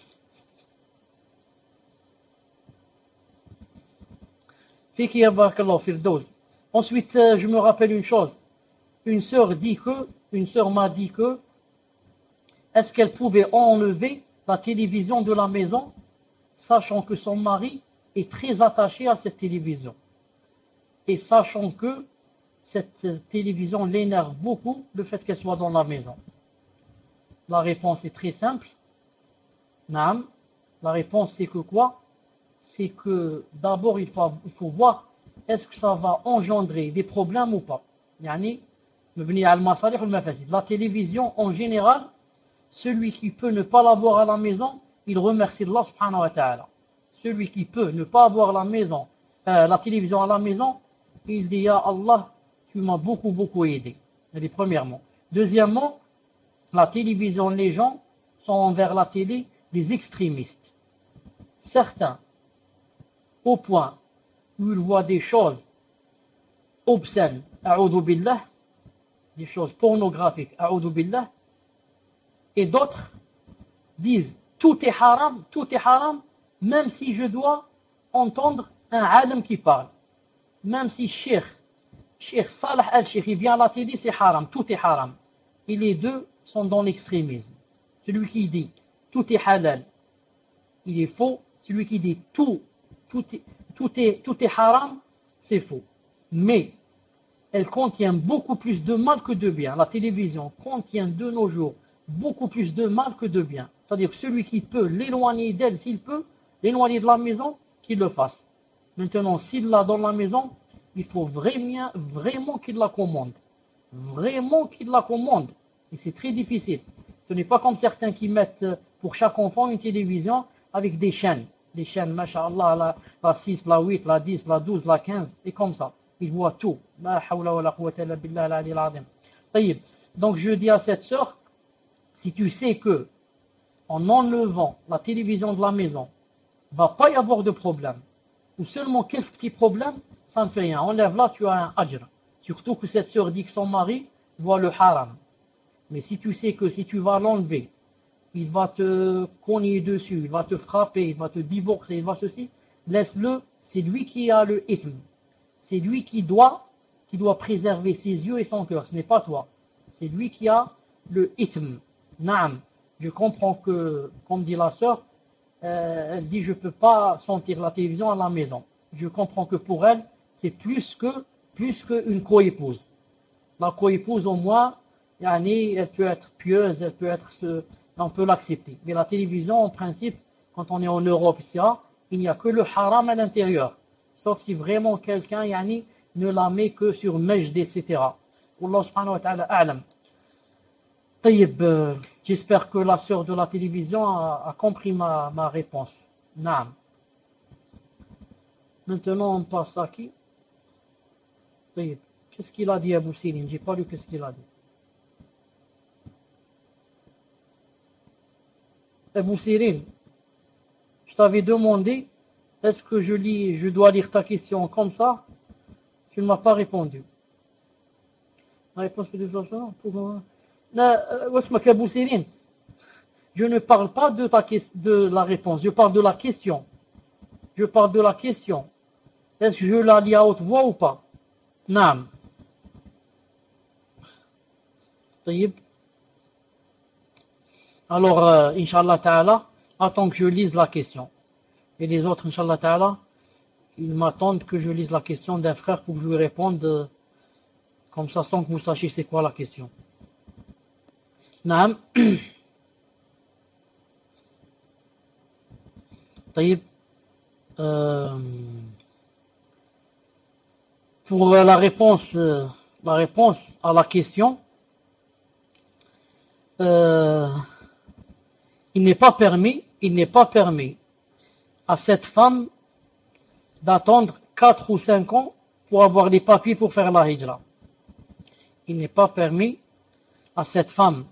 Fiki ya barakallahu firdaus. Ensuite, euh, je me rappelle une chose. Une sœur dit que, une sœur m'a dit que, est-ce qu'elle pouvait enlever la télévision de la maison, sachant que son mari est très attaché à cette télévision. Et sachant que cette télévision l'énerve beaucoup, le fait qu'elle soit dans la maison. La réponse est très simple. Naam. La réponse c'est que quoi? C'est que d'abord il faut, il faut voir est-ce que ça va engendrer des problèmes ou pas. Yani, la télévision en général, celui qui peut ne pas l'avoir à la maison, il remercie Allah subhanahu wa ta'ala. Celui qui peut ne pas avoir la maison, euh, la télévision à la maison, il dit ya Allah, tu m'as beaucoup beaucoup aidé. Premièrement. Deuxièmement, la télévision, les gens sont envers la télé des extrémistes. Certains, au point où ils voient des choses obscènes, a'udhu billah, des choses pornographiques, a'udhu billah, et d'autres disent tout est haram, tout est haram, même si je dois entendre un alim qui parle. Même si Cheikh, Cheikh Salah al-Cheikh, il vient à la télé, c'est haram, tout est haram. Et les deux sont dans l'extrémisme. Celui qui dit tout est halal, il est faux. Celui qui dit tout, tout est, tout est, tout est haram, c'est faux. Mais elle contient beaucoup plus de mal que de bien. La télévision contient de nos jours beaucoup plus de mal que de bien. C'est-à-dire que celui qui peut l'éloigner d'elle, s'il peut, l'éloigner de la maison, qu'il le fasse. Maintenant, s'il l'a dans la maison, il faut vraiment, vraiment qu'il la commande. Vraiment qu'il la commande. Et c'est très difficile. Ce n'est pas comme certains qui mettent pour chaque enfant une télévision avec des chaînes. Des chaînes, masha'Allah, la, la six, la huit, la dix, la douze, la quinze, et comme ça. Ils voient tout. Donc je dis à cette sœur, si tu sais que en enlevant la télévision de la maison, il ne va pas y avoir de problème, ou seulement quelques petits problèmes, ça ne fait rien. Enlève là, tu as un ajr. Surtout que cette sœur dit que son mari voit le haram. Mais si tu sais que si tu vas l'enlever, il va te cogner dessus, il va te frapper, il va te divorcer, il va ceci, laisse-le, c'est lui qui a le ithme. C'est lui qui doit, qui doit préserver ses yeux et son cœur, ce n'est pas toi. C'est lui qui a le ithme. Naam. Je comprends que, comme dit la sœur, euh, elle dit je ne peux pas sentir la télévision à la maison. Je comprends que pour elle, c'est plus que plus qu'une co-épouse. La co-épouse au moins, yani, elle peut être pieuse, elle peut être ce, on peut l'accepter. Mais la télévision, en principe, quand on est en Europe, et cetera, il n'y a que le haram à l'intérieur. Sauf si vraiment quelqu'un yani, ne la met que sur majd, et cetera. Allah subhanahu wa ta'ala a'lam. Taïb, euh, j'espère que la sœur de la télévision a, a compris ma, ma réponse. Naam. Maintenant, on passe à qui? Taïb. Qu'est-ce qu'il a dit Abou Sirim? J'ai pas lu qu'est-ce qu'il a dit. Abou Sirim, je t'avais demandé, est-ce que je lis, je dois lire ta question comme ça? Tu ne m'as pas répondu. La réponse que tu dois faire pour... Abou Sirim, je ne parle pas de, ta, de la réponse, je parle de la question. Je parle de la question. Est-ce que je la lis à haute voix ou pas? Naam. Taïb. Alors, euh, Inch'Allah Ta'ala, attends que je lise la question. Et les autres, Inch'Allah Ta'ala, ils m'attendent que je lise la question d'un frère pour que je lui réponde euh, comme ça, sans que vous sachiez c'est quoi la question. Naam. Taïb. Euh, pour la réponse, euh, la réponse à la question, euh, il n'est pas permis, il n'est pas permis à cette femme d'attendre quatre ou cinq ans pour avoir les papiers pour faire la hijra. Il n'est pas permis à cette femme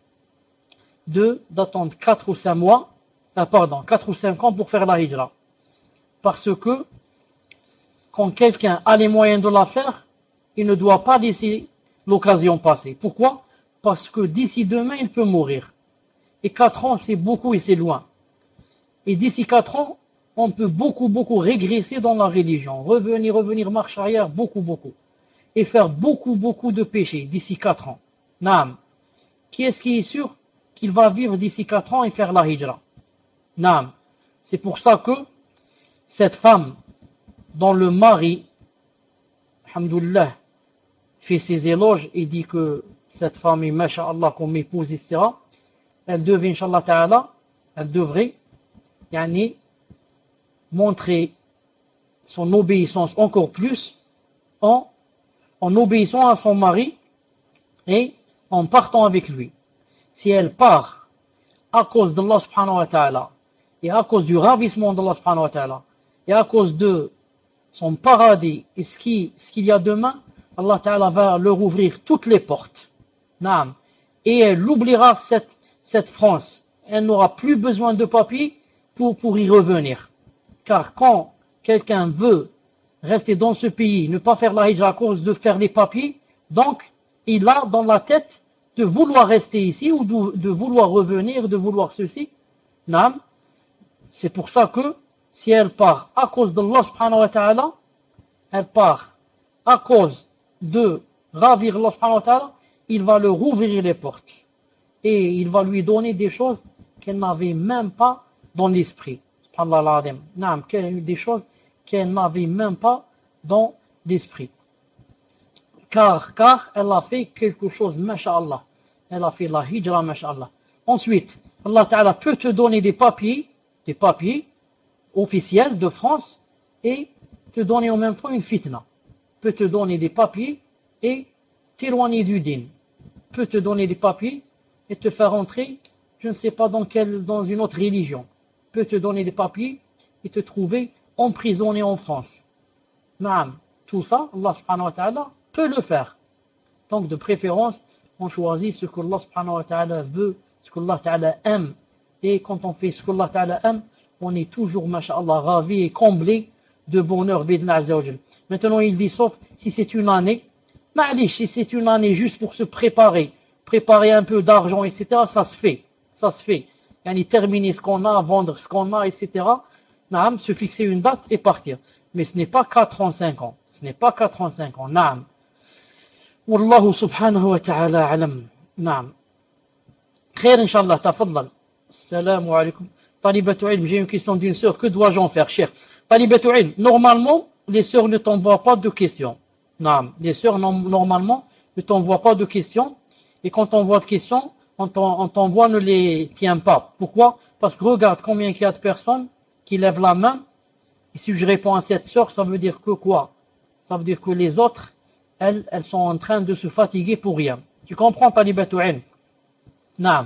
de d'attendre quatre ou cinq mois, euh, pardon, quatre ou cinq ans pour faire la hijra. Parce que quand quelqu'un a les moyens de la faire, il ne doit pas laisser l'occasion passer. Pourquoi? Parce que d'ici demain, il peut mourir. Et quatre ans, c'est beaucoup et c'est loin. Et d'ici quatre ans, on peut beaucoup, beaucoup régresser dans la religion. Revenir, revenir, marche arrière, beaucoup, beaucoup. Et faire beaucoup, beaucoup de péchés d'ici quatre ans. Naam. Qui est-ce qui est sûr qu'il va vivre d'ici quatre ans et faire la hijra? Naam. C'est pour ça que cette femme, dont le mari, alhamdoulilah, fait ses éloges et dit que cette femme est, masha'Allah, comme épouse, et cetera, elle devait, Inch'Allah Ta'ala, elle devrait, yani, montrer son obéissance encore plus en, en obéissant à son mari et en partant avec lui. Si elle part à cause d'Allah subhanahu wa ta'ala et à cause du ravissement d'Allah subhanahu wa ta'ala et à cause de son paradis et ce qu'il ce qu'il y a demain, Allah ta'ala va leur ouvrir toutes les portes. Naam. Et elle oubliera cette, cette France. Elle n'aura plus besoin de papier pour, pour y revenir. Car quand quelqu'un veut rester dans ce pays, ne pas faire la hijra à cause de faire les papiers, donc il a dans la tête de vouloir rester ici ou de, de vouloir revenir, de vouloir ceci. Naam. C'est pour ça que si elle part à cause d'Allah subhanahu wa ta'ala, elle part à cause de ravir Allah subhanahu wa ta'ala, il va leur ouvrir les portes. Et il va lui donner des choses qu'elle n'avait même pas dans l'esprit. Subhanallah l'azim. Naam, des choses qu'elle n'avait même pas dans l'esprit. Car, car elle a fait quelque chose, masha'Allah. Elle a fait la hijra, masha'Allah. Ensuite, Allah Ta'ala peut te donner des papiers, des papiers officiels de France et te donner en même temps une fitna. Peut te donner des papiers et t'éloigner du din. Peut te donner des papiers et te faire entrer, je ne sais pas dans quelle, dans une autre religion. Peut te donner des papiers et te trouver emprisonné en France. Naam. Tout ça, Allah subhanahu wa ta'ala peut le faire. Donc de préférence, on choisit ce que Allah subhanahu wa ta'ala veut, ce que Allah ta'ala aime. Et quand on fait ce que Allah ta'ala aime, on est toujours, masha'Allah, ravi et comblé de bonheur, bidna azawajal. Maintenant, il dit, sauf si c'est une année, ma'lish, si c'est une année juste pour se préparer, préparer un peu d'argent, et cetera, ça se fait, ça se fait. Yani, terminer ce qu'on a, vendre ce qu'on a, et cetera. Naam, se fixer une date et partir. Mais ce n'est pas quatre-vingt-cinq ans. Ce n'est pas quatre-vingt-cinq ans. Naam. Wallahu subhanahu wa ta'ala alam. Naam. Khair, Inch'Allah, tafadlal. Assalamu alaikum. Talibatu ilm, j'ai une question d'une sœur. Que dois-je en faire, cher? Talibatu ilm, normalement, les sœurs ne t'envoient pas de questions. Naam. Les sœurs, normalement, ne t'envoient pas de questions. Et quand on voit de questions, on t'envoie, ne les tient pas. Pourquoi? Parce que regarde combien il y a de personnes qui lèvent la main. Et si je réponds à cette sœur, ça veut dire que quoi? Ça veut dire que les autres, elles, elles sont en train de se fatiguer pour rien. Tu comprends, Talibatu ilm? Naam.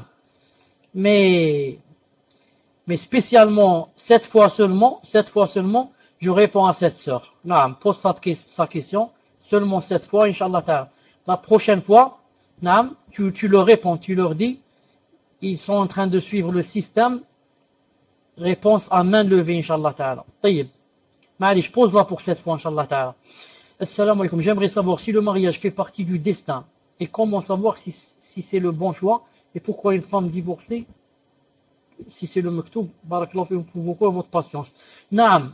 Mais, mais spécialement, cette fois seulement, cette fois seulement, je réponds à cette sœur. Naam, pose sa, sa question, seulement cette fois, Inch'Allah ta'ala. La prochaine fois, naam, tu, tu leur réponds, tu leur dis, ils sont en train de suivre le système, réponse à main levée, Inch'Allah ta'ala. Taïb. Mais je pose là pour cette fois, Inch'Allah ta'ala. Assalamu alaikum, j'aimerais savoir si le mariage fait partie du destin, et comment savoir si, si c'est le bon choix, et pourquoi une femme divorcée, si c'est le maktoub, barakallahu fikum, pour beaucoup votre patience. Naam,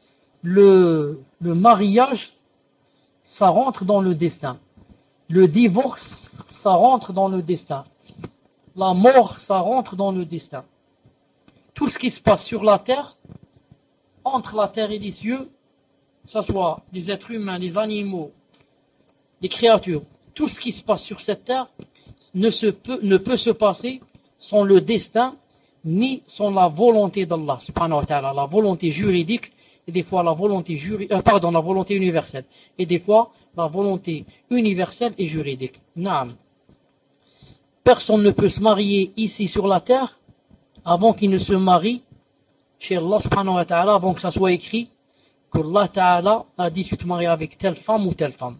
le, le mariage, ça rentre dans le destin. Le divorce, ça rentre dans le destin. La mort, ça rentre dans le destin. Tout ce qui se passe sur la terre, entre la terre et les cieux, que ce soit les êtres humains, les animaux, les créatures, tout ce qui se passe sur cette terre ne, se peut, ne peut se passer sans le destin, ni sans la volonté d'Allah, subhanahu wa ta'ala, la volonté juridique, et des fois la volonté juri, euh, pardon, la volonté universelle, et des fois la volonté universelle et juridique. Naam. Personne ne peut se marier ici sur la terre avant qu'il ne se marie chez Allah subhanahu wa ta'ala, avant que ça soit écrit que Allah ta'ala a dit tu te maries avec telle femme ou telle femme.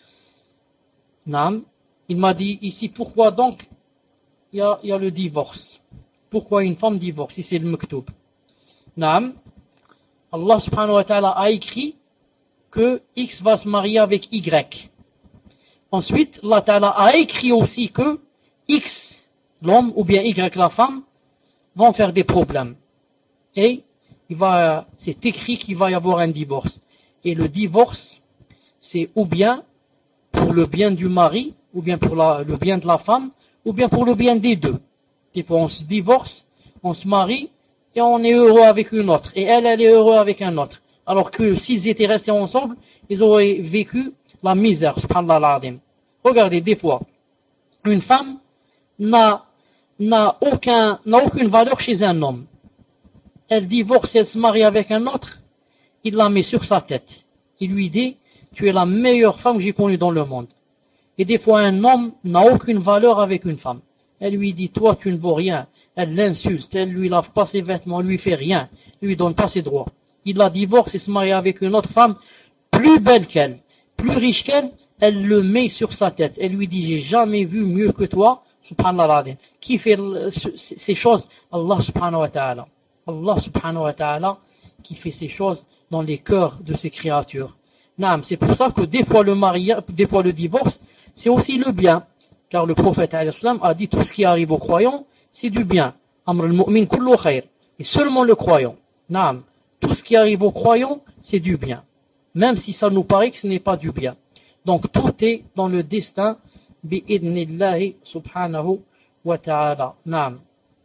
Naam. Il m'a dit ici pourquoi donc il y a, il y a le divorce. Pourquoi une femme divorce si c'est le maktoub. Naam. Allah subhanahu wa ta'ala a écrit que X va se marier avec Y. Ensuite, Allah ta'ala a écrit aussi que X, l'homme, ou bien Y, la femme, vont faire des problèmes. Et il va, c'est écrit qu'il va y avoir un divorce. Et le divorce, c'est ou bien pour le bien du mari, ou bien pour la, le bien de la femme, ou bien pour le bien des deux. Des fois, on se divorce, on se marie, et on est heureux avec une autre. Et elle, elle est heureuse avec un autre. Alors que s'ils étaient restés ensemble, ils auraient vécu la misère, subhanallah al-azim. Regardez, des fois, une femme n'a, n'a aucun, n'a aucune valeur chez un homme. Elle divorce, elle se marie avec un autre, il la met sur sa tête. Il lui dit, tu es la meilleure femme que j'ai connue dans le monde. Et des fois, un homme n'a aucune valeur avec une femme. Elle lui dit, toi, tu ne vaux rien. Elle l'insulte, elle lui lave pas ses vêtements, elle lui fait rien, elle lui donne pas ses droits. Il la divorce et se marie avec une autre femme plus belle qu'elle, plus riche qu'elle, elle le met sur sa tête. Elle lui dit, j'ai jamais vu mieux que toi, subhanallah. Qui fait ces choses? Allah subhanahu wa ta'ala. Allah subhanahu wa ta'ala qui fait ces choses dans les cœurs de ses créatures. Naam, c'est pour ça que des fois le mariage, des fois le divorce, c'est aussi le bien. Car le prophète a dit tout ce qui arrive aux croyants, c'est du bien. Amr al-mu'min kullu khayr. Et seulement le croyant. Naam. Tout ce qui arrive aux croyants, c'est du bien. Même si ça nous paraît que ce n'est pas du bien. Donc tout est dans le destin bi'idnillahi subhanahu wa ta'ala. Naam.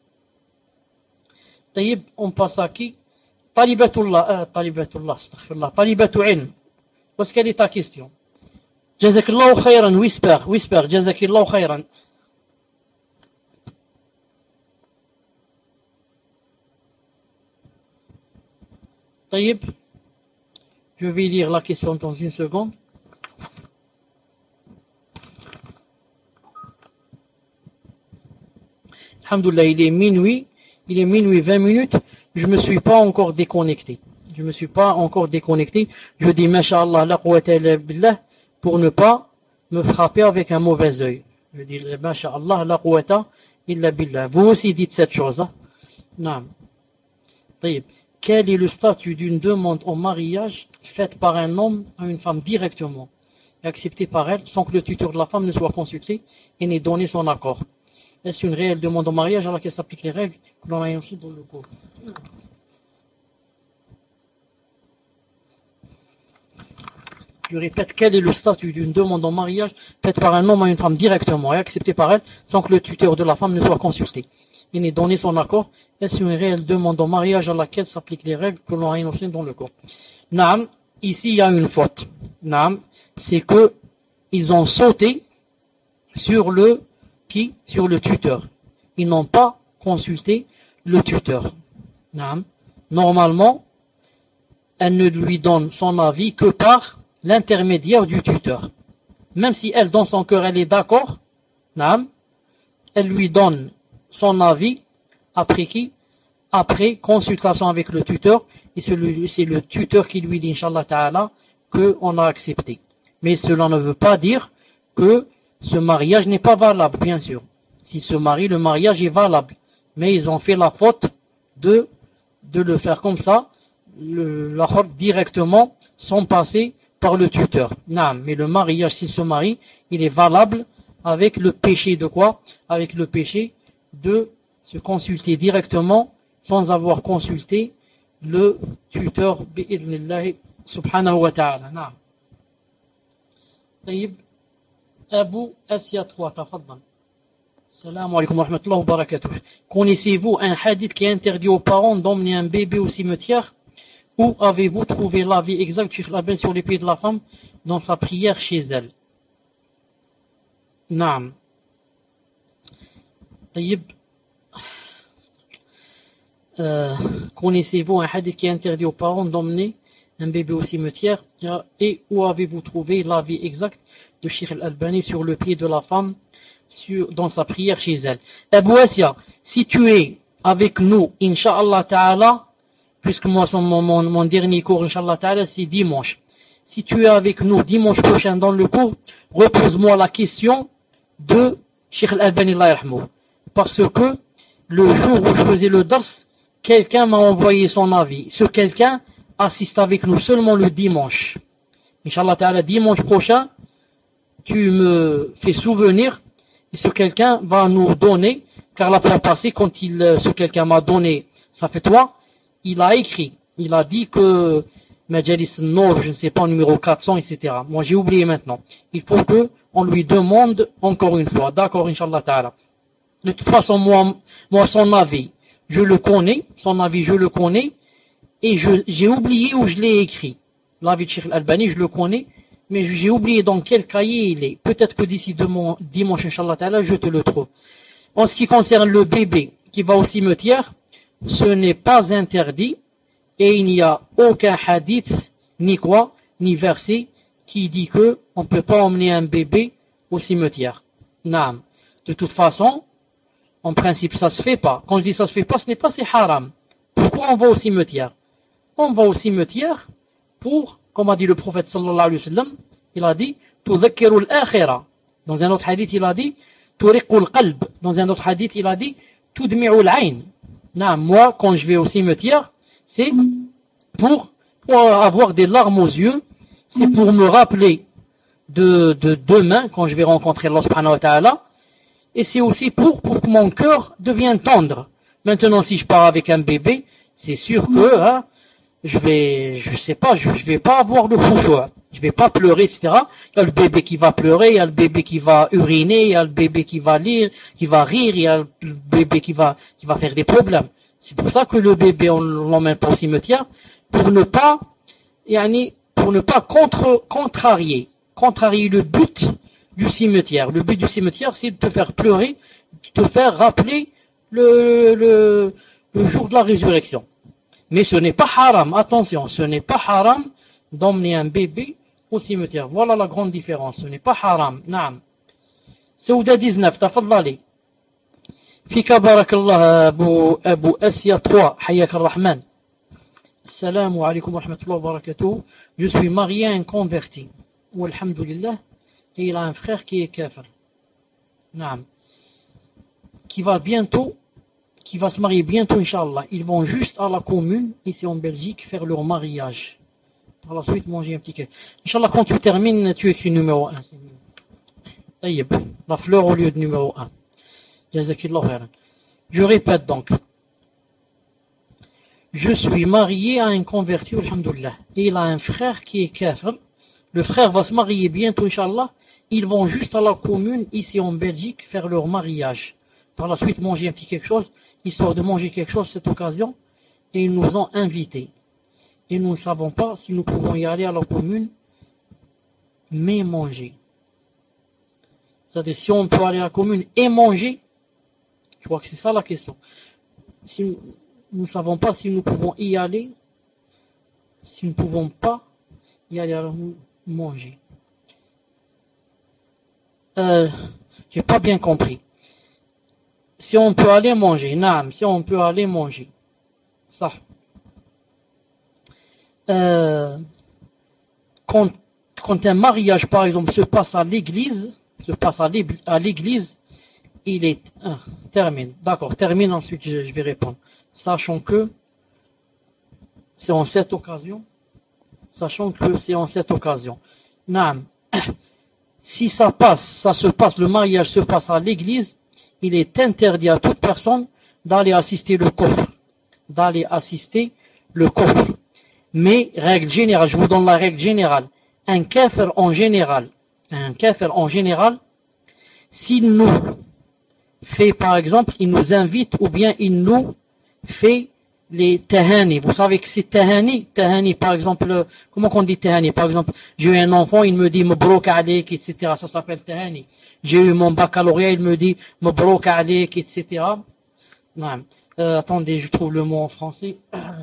Taïb, on passe à qui? Talibatullah, euh, Talibatullah, astaghfirullah, Talibatu ilm. Où est-ce qu'elle est ta question? Jazakallahu khayran, whisper, whisper, Jazakallahu khayran. Taïb, je vais lire la question dans une seconde. Alhamdoulilah, il est minuit, il est minuit vingt minutes, je me suis pas encore déconnecté. Je me suis pas encore déconnecté. Je dis, masha'Allah, la quwwata illa billah, pour ne pas me frapper avec un mauvais œil. Je dis, masha'Allah, la quwwata illa billah. Vous aussi dites cette chose, hein? Non. quel est le statut d'une demande en mariage faite par un homme à une femme directement et acceptée par elle sans que le tuteur de la femme ne soit consulté et n'ait donné son accord? Est-ce une réelle demande en mariage à laquelle s'appliquent les règles que l'on a énoncées dans le cours? Je répète, quel est le statut d'une demande en mariage faite par un homme à une femme directement et acceptée par elle sans que le tuteur de la femme ne soit consulté et n'ait donné son accord? Est-ce une réelle demande en mariage à laquelle s'appliquent les règles que l'on a énoncées dans le cours? Naam, ici il y a une faute. Naam, c'est que ils ont sauté sur le qui? Sur le tuteur. Ils n'ont pas consulté le tuteur. Naam. Normalement, elle ne lui donne son avis que par l'intermédiaire du tuteur. Même si elle, dans son cœur, elle est d'accord, naam, elle lui donne son avis après qui? Après consultation avec le tuteur, et c'est le, c'est le tuteur qui lui dit, Inch'Allah Ta'ala, qu'on a accepté. Mais cela ne veut pas dire que ce mariage n'est pas valable, bien sûr. S'ils se marient, le mariage est valable. Mais ils ont fait la faute de, de le faire comme ça, le, la faute directement, sans passer par le tuteur. Non, mais le mariage, s'il se marie, il est valable avec le péché de quoi? Avec le péché de se consulter directement sans avoir consulté le tuteur bi'idhnillahi subhanahu wa ta'ala. Non. طيب Abu Asya trois, tafadhal. Salam alaykum wa rahmatullahi wa barakatuh. Connaissez-vous un hadith qui interdit aux parents d'emmener un bébé au cimetière? Où avez-vous trouvé l'avis exact sur les pieds de la femme dans sa prière chez elle? Naam. طيب. Euh, connaissez-vous un hadith qui interdit aux parents d'emmener un bébé au cimetière? Et où avez-vous trouvé l'avis exact de Cheikh Al-Albani sur le pied de la femme sur, dans sa prière chez elle? Abu Asya, si tu es avec nous, Inch'Allah Ta'ala, puisque moi, mon, mon, mon dernier cours, Inch'Allah Ta'ala, c'est dimanche. Si tu es avec nous dimanche prochain dans le cours, repose-moi la question de Cheikh Al-Albani, parce que le jour où je faisais le dars, quelqu'un m'a envoyé son avis. Ce quelqu'un assiste avec nous seulement le dimanche. Inch'Allah Ta'ala, dimanche prochain, tu me fais souvenir, et ce quelqu'un va nous donner, car la fois passée, quand il, ce quelqu'un m'a donné sa fatwa, il a écrit, il a dit que Majalis Nour, je ne sais pas, numéro quatre cents, et cetera. Moi, j'ai oublié maintenant. Il faut que on lui demande encore une fois. D'accord, Inch'Allah Ta'ala. De toute façon, moi, moi, son avis, je le connais, son avis, je le connais, et je, j'ai oublié où je l'ai écrit. L'avis de Cheikh Al-Albani, je le connais, mais j'ai oublié dans quel cahier il est. Peut-être que d'ici dimanche, Inch'Allah Ta'ala, je te le trouve. En ce qui concerne le bébé qui va au cimetière, ce n'est pas interdit, et il n'y a aucun hadith, ni quoi, ni verset, qui dit que on ne peut pas emmener un bébé au cimetière. Naam. De toute façon, en principe, ça se fait pas. Quand je dis ça se fait pas, ce n'est pas c'est haram. Pourquoi on va au cimetière? On va au cimetière pour, comme a dit le prophète sallallahu alayhi wa sallam, il a dit, tudhakkiru al-akhira. Dans un autre hadith, il a dit, turiqu al-qalb. Dans un autre hadith, il a dit, tudmi'u al-ayn. Non, moi, quand je vais au cimetière, c'est pour, pour avoir des larmes aux yeux, c'est pour me rappeler de, de demain, quand je vais rencontrer Allah subhanahu wa ta'ala, et c'est aussi pour, pour que mon cœur devienne tendre. Maintenant, si je pars avec un bébé, c'est sûr que, hein, je vais, je sais pas, je, je vais pas avoir le khushu', je vais pas pleurer, et cetera. Il y a le bébé qui va pleurer, il y a le bébé qui va uriner, il y a le bébé qui va lire, qui va rire, il y a le bébé qui va, qui va faire des problèmes. C'est pour ça que le bébé, on l'emmène pas au cimetière, pour ne pas, yani, pour ne pas contre, contrarier, contrarier le but du cimetière. Le but du cimetière, c'est de te faire pleurer, de te faire rappeler le, le, le jour de la résurrection. Mais ce n'est pas haram, attention, ce n'est pas haram d'emmener un bébé au cimetière. Voilà la grande différence, ce n'est pas haram. Naam. Saouda dix-neuf, tafadlali. Fika barakallah Abu, Abu Asya trois, Hayyak al-Rahman. Assalamu alaikum wa rahmatullahi wa barakatuh. Je suis marié à un converti. Walhamdulillah. Et il a un frère qui est kafir. Naam. Qui va bientôt qui va se marier bientôt, Inch'Allah. Ils vont juste à la commune, ici en Belgique, faire leur mariage. Par la suite, manger un petit cake. Inch'Allah, quand tu termines, tu écris numéro un. C'est mieux. Taïeb, la fleur au lieu de numéro un. Jazakillah khairan. Je répète donc. Je suis marié à un converti, alhamdoulilah. Et il a un frère qui est kafir. Le frère va se marier bientôt, Inch'Allah. Ils vont juste à la commune, ici en Belgique, faire leur mariage. Par la suite, manger un petit quelque chose, histoire de manger quelque chose cette occasion. Et ils nous ont invités. Et nous ne savons pas si nous pouvons y aller à la commune, mais manger. C'est-à-dire, si on peut aller à la commune et manger, je crois que c'est ça la question. Si nous ne savons pas si nous pouvons y aller, si nous ne pouvons pas y aller à la manger. Euh, j'ai pas bien compris. Si on peut aller manger, naam, si on peut aller manger. Ça. Euh, quand, quand un mariage, par exemple, se passe à l'église, se passe à l'église, il est... Ah, termine. D'accord, termine, ensuite je, je vais répondre. Sachant que c'est en cette occasion, sachant que c'est en cette occasion. Naam. Si ça passe, ça se passe, le mariage se passe à l'église, il est interdit à toute personne d'aller assister le coffre. D'aller assister le coffre. Mais, règle générale, je vous donne la règle générale. Un kafir en général, un kafir en général, s'il nous fait, par exemple, il nous invite ou bien il nous fait les tahani. Vous savez que c'est tahani. Tahani, par exemple, comment on dit tahani? Par exemple, j'ai eu un enfant, il me dit mabrouk alik, et cetera. Ça s'appelle tahani. J'ai eu mon baccalauréat, il me dit mabrouk alik, et cetera. Non. Euh, attendez, je trouve le mot en français.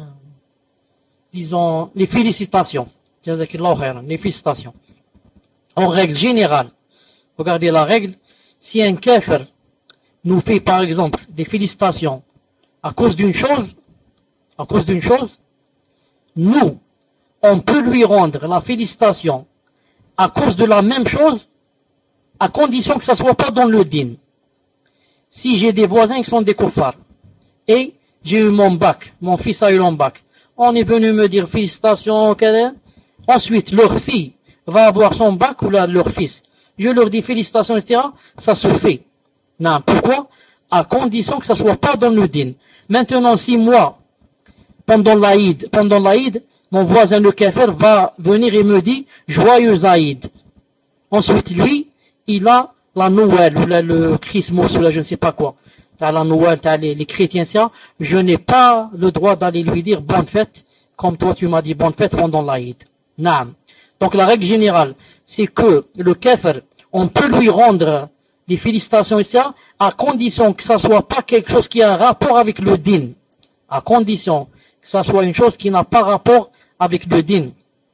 Disons, les félicitations. Les félicitations. En règle générale, regardez la règle, si un kafir nous fait par exemple des félicitations à cause d'une chose, à cause d'une chose, nous, on peut lui rendre la félicitation à cause de la même chose, à condition que ça soit pas dans le din. Si j'ai des voisins qui sont des koufars, et j'ai eu mon bac, mon fils a eu mon bac, on est venu me dire félicitations, ensuite leur fille va avoir son bac ou là, leur fils. Je leur dis félicitations, et cetera. Ça se fait. Non, pourquoi? À condition que ça soit pas dans le din. Maintenant, si moi, pendant l'Aïd, pendant l'Aïd, mon voisin le kafir va venir et me dit joyeux Aïd. Ensuite, lui, il a la Noël, ou là, le Christmas, ou là, je ne sais pas quoi. T'as la Noël, t'as les, les chrétiens, ça. Je n'ai pas le droit d'aller lui dire bonne fête, comme toi tu m'as dit bonne fête pendant l'Aïd. Naam. Donc la règle générale, c'est que le kafir, on peut lui rendre des félicitations, et cetera, à condition que ça soit pas quelque chose qui a un rapport avec le din. À condition que ça soit une chose qui n'a pas rapport avec le din.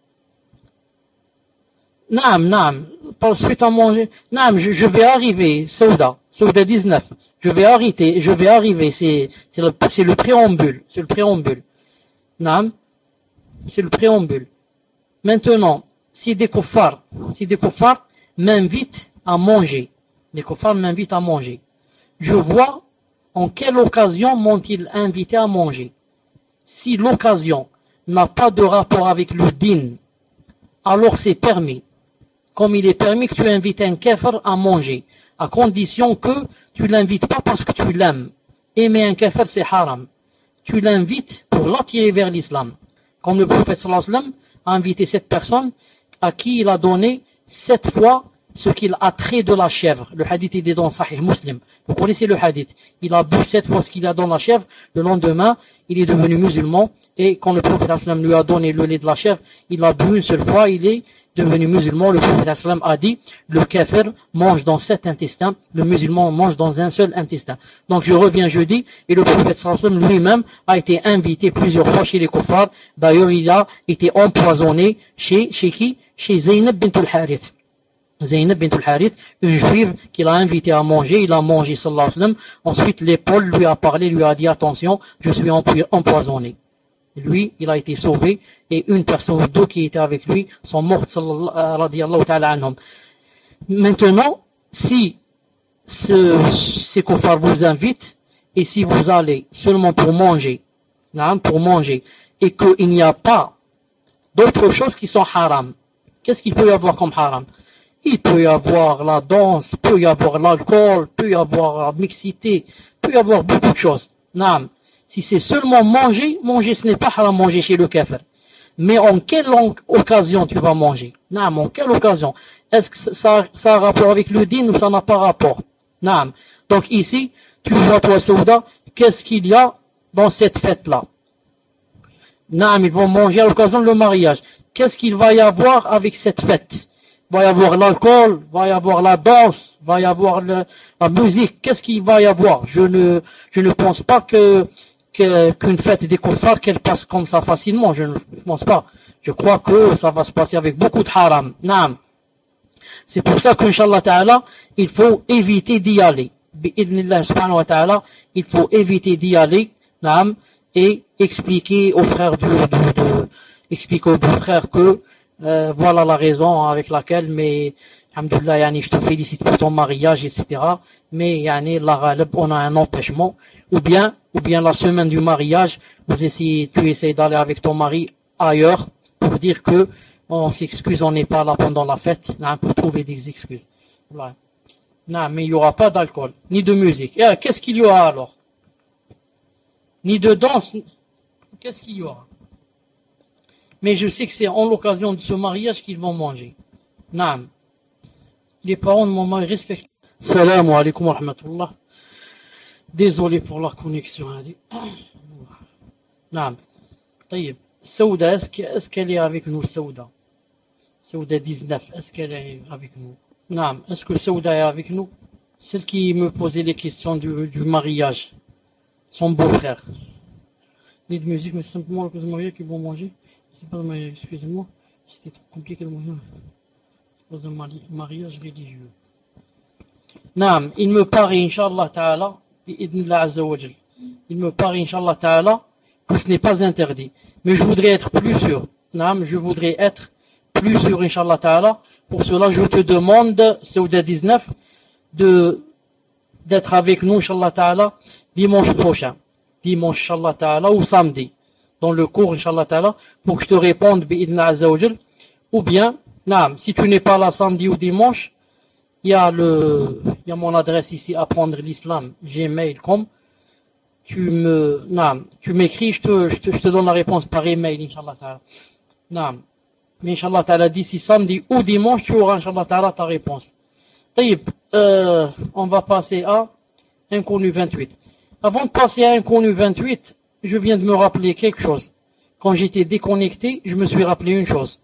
Naam, naam. Par suite à manger. Naam, je, je vais arriver, Souda, Souda dix-neuf. Je vais arrêter, je vais arriver, c'est, c'est le, c'est le préambule, c'est le préambule. Naam. C'est le préambule. Maintenant, si des koufars, si des koufars m'invitent à manger, les koufars m'invitent à manger, je vois en quelle occasion m'ont-ils invité à manger. Si l'occasion n'a pas de rapport avec le din, alors c'est permis. Comme il est permis que tu invites un kafir à manger, à condition que tu l'invites pas parce que tu l'aimes. Aimer un kafir, c'est haram. Tu l'invites pour l'attirer vers l'islam. Comme le prophète sallallahu alayhi wa sallam a invité cette personne à qui il a donné sept fois ce qu'il a trait de la chèvre. Le hadith est dans Sahih Muslim. Vous connaissez le hadith. Il a bu sept fois ce qu'il a dans la chèvre. Le lendemain, il est devenu musulman. Et quand le prophète sallallahu alayhi wa sallam lui a donné le lait de la chèvre, il a bu une seule fois. Il est devenu musulman. Le prophète sallallahu alayhi wa sallam a dit, le kafir mange dans sept intestins, le musulman mange dans un seul intestin. Donc je reviens jeudi, et le prophète sallallahu alayhi wa sallam lui-même a été invité plusieurs fois chez les kuffars. D'ailleurs, il a été empoisonné chez, chez qui? Chez Zaynab bint al-Harith. Zaynab bint al-Harith, une juive qu'il a invité à manger, il a mangé sallallahu alayhi wa sallam. Ensuite, l'épaule lui a parlé, lui a dit, attention, je suis empoisonné. Lui, il a été sauvé, et une personne ou deux qui étaient avec lui sont mortes, radiyallahu ta'ala anhum. Maintenant, si ce, ces kuffars vous invitent, Et si vous allez seulement pour manger, naam, pour manger, et qu'il n'y a pas d'autres choses qui sont haram, qu'est-ce qu'il peut y avoir comme haram? Il peut y avoir la danse, il peut y avoir l'alcool, il peut y avoir la mixité, il peut y avoir beaucoup de choses. Naam. Si c'est seulement manger, manger ce n'est pas haram manger chez le kafir. Mais en quelle occasion tu vas manger? Naam, en quelle occasion? Est-ce que ça, ça a rapport avec le din ou ça n'a pas rapport? Naam. Donc ici, tu vois toi Souda, qu'est-ce qu'il y a dans cette fête-là? Naam, ils vont manger à l'occasion de le mariage. Qu'est-ce qu'il va y avoir avec cette fête? Il va y avoir l'alcool, il va y avoir la danse, il va y avoir le, la musique. Qu'est-ce qu'il va y avoir? Je ne, je ne pense pas que, que qu'une fête des koufars qu'elle passe comme ça facilement. Je ne pense pas. Je crois que ça va se passer avec beaucoup de haram. Naam. C'est pour ça qu'Inch'Allah Ta'ala, il faut éviter d'y aller. Bi'idhnillah subhanahu wa ta'ala, il faut éviter d'y aller. Naam. Et expliquer aux frères du, de, de, expliquer aux frères que euh, voilà la raison avec laquelle, mais alhamdoulilah, yani, je te félicite pour ton mariage, et cetera. Mais yani, la ghalib, on a un empêchement. Ou bien, ou bien la semaine du mariage, vous essayez, tu essayes d'aller avec ton mari ailleurs pour dire que on s'excuse, on n'est pas là pendant la fête, hein, pour trouver des excuses. Voilà. Non, mais il n'y aura pas d'alcool, ni de musique. Et, qu'est-ce qu'il y aura alors? Ni de danse. Qu'est-ce qu'il y aura? Mais je sais que c'est en l'occasion de ce mariage qu'ils vont manger. Naam. Les parents de mon mari respectent. Salam alaikum wa rahmatullah. Désolé pour la connexion. Naam. طيب. Souda, est-ce qu'elle est avec nous, Souda? Souda dix-neuf, est-ce qu'elle est avec nous? Naam. Est-ce que Souda est avec nous? Celle qui me posait les questions du, du mariage. Son beau-frère. Ni de musique, mais simplement le mariage qu'ils vont manger. C'est pas un mariage, excusez-moi. C'était trop compliqué le mariage. C'est pas un mariage religieux. Naam, il me paraît, Inch'Allah Ta'ala, bi'idhnillah Azza wa Jal, il me paraît, Inch'Allah Ta'ala, que ce n'est pas interdit. Mais je voudrais être plus sûr. Naam, je voudrais être plus sûr, Inch'Allah Ta'ala. Pour cela, je te demande, Souda dix-neuf, de, d'être avec nous, Inch'Allah Ta'ala, dimanche prochain. Dimanche, Inch'Allah Ta'ala, ou samedi. Dans le cours, Inch'Allah Ta'ala, pour que je te réponde, bi'idhnillah Azza wa Jal. Ou bien, naam, si tu n'es pas là samedi ou dimanche, il y a le, il y a mon adresse ici, apprendre l'islam, gmail point com. Tu me, naam, tu m'écris, je te, je te, je te donne la réponse par email, Inch'Allah Ta'ala. Naam. Mais Inch'Allah Ta'ala, d'ici samedi ou dimanche, tu auras, Inch'Allah Ta'ala, ta réponse. Taïb, euh, on va passer à Inconnu vingt-huit. Avant de passer à Inconnu vingt-huit, je viens de me rappeler quelque chose. Quand j'étais déconnecté, je me suis rappelé une chose.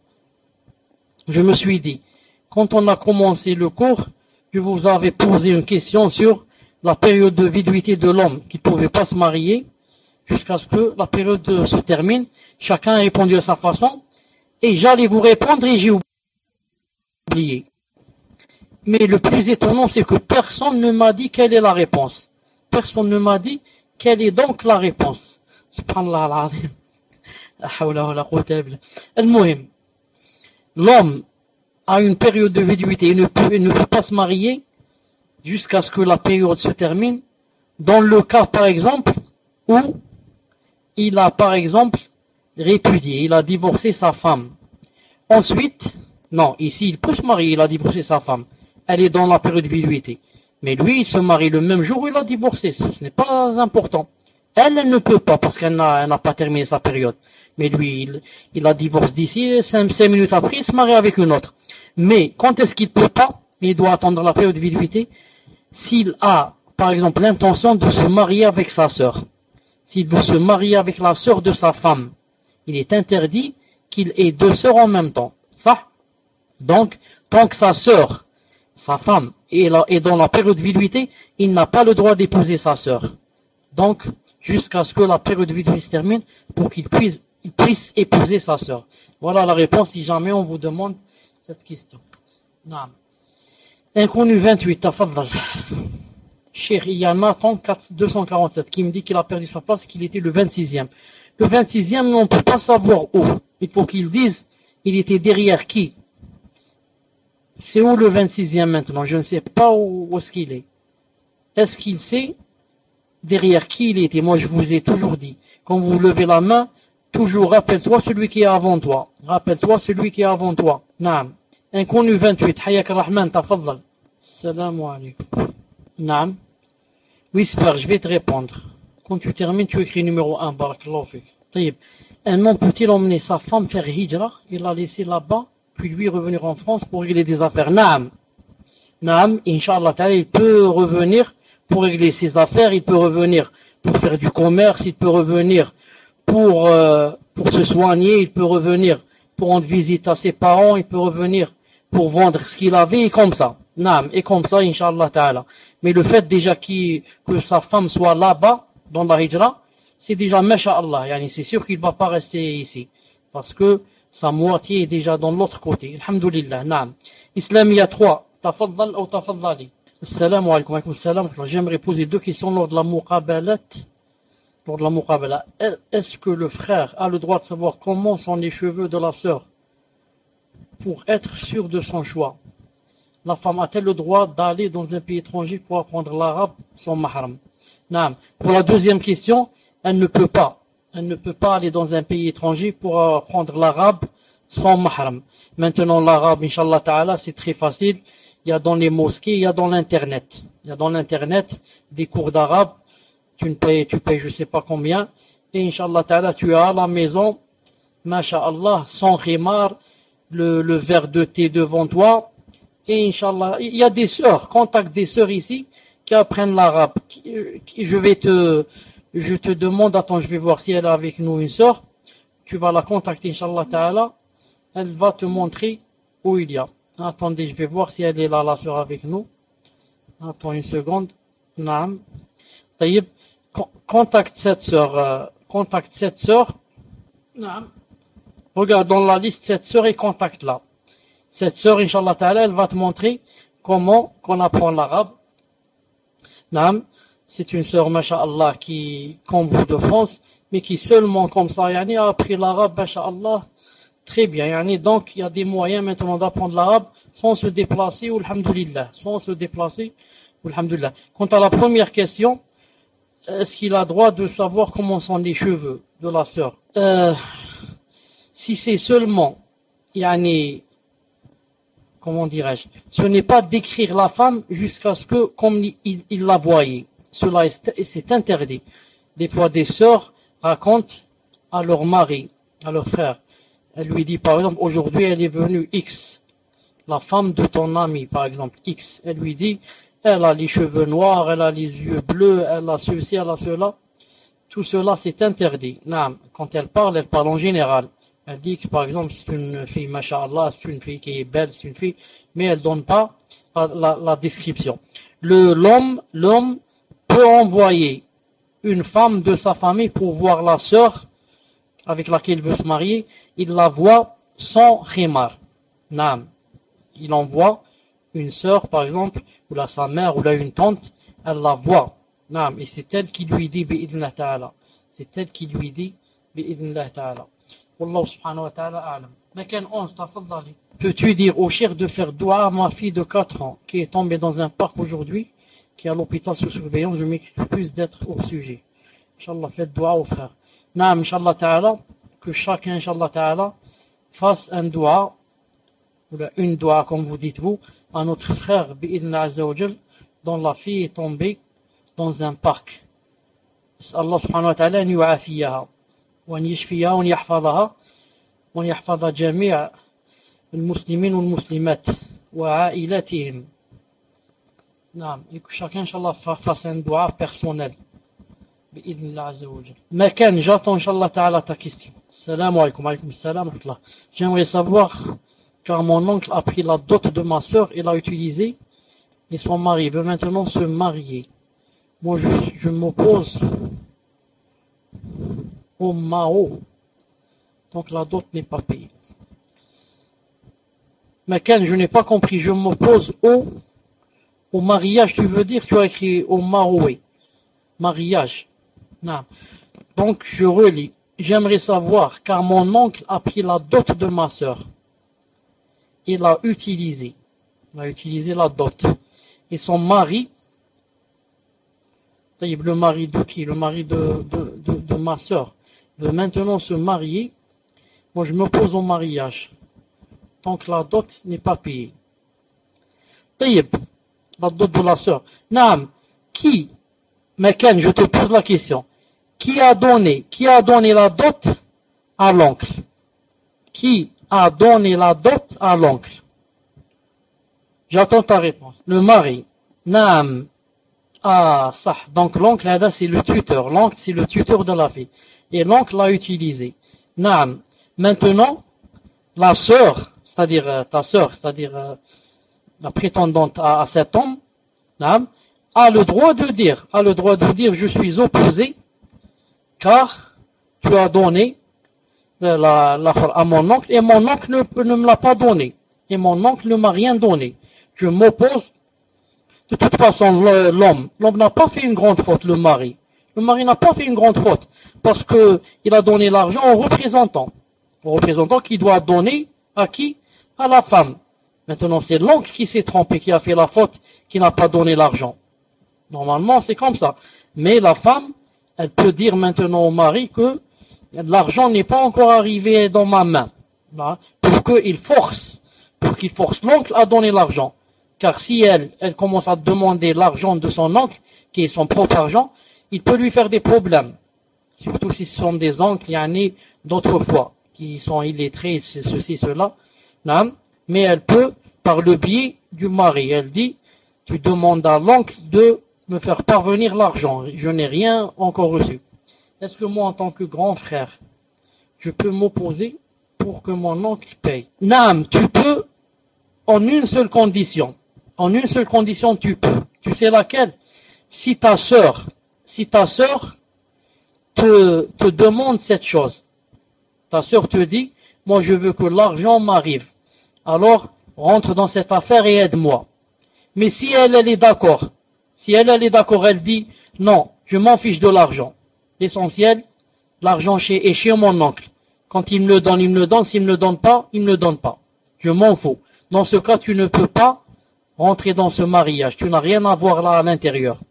Je me suis dit, quand on a commencé le cours, je vous avais posé une question sur la période de viduité de l'homme qui ne pouvait pas se marier jusqu'à ce que la période se termine. Chacun a répondu à sa façon et j'allais vous répondre et j'ai oublié. Mais le plus étonnant, c'est que personne ne m'a dit quelle est la réponse. Personne ne m'a dit quelle est donc la réponse. Subhanallah al-azim. La hawla wa la quwwata illa billah. Al-muhim. L'homme a une période de viduité, il ne peut, il ne peut pas se marier jusqu'à ce que la période se termine. Dans le cas, par exemple, où il a, par exemple, répudié, il a divorcé sa femme. Ensuite, non, ici, il peut se marier, il a divorcé sa femme. Elle est dans la période de viduité. Mais lui, il se marie le même jour où il a divorcé. Ce n'est pas important. Elle, elle ne peut pas parce qu'elle n'a, elle n'a pas terminé sa période. Mais lui, il, il a divorcé d'ici, cinq, cinq minutes après, il se marie avec une autre. Mais quand est-ce qu'il ne peut pas? Il doit attendre la période de viduité. S'il a, par exemple, l'intention de se marier avec sa sœur. S'il veut se marier avec la sœur de sa femme, il est interdit qu'il ait deux sœurs en même temps. Ça. Donc, tant que sa sœur, sa femme, est, là, est dans la période de viduité, il n'a pas le droit d'épouser sa sœur. Donc, jusqu'à ce que la période de viduité se termine, pour qu'il puisse, il puisse épouser sa sœur. Voilà la réponse si jamais on vous demande cette question. Naam. Inconnu vingt-huit, tafaddal. Cheikh, il y a Nathan deux cent quarante-sept qui me dit qu'il a perdu sa place et qu'il était le vingt-sixième. Le vingt-sixième, on ne peut pas savoir où. Il faut qu'ils disent, il était derrière qui? C'est où le vingt-sixième maintenant? Je ne sais pas où, où est-ce qu'il est. Est-ce qu'il sait? derrière qui il était. Moi, je vous ai toujours dit, quand vous levez la main, toujours rappelle-toi celui qui est avant toi. Rappelle-toi celui qui est avant toi. Naam. Inconnu vingt-huit. Hayak Rahman, tafaddal. Salam alaikum. Naam. Oui, super, je vais te répondre. Quand tu termines, tu écris numéro un. Barakallahu fik. Taïb. Un homme peut-il emmener sa femme faire hijra? Il l'a laissé là-bas, puis lui revenir en France pour régler des affaires. Naam. Naam. Inch'Allah ta'ala, il peut revenir pour régler ses affaires, il peut revenir pour faire du commerce, il peut revenir pour, euh, pour se soigner, il peut revenir pour rendre visite à ses parents, il peut revenir pour vendre ce qu'il avait, et comme ça. Naam, et comme ça, Inch'Allah ta'ala. Mais le fait déjà qu'il, que sa femme soit là-bas, dans la hijra, c'est déjà, masha'Allah, yani c'est sûr qu'il ne va pas rester ici. Parce que sa moitié est déjà dans l'autre côté. Alhamdulillah, naam. Islam, il y a trois. Tafaddal ou tafaddali. Assalamu alaikum, alaikum salam. J'aimerais poser deux questions lors de la muqabalat. Lors de la muqabala. Est-ce que le frère a le droit de savoir comment sont les cheveux de la sœur pour être sûr de son choix? La femme a-t-elle le droit d'aller dans un pays étranger pour apprendre l'arabe sans mahram? Non. Pour la deuxième question, elle ne peut pas. Elle ne peut pas aller dans un pays étranger pour apprendre l'arabe sans mahram. Maintenant, l'arabe, Inch'Allah ta'ala, c'est très facile. Il y a dans les mosquées, il y a dans l'internet. Il y a dans l'internet des cours d'arabe. Tu ne payes, tu payes je sais pas combien. Et Inch'Allah ta'ala, tu as à la maison, masha'Allah, sans khimar, le, le verre de thé devant toi. Et Inch'Allah, il y a des sœurs, contacte des sœurs ici, qui apprennent l'arabe. Je vais te, je te demande, attends, je vais voir si elle est avec nous une sœur. Tu vas la contacter, Inch'Allah ta'ala. Elle va te montrer où il y a. Attendez, je vais voir si elle est là, la sœur avec nous. Attends une seconde. Naam. Taïb, contacte cette sœur. Euh, contacte cette sœur. Naam. Regarde dans la liste cette sœur et contacte-la. Cette sœur, Inch'Allah ta'ala, elle va te montrer comment qu'on apprend l'arabe. Naam. C'est une sœur, masha'Allah, qui, comme vous de France, mais qui seulement comme ça, yani, a appris l'arabe, masha'Allah. Très bien, yani, donc il y a des moyens maintenant d'apprendre l'arabe sans se déplacer, ou alhamdulillah, sans se déplacer, ou alhamdulillah. Quant à la première question, est-ce qu'il a droit de savoir comment sont les cheveux de la sœur? euh, Si c'est seulement, yani, comment dirais-je, ce n'est pas décrire la femme jusqu'à ce que, comme il, il la voyait. Cela est, c'est interdit. Des fois, des sœurs racontent à leur mari, à leur frère. Elle lui dit, par exemple, aujourd'hui, elle est venue X, la femme de ton ami, par exemple, X. Elle lui dit, elle a les cheveux noirs, elle a les yeux bleus, elle a ceci, elle a cela. Tout cela, c'est interdit. Non, quand elle parle, elle parle en général. Elle dit que, par exemple, c'est une fille, masha'Allah, c'est une fille qui est belle, c'est une fille, mais elle donne pas la, la, la description. Le, l'homme, l'homme peut envoyer une femme de sa famille pour voir la sœur avec laquelle il veut se marier, il la voit sans khimar. Naam. Il envoie une sœur, par exemple, ou là sa mère, ou là une tante, elle la voit. Naam. Et c'est elle qui lui dit, bi'idhnillah ta'ala. C'est elle qui lui dit, bi'idhnillah ta'ala. Wallahu subhanahu wa ta'ala a'lam. Makan onze, tafaddali. Peux-tu dire au cheikh de faire dua à ma fille de quatre ans, qui est tombée dans un parc aujourd'hui, qui est à l'hôpital sous surveillance? Je m'excuse d'être au sujet. Inch'Allah, faites dua au frère. Naam, Inch'Allah ta'ala, que chacun, Inch'Allah ta'ala, fasse un dua, ou une dua, comme vous dites vous, à notre frère, bi'idna azawajal, dont la fille est tombée dans un parc. Allah subhanahu wa ta'ala, an yu'afiyaha, wa an yashfiyaha, wa an yahfadaha, wa an yahfadha jami'a al-muslimin wal muslimat, wa a'ilatihim. Naam, et que chacun, Inch'Allah, fasse un dua personnel. Makan, j'attends Inch'Allah ta'ala ta question. Salam alaikum, alaikum salam. J'aimerais savoir, car mon oncle a pris la dot de ma sœur et l'a utilisée, et son mari veut maintenant se marier. Moi, je, je m'oppose au mao, donc la dot n'est pas payée. Makan, je n'ai pas compris, je m'oppose au, au mariage, tu veux dire, tu as écrit au maroué, mariage. Non. Donc je relis. J'aimerais savoir, car mon oncle a pris la dot de ma sœur. Il l'a utilisé. Il a utilisé la dot. Et son mari Le mari de qui? Le mari de, de, de, de ma sœur veut maintenant se marier. Moi, je m'oppose au mariage tant que la dot n'est pas payée. Taïb, la dot de la sœur. Naam, qui, Mekan, je te pose la question, qui a donné, qui a donné la dot à l'oncle? Qui a donné la dot à l'oncle? J'attends ta réponse. Le mari. Naam. Ah, ça. Donc l'oncle, là, c'est le tuteur. L'oncle, c'est le tuteur de la fille. Et l'oncle l'a utilisé. Naam. Maintenant, la sœur, c'est-à-dire euh, ta sœur, c'est-à-dire euh, la prétendante à, à cet homme, naam, a le droit de dire, a le droit de dire, je suis opposé, car tu as donné la, la, la, à mon oncle, et mon oncle ne, ne me l'a pas donné. Et mon oncle ne m'a rien donné. Je m'oppose. De toute façon, l'homme, l'homme n'a pas fait une grande faute, le mari. Le mari n'a pas fait une grande faute, parce que il a donné l'argent au représentant. Au représentant qui doit donner à qui? À la femme. Maintenant, c'est l'oncle qui s'est trompé, qui a fait la faute, qui n'a pas donné l'argent. Normalement, c'est comme ça. Mais la femme, elle peut dire maintenant au mari que l'argent n'est pas encore arrivé dans ma main. Pour qu'il force, pour qu'il force l'oncle à donner l'argent. Car si elle, elle commence à demander l'argent de son oncle, qui est son propre argent, il peut lui faire des problèmes. Surtout si ce sont des oncles, il y en a d'autrefois, qui sont illettrés, ceci, cela. Mais elle peut, par le biais du mari, elle dit, tu demandes à l'oncle de me faire parvenir l'argent. Je n'ai rien encore reçu. Est-ce que moi, en tant que grand frère, je peux m'opposer pour que mon oncle paye? Naam, tu peux, en une seule condition. En une seule condition, tu peux. Tu sais laquelle? Si ta sœur, si ta sœur te, te demande cette chose, ta sœur te dit, moi je veux que l'argent m'arrive. Alors, rentre dans cette affaire et aide-moi. Mais si elle, elle est d'accord, si elle, elle est d'accord, elle dit, non, je m'en fiche de l'argent. L'essentiel, l'argent est chez mon oncle. Quand il me le donne, il me le donne. S'il ne me le donne pas, il ne me le donne pas. Je m'en fous. Dans ce cas, tu ne peux pas rentrer dans ce mariage. Tu n'as rien à voir là à l'intérieur.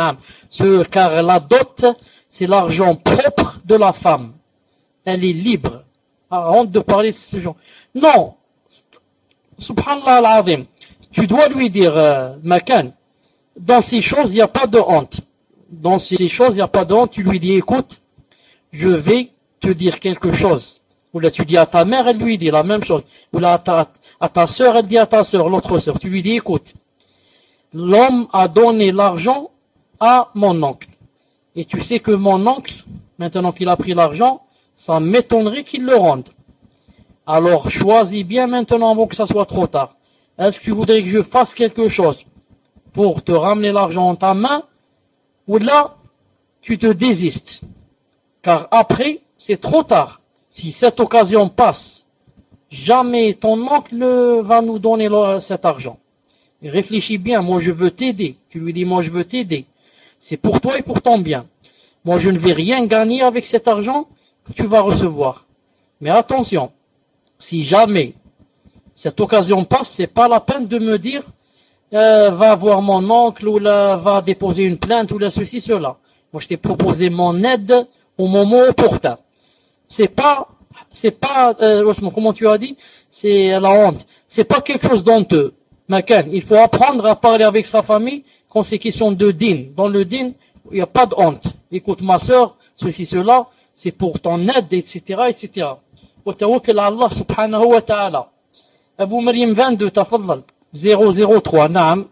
Ce, car la dot, c'est l'argent propre de la femme. Elle est libre. Ah, honte de parler de ce genre. Non. Subhanallah al-Azim. Tu dois lui dire, euh, Makan, dans ces choses, il n'y a pas de honte. Dans ces choses, il n'y a pas de honte. Tu lui dis, écoute, je vais te dire quelque chose. Ou là, tu dis à ta mère, elle lui dit la même chose. Ou là, à ta, à ta sœur, elle dit à ta sœur, l'autre sœur. Tu lui dis, écoute, l'homme a donné l'argent à mon oncle. Et tu sais que mon oncle, maintenant qu'il a pris l'argent, ça m'étonnerait qu'il le rende. Alors, choisis bien maintenant avant que ça soit trop tard. Est-ce que tu voudrais que je fasse quelque chose pour te ramener l'argent en ta main? Ou là, tu te désistes. Car après, c'est trop tard. Si cette occasion passe, jamais ton oncle va nous donner cet argent. Et réfléchis bien, moi je veux t'aider. Tu lui dis, moi je veux t'aider. C'est pour toi et pour ton bien. Moi je ne vais rien gagner avec cet argent que tu vas recevoir. Mais attention, si jamais cette occasion passe, c'est pas la peine de me dire, euh, va voir mon oncle ou là, va déposer une plainte ou là, ceci, cela. Moi je t'ai proposé mon aide au moment opportun. C'est pas, c'est pas, euh, comment tu as dit, c'est la honte. C'est pas quelque chose d'honteux. Makan, il faut apprendre à parler avec sa famille quand c'est question de din. Dans le din, il n'y a pas de honte. Écoute ma sœur, ceci, cela, c'est pour ton aide, et cetera, et cetera. Wa tawakkal ala Allah subhanahu wa ta'ala. Abu Maryam vingt-deux, tafaddal. zéro zéro trois, naam.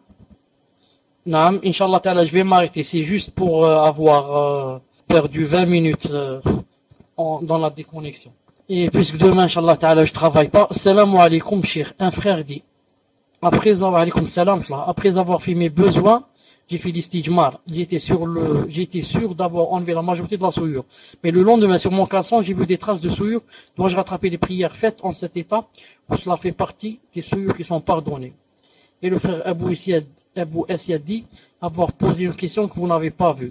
Naam, Inch'Allah ta'ala, je vais m'arrêter. C'est juste pour euh, avoir euh, perdu vingt minutes euh, en, dans la déconnexion. Et puisque demain, Inch'Allah ta'ala, je travaille pas. Salam alaykoum, shir. Un frère dit, après avoir, alaykoum salam, après avoir fait mes besoins, j'ai fait l'istijmar. J'étais sur le, j'étais sûr d'avoir enlevé la majorité de la souillure. Mais le lendemain, sur mon caleçon, j'ai vu des traces de souillure. Dois-je rattraper les prières faites en cet état, où cela fait partie des souillures qui sont pardonnées? Et le frère Abu Essiad, Abu Essiad dit avoir posé une question que vous n'avez pas vue.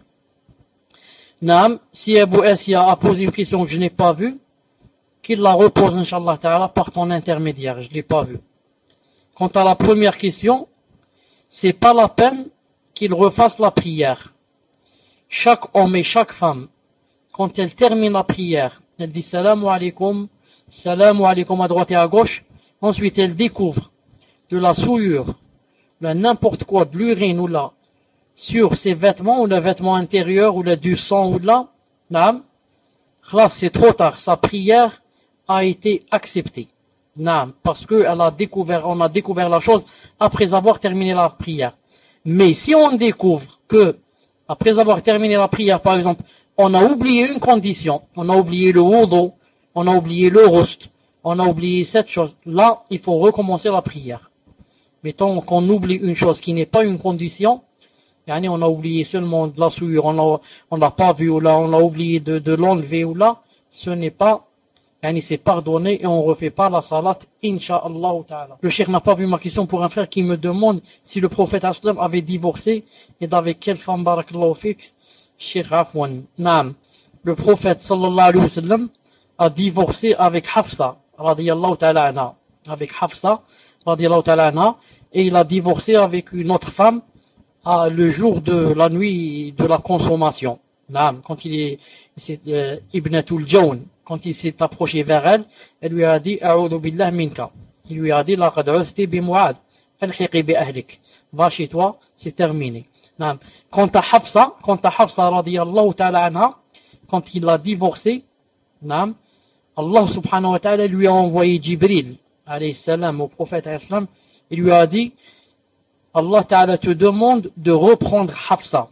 Naam, si Abu Essiad a posé une question que je n'ai pas vue, qu'il la repose, Inch'Allah ta'ala, par ton intermédiaire. Je ne l'ai pas vue. Quant à la première question, c'est pas la peine qu'il refasse la prière. chaque homme et chaque femme, quand elle termine la prière, elle dit Salamu alaikum, Salamu alaikum à droite et à gauche, ensuite elle découvre de la souillure, de n'importe quoi, de l'urine ou là, sur ses vêtements, ou le vêtement intérieur, ou le du sang ou là, naam, là c'est trop tard, sa prière a été acceptée. Naam, parce que elle a découvert, on a découvert la chose après avoir terminé la prière. Mais si on découvre que, après avoir terminé la prière, par exemple, on a oublié une condition, on a oublié le wudu, on a oublié le rust, on a oublié cette chose, là, il faut recommencer la prière. Mais tant qu'on oublie une chose qui n'est pas une condition, yani on a oublié seulement de la souillure, on n'a pas vu ou là, on a oublié de, de l'enlever ou là, ce n'est pas, yani c'est pardonné et on ne refait pas la salat, incha'Allah ta'ala. Le cheikh n'a pas vu ma question pour un frère qui me demande si le prophète aslam avait divorcé et d'avec quelle femme, barakallahu fik, cheikh Afwan. Naam. Le prophète sallallahu alayhi wa sallam a divorcé avec Hafsa, radiyallahu ta'ala anha, avec Hafsa, radiyallahu ta'ala anha, et il a divorcé avec une autre femme à le jour de la nuit de la consommation. Naam, quand il est, c'est euh, Ibnatul Jawn, quand il s'est approché vers elle, elle lui a dit A'udhu billah minka. Il lui a dit Laqad uthti bi Mu'ad, alhiqi bi ahlik. Va chez toi, c'est terminé. Naam. Quant à Hafsa, quant à Hafsa radiyallahu ta'ala anha, quand il a divorcé, naam, Allah subhanahu wa ta'ala lui a envoyé Jibril alayhi salam au prophète alayhi salam, il lui a dit Allah ta'ala te demande de reprendre Hafsa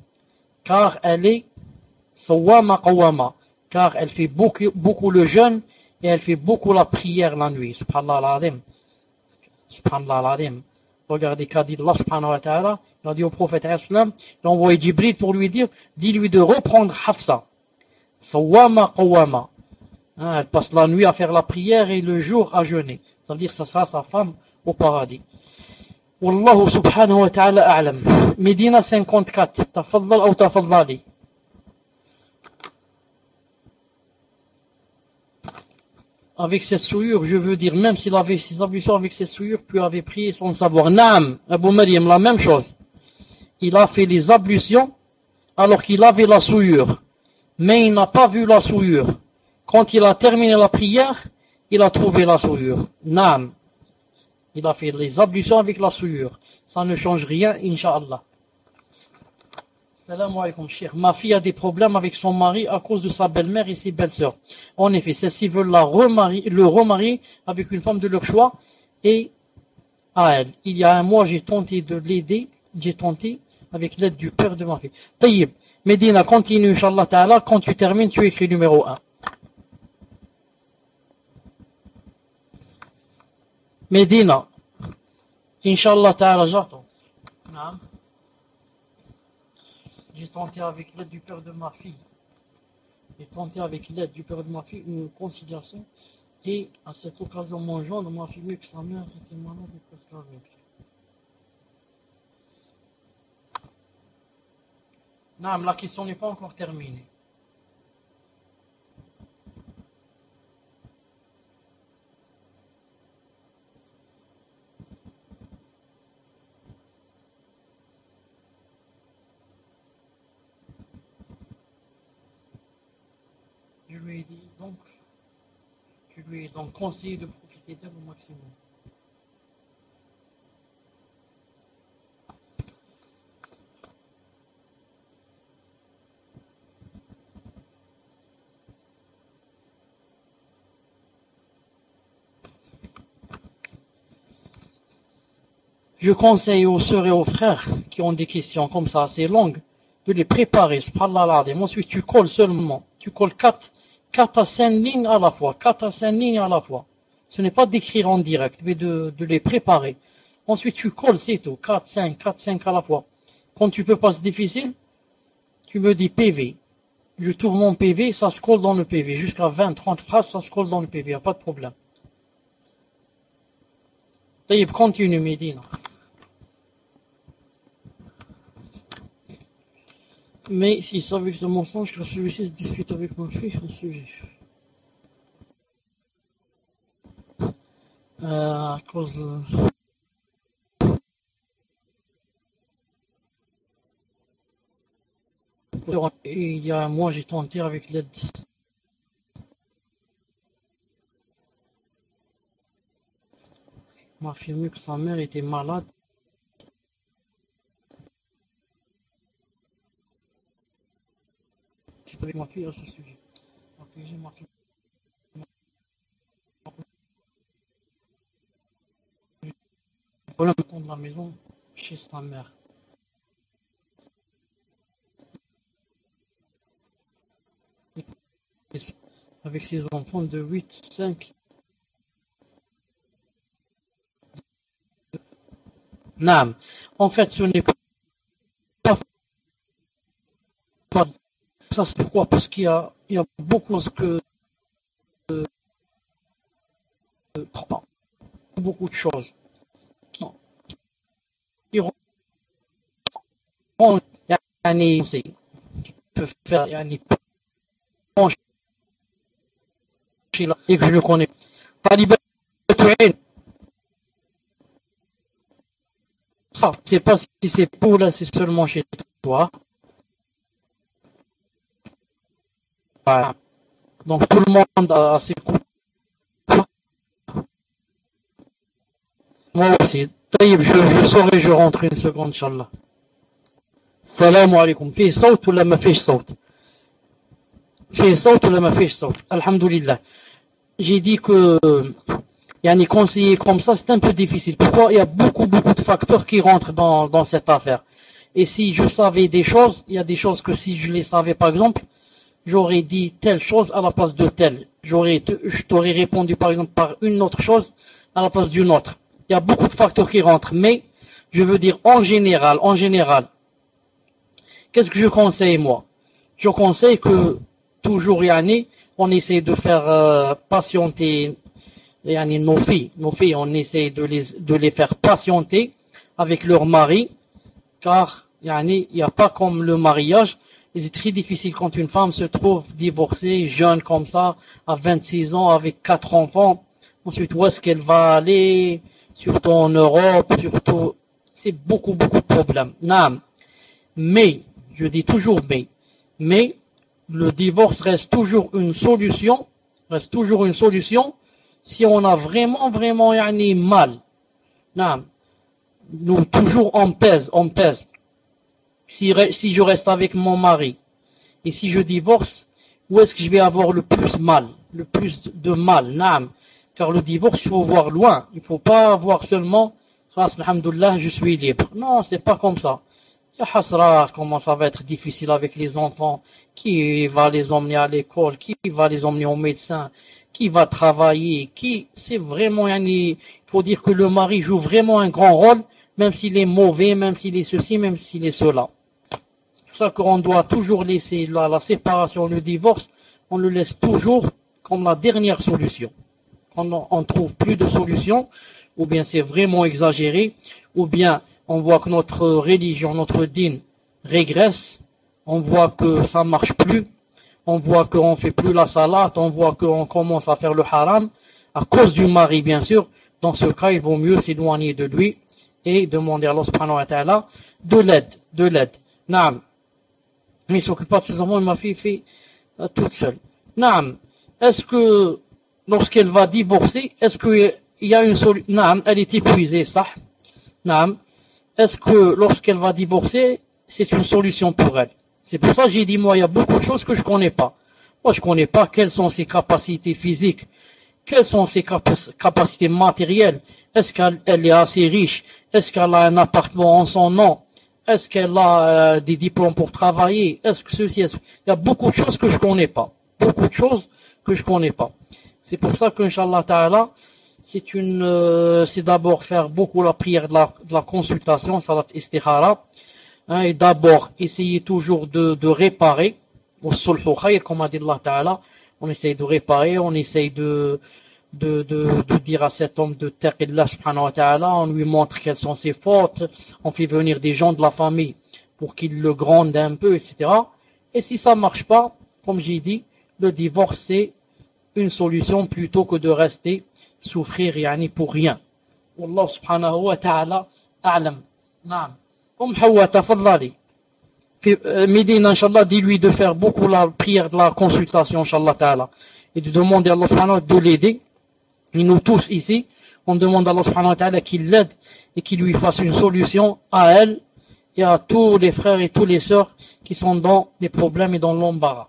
car elle est sawama qawama, car elle fait beaucoup, beaucoup le jeûne et elle fait beaucoup la prière la nuit. Subhanallah al-azim. Subhanallah al-azim. Regardez qu'a dit Allah subhanahu wa ta'ala, il a dit au prophète alayhi salam, il a envoyé Jibril pour lui dire, dis-lui de reprendre Hafsa. Sawama qawama. Hein, elle passe la nuit à faire la prière et le jour à jeûner. Ça veut dire que ça sera sa femme au paradis. Wallahu subhanahu wa ta'ala a'lam. Médina cinquante-quatre. Tafaddal ou tafaddali. Avec cette souillure, je veux dire, même s'il avait ses ablutions avec cette souillure, puis avait prié sans savoir. Naam, Abu Maryam, la même chose. Il a fait les ablutions alors qu'il avait la souillure. Mais il n'a pas vu la souillure. Quand il a terminé la prière, il a trouvé la souillure. Naam. Il a fait les ablutions avec la souillure. Ça ne change rien, incha'Allah. Salam alaykoum, cheikh. Ma fille a des problèmes avec son mari à cause de sa belle-mère et ses belles-sœurs. En effet, celles-ci veulent la remarier, le remarier avec une femme de leur choix et à elle. Il y a un mois, j'ai tenté de l'aider. J'ai tenté avec l'aide du père de ma fille. Taïb. Medina, continue, incha'Allah ta'ala. Quand tu termines, tu écris numéro un. Medina, Inch'Allah ta'ala, j'attends. J'ai tenté avec l'aide du père de ma fille. J'ai tenté avec l'aide du père de ma fille une conciliation et à cette occasion, mon gendre m'a affirmé que sa mère était malade et presque aveugle. Non, la question n'est pas encore terminée. Je lui ai dit donc, je lui ai donc conseillé de profiter d'elle au maximum. Je conseille aux sœurs et aux frères qui ont des questions comme ça assez longues de les préparer. Ensuite, tu colles seulement. Tu colles quatre, quatre à cinq lignes à la fois. quatre à cinq lignes à la fois. Ce n'est pas d'écrire en direct, mais de, de les préparer. Ensuite, tu colles, c'est tout. quatre, cinq, quatre, cinq à la fois. Quand tu peux pas, c'est difficile, tu me dis P V. Je tourne mon P V, ça se colle dans le P V. Jusqu'à vingt, trente phrases, ça se colle dans le P V. Il n'y a pas de problème. Taïb, continue, Médine. Mais s'il savait que ce mensonge, que celui-ci se dispute avec ma fille, un sujet. Euh, à cause... il y a un mois, j'ai tenté avec l'aide. On m'a affirmé que sa mère était malade. C'est avec ma fille à ce sujet. J'ai ma fille. Voilà le temps de la maison chez sa mère. Avec ses enfants de huit, cinq. Nam. En fait, ce n'est pas ça, c'est pourquoi? Parce qu'il y a, il y a beaucoup que euh, beaucoup de choses qui, qui rendent yani, qui peuvent faire yani, pencher là, et que je le connais. Ça, c'est pas si c'est pour là, c'est seulement chez toi. Voilà. Donc tout le monde a ses coups. Moi aussi. طيب je, je sors et je rentre une seconde inchallah. Salam alaikum. فيه صوت ولا ما فيش صوت؟ فيه صوت ولا ما فيش صوت؟ Alhamdulillah. J'ai dit que yani conseiller comme ça c'est un peu difficile. Pourquoi? Il y a beaucoup beaucoup de facteurs qui rentrent dans, dans cette affaire. Et si je savais des choses, il y a des choses que si je les savais par exemple, j'aurais dit telle chose à la place de telle. J'aurais, je t'aurais répondu par exemple par une autre chose à la place d'une autre. Il y a beaucoup de facteurs qui rentrent, mais je veux dire en général, en général, qu'est-ce que je conseille moi? Je conseille que toujours yani, on essaie de faire euh, patienter yani, nos filles, nos filles, on essaie de les, de les faire patienter avec leur mari, car yani, il n'y a pas comme le mariage. Et c'est très difficile quand une femme se trouve divorcée, jeune comme ça, à vingt-six ans, avec quatre enfants. Ensuite, où est-ce qu'elle va aller? Surtout en Europe, surtout, c'est beaucoup, beaucoup de problèmes. Non. Mais, je dis toujours mais, mais, le divorce reste toujours une solution, reste toujours une solution, si on a vraiment, vraiment, yani, mal. Non. Nous, toujours, on pèse, on pèse. Si, si je reste avec mon mari, et si je divorce, où est-ce que je vais avoir le plus mal, le plus de mal, naam. Car le divorce, il faut voir loin. Il ne faut pas voir seulement, alhamdoulilah, je suis libre. Non, c'est pas comme ça. Ya hasra, comment ça va être difficile avec les enfants. Qui va les emmener à l'école? Qui va les emmener au médecin? Qui va travailler? Qui, c'est vraiment, il faut dire que le mari joue vraiment un grand rôle, même s'il est mauvais, même s'il est ceci, même s'il est cela. C'est pour ça qu'on doit toujours laisser la, la séparation, le divorce, on le laisse toujours comme la dernière solution. Quand on trouve plus de solutions, ou bien c'est vraiment exagéré, ou bien on voit que notre religion, notre dîn régresse, on voit que ça marche plus, on voit qu'on fait plus la salat, on voit qu'on commence à faire le haram, à cause du mari bien sûr. Dans ce cas, il vaut mieux s'éloigner de lui et demander à Allah subhanahu wa ta'ala de l'aide, de l'aide. Naam. Mais il s'occupe pas de ses enfants, ma fille fait euh, toute seule. Naam. Est-ce que lorsqu'elle va divorcer, est-ce qu'il y a une solution? Naam, elle est épuisée, ça. Naam. Est-ce que lorsqu'elle va divorcer, c'est une solution pour elle? C'est pour ça que j'ai dit, moi, il y a beaucoup de choses que je connais pas. Moi, je connais pas quelles sont ses capacités physiques, quelles sont ses capacités matérielles. Est-ce qu'elle est assez riche? Est-ce qu'elle a un appartement en son nom? Est-ce qu'elle a euh, des diplômes pour travailler? Est-ce que ceci, est-ce... Il y a beaucoup de choses que je connais pas. Beaucoup de choses que je connais pas. C'est pour ça qu'Inch'Allah Ta'ala, c'est une, euh, c'est d'abord faire beaucoup la prière de la, de la consultation, salat istikhara, hein, et d'abord essayer toujours de, de réparer, au sulhu khayr, comme a dit Allah Ta'ala, on essaye de réparer, on essaye de, de, de, de dire à cet homme de taqillah subhanahu wa ta'ala, on lui montre quelles sont ses fautes, on fait venir des gens de la famille pour qu'ils le grondent un peu, et cetera. Et si ça marche pas, comme j'ai dit, le divorce c'est une solution plutôt que de rester souffrir yani pour rien. Wallah subhanahu wa ta'ala a'lam. Naam. Umm Hawa, tafadhali. Médine, Inch'Allah, dis-lui de faire beaucoup la prière de la consultation, Inch'Allah Ta'ala, et de demander à Allah subhanahu wa ta'ala de l'aider. Et nous tous ici, on demande à Allah subhanahu wa ta'ala qu'il l'aide et qu'il lui fasse une solution à elle et à tous les frères et toutes les sœurs qui sont dans les problèmes et dans l'embarras.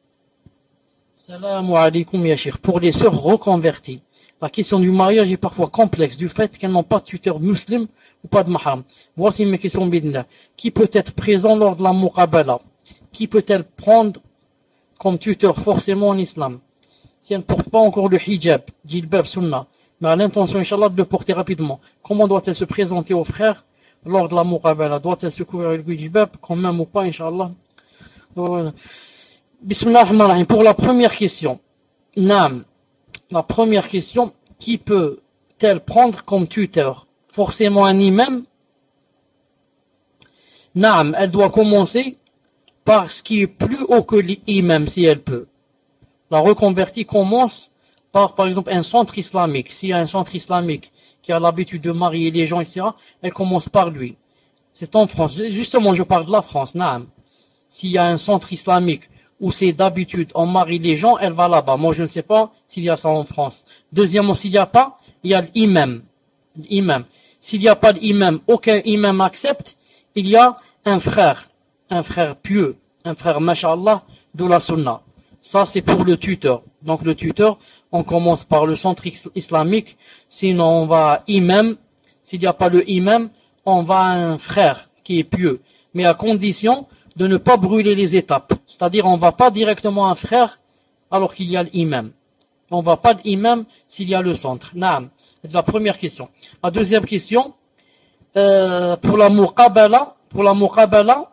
Salam alaykoum ya Cheikh. Pour les sœurs reconverties, la question du mariage est parfois complexe du fait qu'elles n'ont pas de tuteur musulman ou pas de mahram. Voici mes questions bidna. Qui peut être présent lors de la muqabala? Qui peut-elle prendre comme tuteur forcément en islam? Si elle ne porte pas encore le hijab, jilbab, sunnah, mais a l'intention, Inch'Allah, de le porter rapidement, comment doit-elle se présenter aux frères lors de la muqabala? Doit-elle se couvrir avec le jilbab quand même ou pas, Inch'Allah? Voilà. Bismillah ar-Rahman ar-Rahim. Pour la première question, Naam, la première question, qui peut-elle prendre comme tuteur? Forcément un imam? Naam, elle doit commencer par ce qui est plus haut que l'imam, si elle peut. La reconvertie commence par, par exemple, un centre islamique. S'il y a un centre islamique qui a l'habitude de marier les gens, et cetera, elle commence par lui. C'est en France. Justement, je parle de la France, Naam. S'il y a un centre islamique où c'est d'habitude on marie les gens, elle va là-bas. Moi, je ne sais pas s'il y a ça en France. Deuxièmement, s'il n'y a pas, il y a l'imam. L'imam. S'il n'y a pas d'imam, aucun imam accepte, il y a un frère, un frère pieux, un frère, masha'Allah, de la sunna. Ça, c'est pour le tuteur. Donc, le tuteur, on commence par le centre islamique, sinon on va à imam. S'il n'y a pas le imam, on va à un frère qui est pieux. Mais à condition de ne pas brûler les étapes. C'est-à-dire, on ne va pas directement à un frère alors qu'il y a l'imam. On ne va pas l'imam s'il y a le centre. Naam. C'est la première question. La deuxième question, euh, pour la muqabala, pour la muqabala,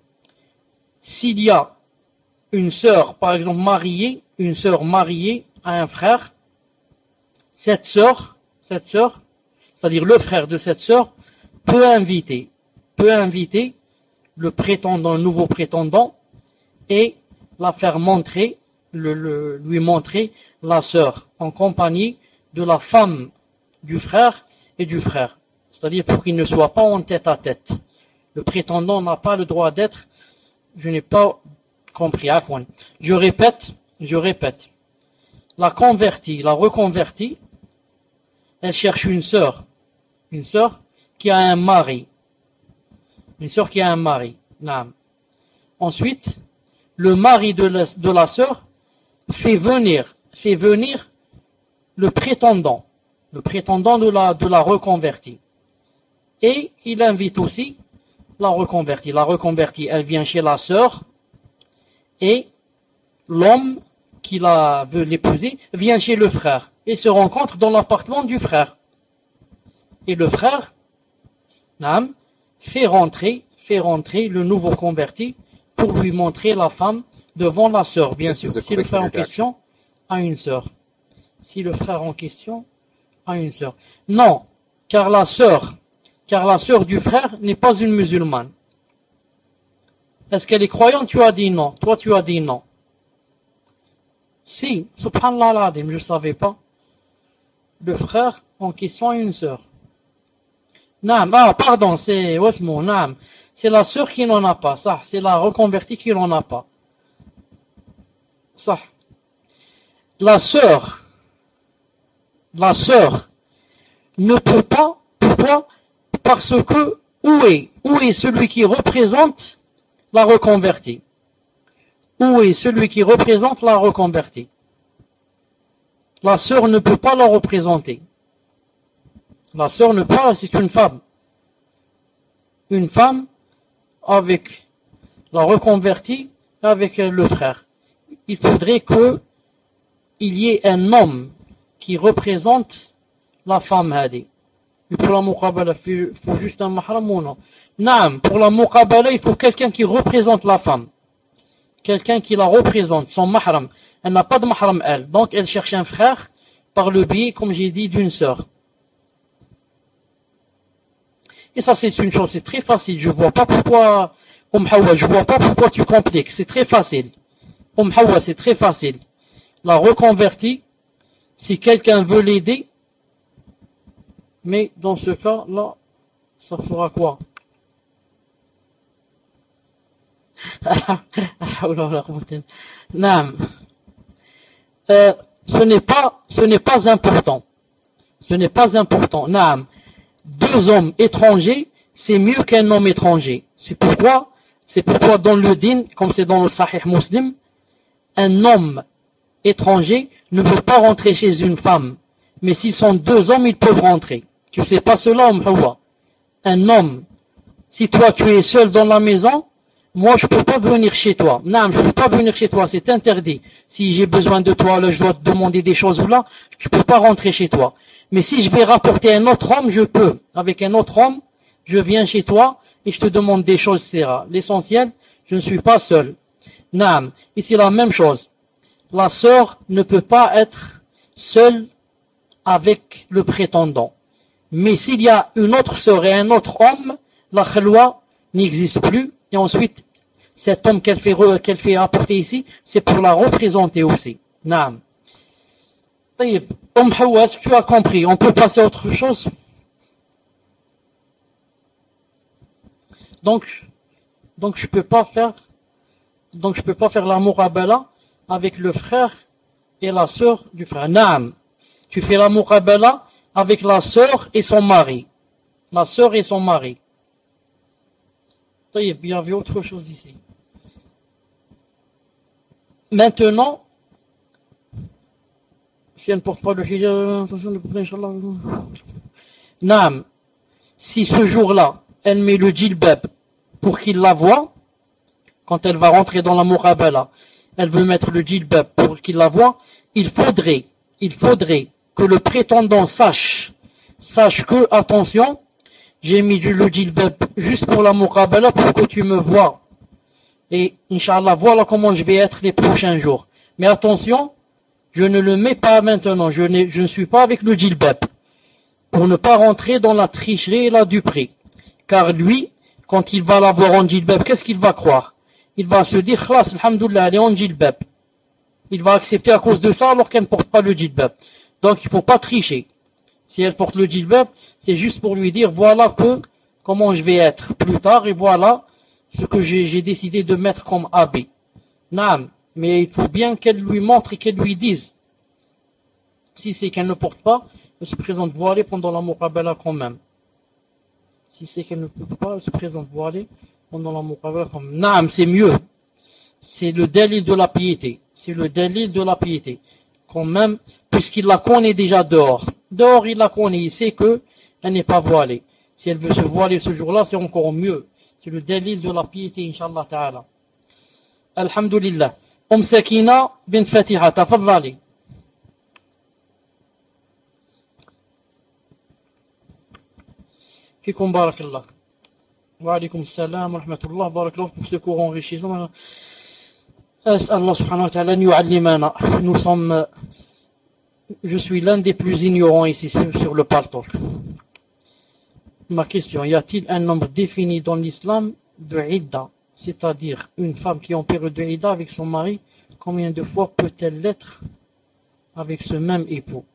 s'il y a une sœur, par exemple, mariée, une sœur mariée à un frère, cette sœur, cette sœur, c'est-à-dire le frère de cette sœur, peut inviter, peut inviter le prétendant, le nouveau prétendant, et la faire montrer, le, le, lui montrer la sœur en compagnie de la femme du frère et du frère. C'est-à-dire pour qu'il ne soit pas en tête à tête. Le prétendant n'a pas le droit d'être, je n'ai pas compris, Afwan. Je répète, je répète. La convertie, la reconvertie, elle cherche une sœur, une sœur qui a un mari. Une sœur qui a un mari. Naam. Ensuite, le mari de la, de la sœur fait venir, fait venir le prétendant, le prétendant de la, de la reconvertie. Et il invite aussi la reconvertie. La reconvertie, elle vient chez la sœur et l'homme qui la veut l'épouser vient chez le frère et se rencontre dans l'appartement du frère. Et le frère, naam, fait rentrer, fait rentrer le nouveau converti pour lui montrer la femme devant la sœur, bien sûr. Si le frère en question a une sœur. Si le frère en question a une sœur. Non, car la sœur, car la sœur du frère n'est pas une musulmane. Est-ce qu'elle est croyante? Tu as dit non. Toi, tu as dit non. Si, subhanallah l'adim, je ne savais pas. Le frère en question a une sœur. Naam, ah, pardon, c'est Wasmo, naam. C'est la sœur qui n'en a pas, ça. C'est la reconvertie qui n'en a pas. Ça. La sœur, la sœur ne peut pas, pourquoi? Parce que, où est, où est celui qui représente la reconvertie? Où est celui qui représente la reconvertie? La sœur ne peut pas la représenter. La sœur ne peut pas, c'est une femme. Une femme avec la reconvertie, avec le frère. Il faudrait que il y ait un homme qui représente la femme hadi. Et pour la muqabala, il faut juste un mahram ou non? Naam, pour la muqabala, il faut quelqu'un qui représente la femme. Quelqu'un qui la représente, son mahram. Elle n'a pas de mahram, elle. Donc, elle cherche un frère par le biais, comme j'ai dit, d'une sœur. Et ça, c'est une chose, c'est très facile. Je vois pas pourquoi, Umm Hawa, je vois pas pourquoi tu compliques. C'est très facile. Umm Hawa, c'est très facile. La reconvertie, si quelqu'un veut l'aider, mais dans ce cas-là, ça fera quoi? Naam. Euh, ce n'est pas, ce n'est pas important. Ce n'est pas important. Naam. Deux hommes étrangers, c'est mieux qu'un homme étranger. C'est pourquoi, c'est pourquoi dans le din, comme c'est dans le Sahih Muslim, un homme étranger ne peut pas rentrer chez une femme. Mais s'ils sont deux hommes, ils peuvent rentrer. Tu sais pas cela, Mhawa? Un homme, si toi tu es seul dans la maison, moi je peux pas venir chez toi. Non, je peux pas venir chez toi, c'est interdit. Si j'ai besoin de toi, là je dois te demander des choses ou là, je peux pas rentrer chez toi. Mais si je vais rapporter un autre homme, je peux. Avec un autre homme, je viens chez toi et je te demande des choses, et cetera. L'essentiel, je ne suis pas seul. Non, ici la même chose. La sœur ne peut pas être seule avec le prétendant. Mais s'il y a une autre sœur et un autre homme, la khalwa n'existe plus. Et ensuite, cet homme qu'elle fait, qu'elle fait apporter ici, c'est pour la représenter aussi. Naam. Taïb. Om Hawa, est-ce que tu as compris? On peut passer à autre chose? Donc, donc je peux pas faire, donc je peux pas faire la muqabala avec le frère et la sœur du frère. Naam. Tu fais la muqabala avec la sœur et son mari. La sœur et son mari. Il y avait autre chose ici. Maintenant, si elle ne porte pas le hijab, attention, le problème, Inch'Allah. Naam. Si ce jour-là, elle met le djilbab pour qu'il la voie, quand elle va rentrer dans la muqabala, elle veut mettre le djilbab pour qu'il la voie, il faudrait, il faudrait que le prétendant sache, sache que, attention, j'ai mis du le djilbab juste pour la muqabala pour que tu me vois. Et, Inch'Allah, voilà comment je vais être les prochains jours. Mais attention, je ne le mets pas maintenant, je, je ne suis pas avec le djilbab. Pour ne pas rentrer dans la tricherie et la duperie. Car lui, quand il va la voir en djilbab, qu'est-ce qu'il va croire? Il va se dire, khlas, alhamdoulilah, elle est en djilbab. Il va accepter à cause de ça alors qu'elle ne porte pas le djilbab. Donc il ne faut pas tricher. Si elle porte le djilbab, c'est juste pour lui dire, voilà que, comment je vais être plus tard, et voilà ce que j'ai décidé de mettre comme habit. Naam. Mais il faut bien qu'elle lui montre et qu'elle lui dise. Si c'est qu'elle ne porte pas, elle se présente voilée pendant la muqabala quand même. Si c'est qu'elle ne peut pas, elle se présente voilée pendant la muqabala quand même. Naam, c'est mieux. C'est le dalil de la piété. C'est le dalil de la piété. Quand même, puisqu'il la connaît déjà dehors. Dehors, il la connaît, il sait que elle n'est pas voilée. Si elle veut se voiler ce jour-là, c'est encore mieux. C'est le dalil de la piété, Inch'Allah Ta'ala. Alhamdulillah. Om Sakina bint Fatiha, tafadhali. Fikum barakallah. Wa alaykum salam wa rahmatullah, barakallah pour ce cours enrichissant. Allah subhanahu wa ta'ala yu'allimana. Nous sommes, je suis l'un des plus ignorants ici sur le partalk. Ma question, y a-t-il un nombre défini dans l'islam de idda, c'est-à-dire une femme qui est en période de idda avec son mari, combien de fois peut-elle l'être avec ce même époux?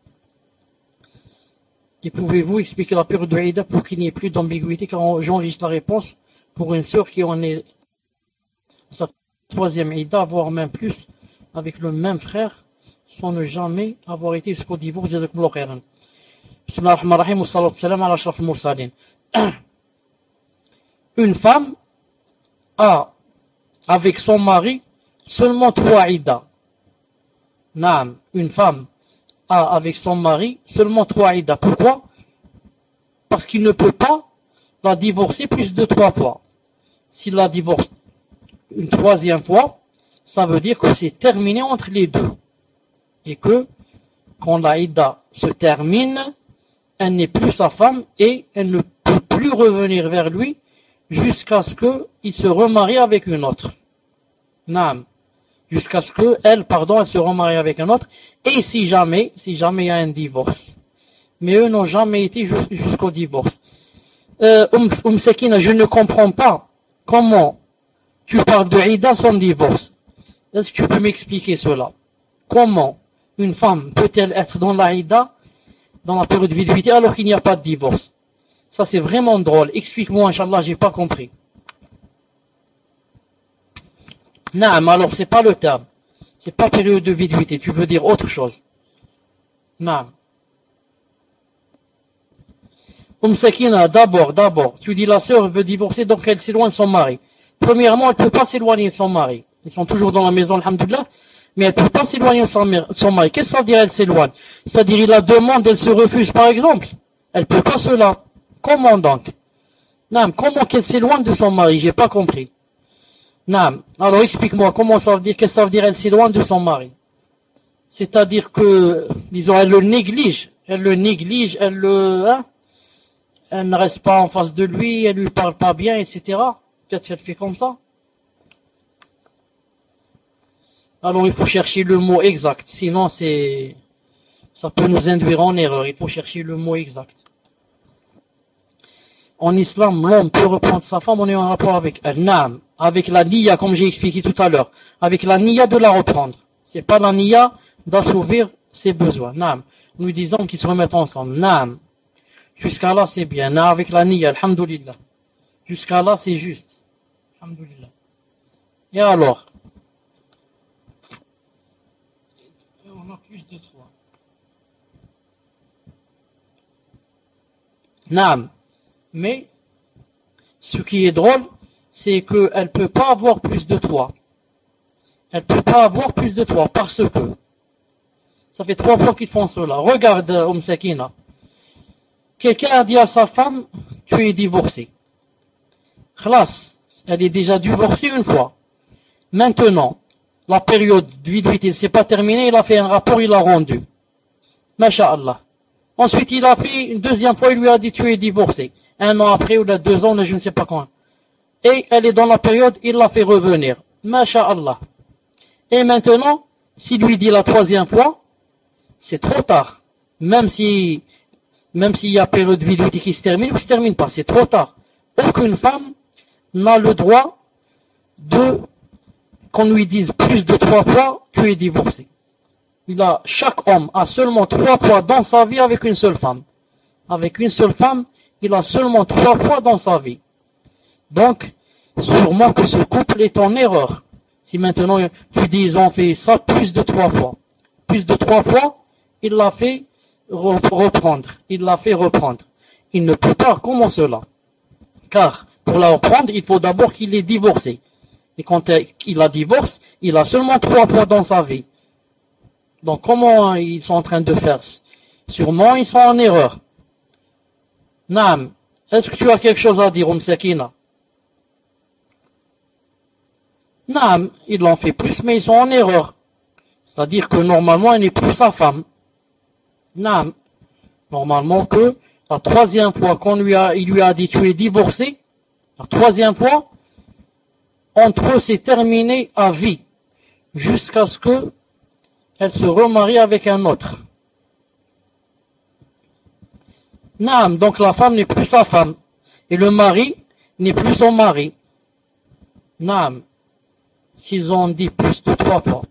Et pouvez-vous expliquer la période de idda pour qu'il n'y ait plus d'ambiguïté, car j'enregistre la réponse pour une sœur qui en est sa troisième idda, voire même plus, avec le même frère, sans ne jamais avoir été jusqu'au divorce. Jazakumullahu khairan. Bismillah ar-Rahman ar-Rahim, wa salatu salam ala ashraf al-mursalin. Une femme a, avec son mari, seulement trois idda. Naam, une femme a, avec son mari, seulement trois idda. Pourquoi? Parce qu'il ne peut pas la divorcer plus de trois fois. S'il la divorce une troisième fois, ça veut dire que c'est terminé entre les deux. Et que, quand la idda se termine, elle n'est plus sa femme et elle ne peut plus revenir vers lui jusqu'à ce qu'il se remarie avec une autre. Naam. Jusqu'à ce que elle, pardon, elle se remarie avec un autre. Et si jamais, si jamais il y a un divorce. Mais eux n'ont jamais été jusqu'au divorce. Euh, um, um Sakina, je ne comprends pas comment tu parles de Ida sans divorce. Est-ce que tu peux m'expliquer cela? Comment une femme peut-elle être dans la Ida, dans la période de viduité, alors qu'il n'y a pas de divorce? Ça c'est vraiment drôle. Explique-moi, Inch'Allah, j'ai pas compris. Naam, alors c'est pas le terme. C'est pas période de viduité, tu veux dire autre chose. Naam. Umm Sakina, d'abord, d'abord, tu dis la sœur veut divorcer, donc elle s'éloigne de son mari. Premièrement, elle ne peut pas s'éloigner de son mari. Ils sont toujours dans la maison, alhamdoulilah, mais elle ne peut pas s'éloigner de son mari. Qu'est-ce que ça veut dire elle s'éloigne? C'est-à-dire il la demande, elle se refuse par exemple. Elle ne peut pas cela. Comment donc? Naam, comment qu'elle s'éloigne de son mari? J'ai pas compris. Naam, alors explique-moi, comment ça veut dire, qu'est-ce que ça veut dire elle s'éloigne de son mari? C'est-à-dire que, disons, elle le néglige, elle le néglige, elle le, hein, elle ne reste pas en face de lui, elle lui parle pas bien, et cetera. Peut-être qu'elle fait comme ça. Alors il faut chercher le mot exact, sinon c'est, ça peut nous induire en erreur. Il faut chercher le mot exact. En islam, l'homme peut reprendre sa femme, on est en rapport avec elle. Naam, avec la niya, comme j'ai expliqué tout à l'heure, avec la niya de la reprendre. C'est pas la niya d'assouvir ses besoins. Naam, nous disons qu'ils se remettent ensemble. Naam. Jusqu'à là, c'est bien. Naam, avec la niya, alhamdoulilah. Jusqu'à là, c'est juste. Alhamdoulilah. Et alors? On a plus de trois. Naam. Mais, ce qui est drôle, c'est qu'elle ne peut pas avoir plus de trois. Elle ne peut pas avoir plus de trois, parce que, ça fait trois fois qu'ils font cela. Regarde, Umm Sakina. Quelqu'un a dit à sa femme, tu es divorcée. Khlas, elle est déjà divorcée une fois. Maintenant, la période de viduité ne s'est pas terminée, il a fait un rapport, il l'a rendu. Masha'Allah. Ensuite, il a fait une deuxième fois, il lui a dit, tu es divorcée. Un an après, ou deux ans, je ne sais pas quand. Et elle est dans la période, il l'a fait revenir. Masha'Allah. Et maintenant, s'il lui dit la troisième fois, c'est trop tard. Même si, même s'il y a période de viduité qui se termine ou qui se termine pas, c'est trop tard. Aucune femme n'a le droit de, qu'on lui dise plus de trois fois, tu es divorcé. Il a, chaque homme a seulement trois fois dans sa vie avec une seule femme. Avec une seule femme, il a seulement trois fois dans sa vie. Donc, sûrement que ce couple est en erreur. Si maintenant tu dis ils ont fait ça plus de trois fois. Plus de trois fois, il l'a fait reprendre. Il l'a fait reprendre. Il ne peut pas, comment cela? Car, pour la reprendre, il faut d'abord qu'il ait divorcé. Et quand il a divorcé, il a seulement trois fois dans sa vie. Donc comment ils sont en train de faire? Sûrement ils sont en erreur. Naam, est-ce que tu as quelque chose à dire, Umm Sakina? Naam, ils l'ont fait plus, mais ils sont en erreur. C'est-à-dire que normalement, elle n'est plus sa femme. Naam, normalement que la troisième fois qu'on lui a, il lui a dit tu es divorcé, la troisième fois, entre eux c'est terminé à vie, jusqu'à ce que elle se remarie avec un autre. Naam, donc la femme n'est plus sa femme. Et le mari n'est plus son mari. Naam. S'ils ont dit plus de trois fois.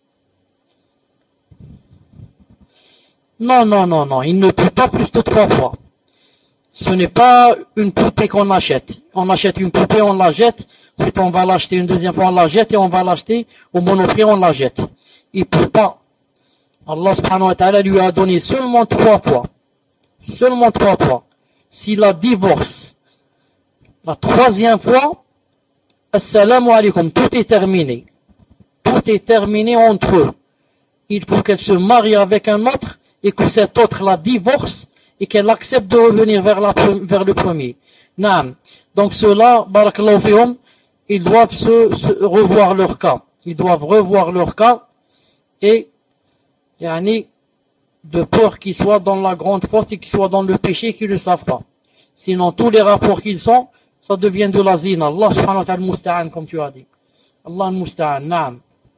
Non, non, non, non. Il ne peut pas plus de trois fois. Ce n'est pas une poupée qu'on achète. On achète une poupée, on la jette. Ensuite, on va l'acheter une deuxième fois, on la jette. Et on va l'acheter au monoprix, on la jette. Il ne peut pas. Allah subhanahu wa ta'ala lui a donné seulement trois fois. Seulement trois fois. S'il la divorce la troisième fois, assalamu alaikum, tout est terminé. Tout est terminé entre eux. Il faut qu'elle se marie avec un autre et que cet autre la divorce et qu'elle accepte de revenir vers, la, vers le premier. Naam. Donc ceux-là, barakallahu fihum, ils doivent se, se revoir leur cas. Ils doivent revoir leur cas et yani, de peur qu'ils soient dans la grande faute et qu'ils soient dans le péché qu'ils ne le savent pas. Sinon, tous les rapports qu'ils ont, ça devient de la zina. Allah subhanahu wa ta'ala musta'an, comme tu as dit. Allah musta'an, naam.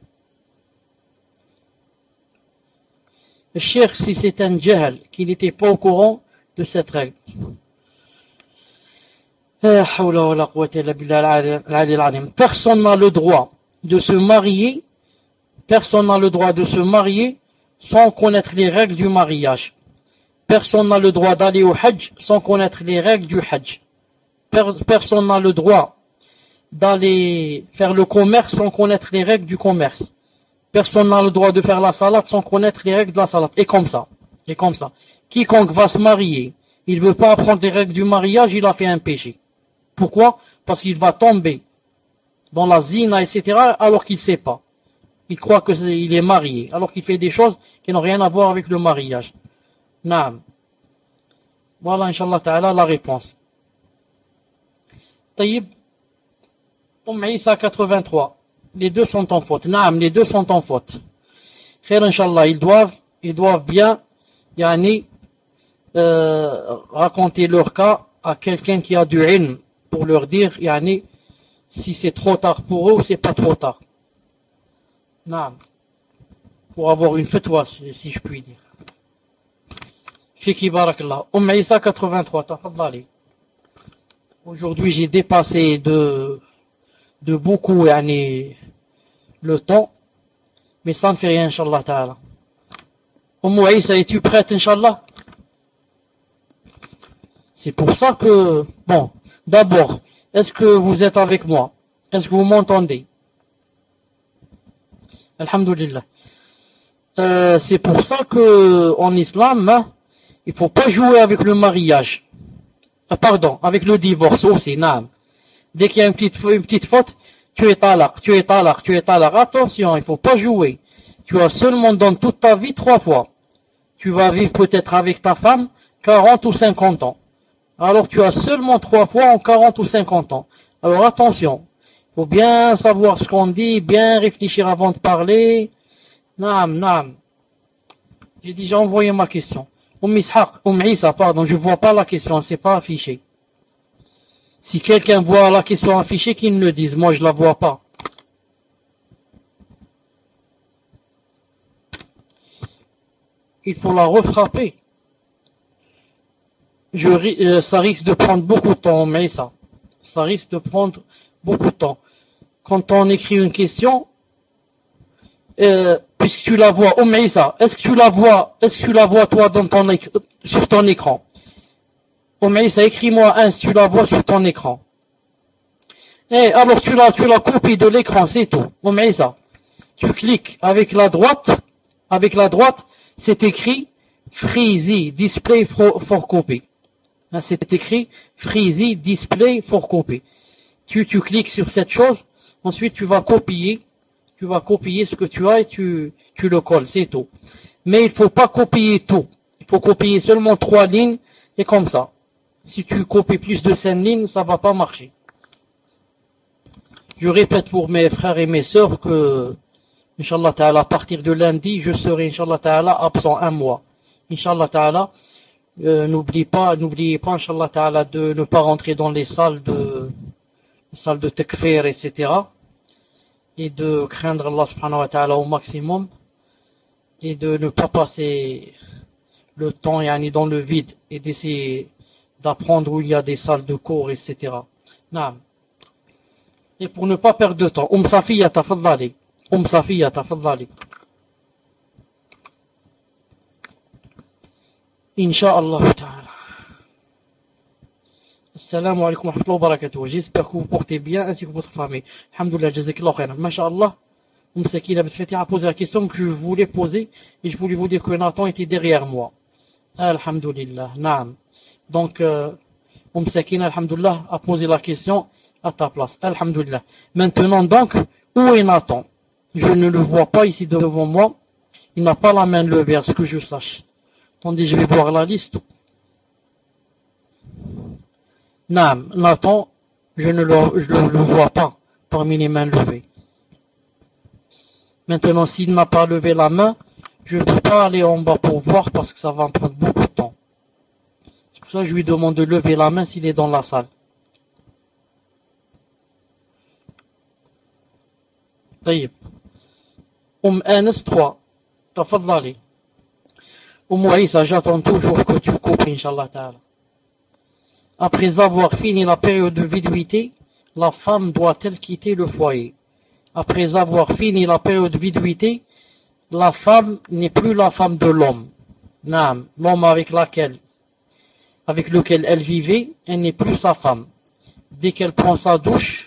Le cheikh, si c'est un jahl, qu'il n'était pas au courant de cette règle. Personne n'a le droit de se marier, personne n'a le droit de se marier sans connaître les règles du mariage. Personne n'a le droit d'aller au hajj sans connaître les règles du hajj. Personne n'a le droit d'aller faire le commerce sans connaître les règles du commerce. Personne n'a le droit de faire la salade sans connaître les règles de la salade. Et comme ça. Et comme ça. Quiconque va se marier, il ne veut pas apprendre les règles du mariage, il a fait un péché. Pourquoi? Parce qu'il va tomber dans la zina, et cetera, alors qu'il ne sait pas. Il croit qu'il est marié, alors qu'il fait des choses qui n'ont rien à voir avec le mariage. Naam. Voilà, Inch'Allah Ta'ala, la réponse. Taïb, Umm Isa quatre-vingt-trois. Les deux sont en faute. Naam, les deux sont en faute. Khair, Inch'Allah, ils doivent, ils doivent bien, yani, euh, raconter leur cas à quelqu'un qui a du ilm pour leur dire, yani, si c'est trop tard pour eux ou c'est pas trop tard. Naam. Pour avoir une fatwa, si, si je puis dire. Fiki barakallah. Umm Isa quatre-vingt-trois, tafadhali. Aujourd'hui, j'ai dépassé de, de beaucoup, yani, le temps, mais ça ne fait rien, Inch'Allah Ta'ala. Umm Isa, es-tu prête, Inch'Allah? C'est pour ça que, bon, d'abord, est-ce que vous êtes avec moi? Est-ce que vous m'entendez? Alhamdulillah. Euh, c'est pour ça que, en islam, hein, il faut pas jouer avec le mariage. Ah, pardon, avec le divorce aussi, naam. Dès qu'il y a une petite, une petite faute, tu es talaq, tu es talaq, tu es talaq. Attention, il faut pas jouer. Tu as seulement dans toute ta vie trois fois. Tu vas vivre peut-être avec ta femme quarante ou cinquante ans. Alors tu as seulement trois fois en quarante ou cinquante ans. Alors attention, il faut bien savoir ce qu'on dit, bien réfléchir avant de parler. Naam, naam. J'ai déjà envoyé ma question. Umm Ishaq, Umm Isa, pardon, je vois pas la question, c'est pas affiché. Si quelqu'un voit la question affichée, qu'il me le dise, moi je la vois pas. Il faut la refrapper. Je, euh, ça risque de prendre beaucoup de temps, mais ça, ça risque de prendre beaucoup de temps. Quand on écrit une question, euh, puisque tu la vois, oh mais ça, est-ce que tu la vois, est-ce que tu la vois toi dans ton sur ton écran? Oh mais ça, écris-moi un si tu la vois sur ton écran. Eh, alors tu la, tu la copies de l'écran, c'est tout. Oh mais ça, tu cliques avec la droite, avec la droite, c'est écrit Freezy Display for, for Copy. C'est écrit Freezy Display for Copy. Tu, tu cliques sur cette chose, ensuite tu vas copier, tu vas copier ce que tu as et tu, tu le colles, c'est tout. Mais il faut pas copier tout. Il faut copier seulement trois lignes et comme ça. Si tu copies plus de cinq lignes, ça va pas marcher. Je répète pour mes frères et mes sœurs que, Inch'Allah Ta'ala, à partir de lundi, je serai, Inch'Allah Ta'ala, absent un mois. Inch'Allah Ta'ala, euh, n'oubliez pas, n'oubliez pas, Inch'Allah Ta'ala, de ne pas rentrer dans les salles de, les salles de takfir, et cetera. Et de craindre Allah Subhanahu wa Ta'ala au maximum. Et de ne pas passer le temps, yani, dans le vide. Et d'essayer d'apprendre où il y a des salles de cours, et cetera. Naam. Et pour ne pas perdre de temps, Umm Safiya, tafadhali. Umm Safiya, tafadhali. Inch'Allah Ta'ala. Assalamu alaikum wa rahmatullahi wa barakatuh. J'espère que vous portez bien ainsi que votre famille. Alhamdulillah, jazakallah khairan. Masha'Allah. Umm Sakina Betfati a posé la question que je voulais poser et je voulais vous dire que Nathan était derrière moi. Alhamdulillah. Naam. Donc, euh, Umm Sakina, alhamdulillah, a posé la question à ta place. Alhamdulillah. Maintenant donc, où est Nathan? Je ne le vois pas ici devant moi. Il n'a pas la main levée, à ce que je sache. Attendez, je vais voir la liste. Naam, Nathan, je ne le, je le, le vois pas parmi les mains levées. Maintenant, s'il n'a pas levé la main, je ne peux pas aller en bas pour voir parce que ça va me prendre beaucoup de temps. C'est pour ça que je lui demande de lever la main s'il est dans la salle. طيب. Umm Anas trois. Tafadhali. Umm Isa, j'attends toujours que tu coupes, Inch'Allah Ta'ala. Après avoir fini la période de viduité, la femme doit-elle quitter le foyer? Après avoir fini la période de viduité, la femme n'est plus la femme de l'homme. Naam, l'homme avec laquelle, avec lequel elle vivait, elle n'est plus sa femme. Dès qu'elle prend sa douche,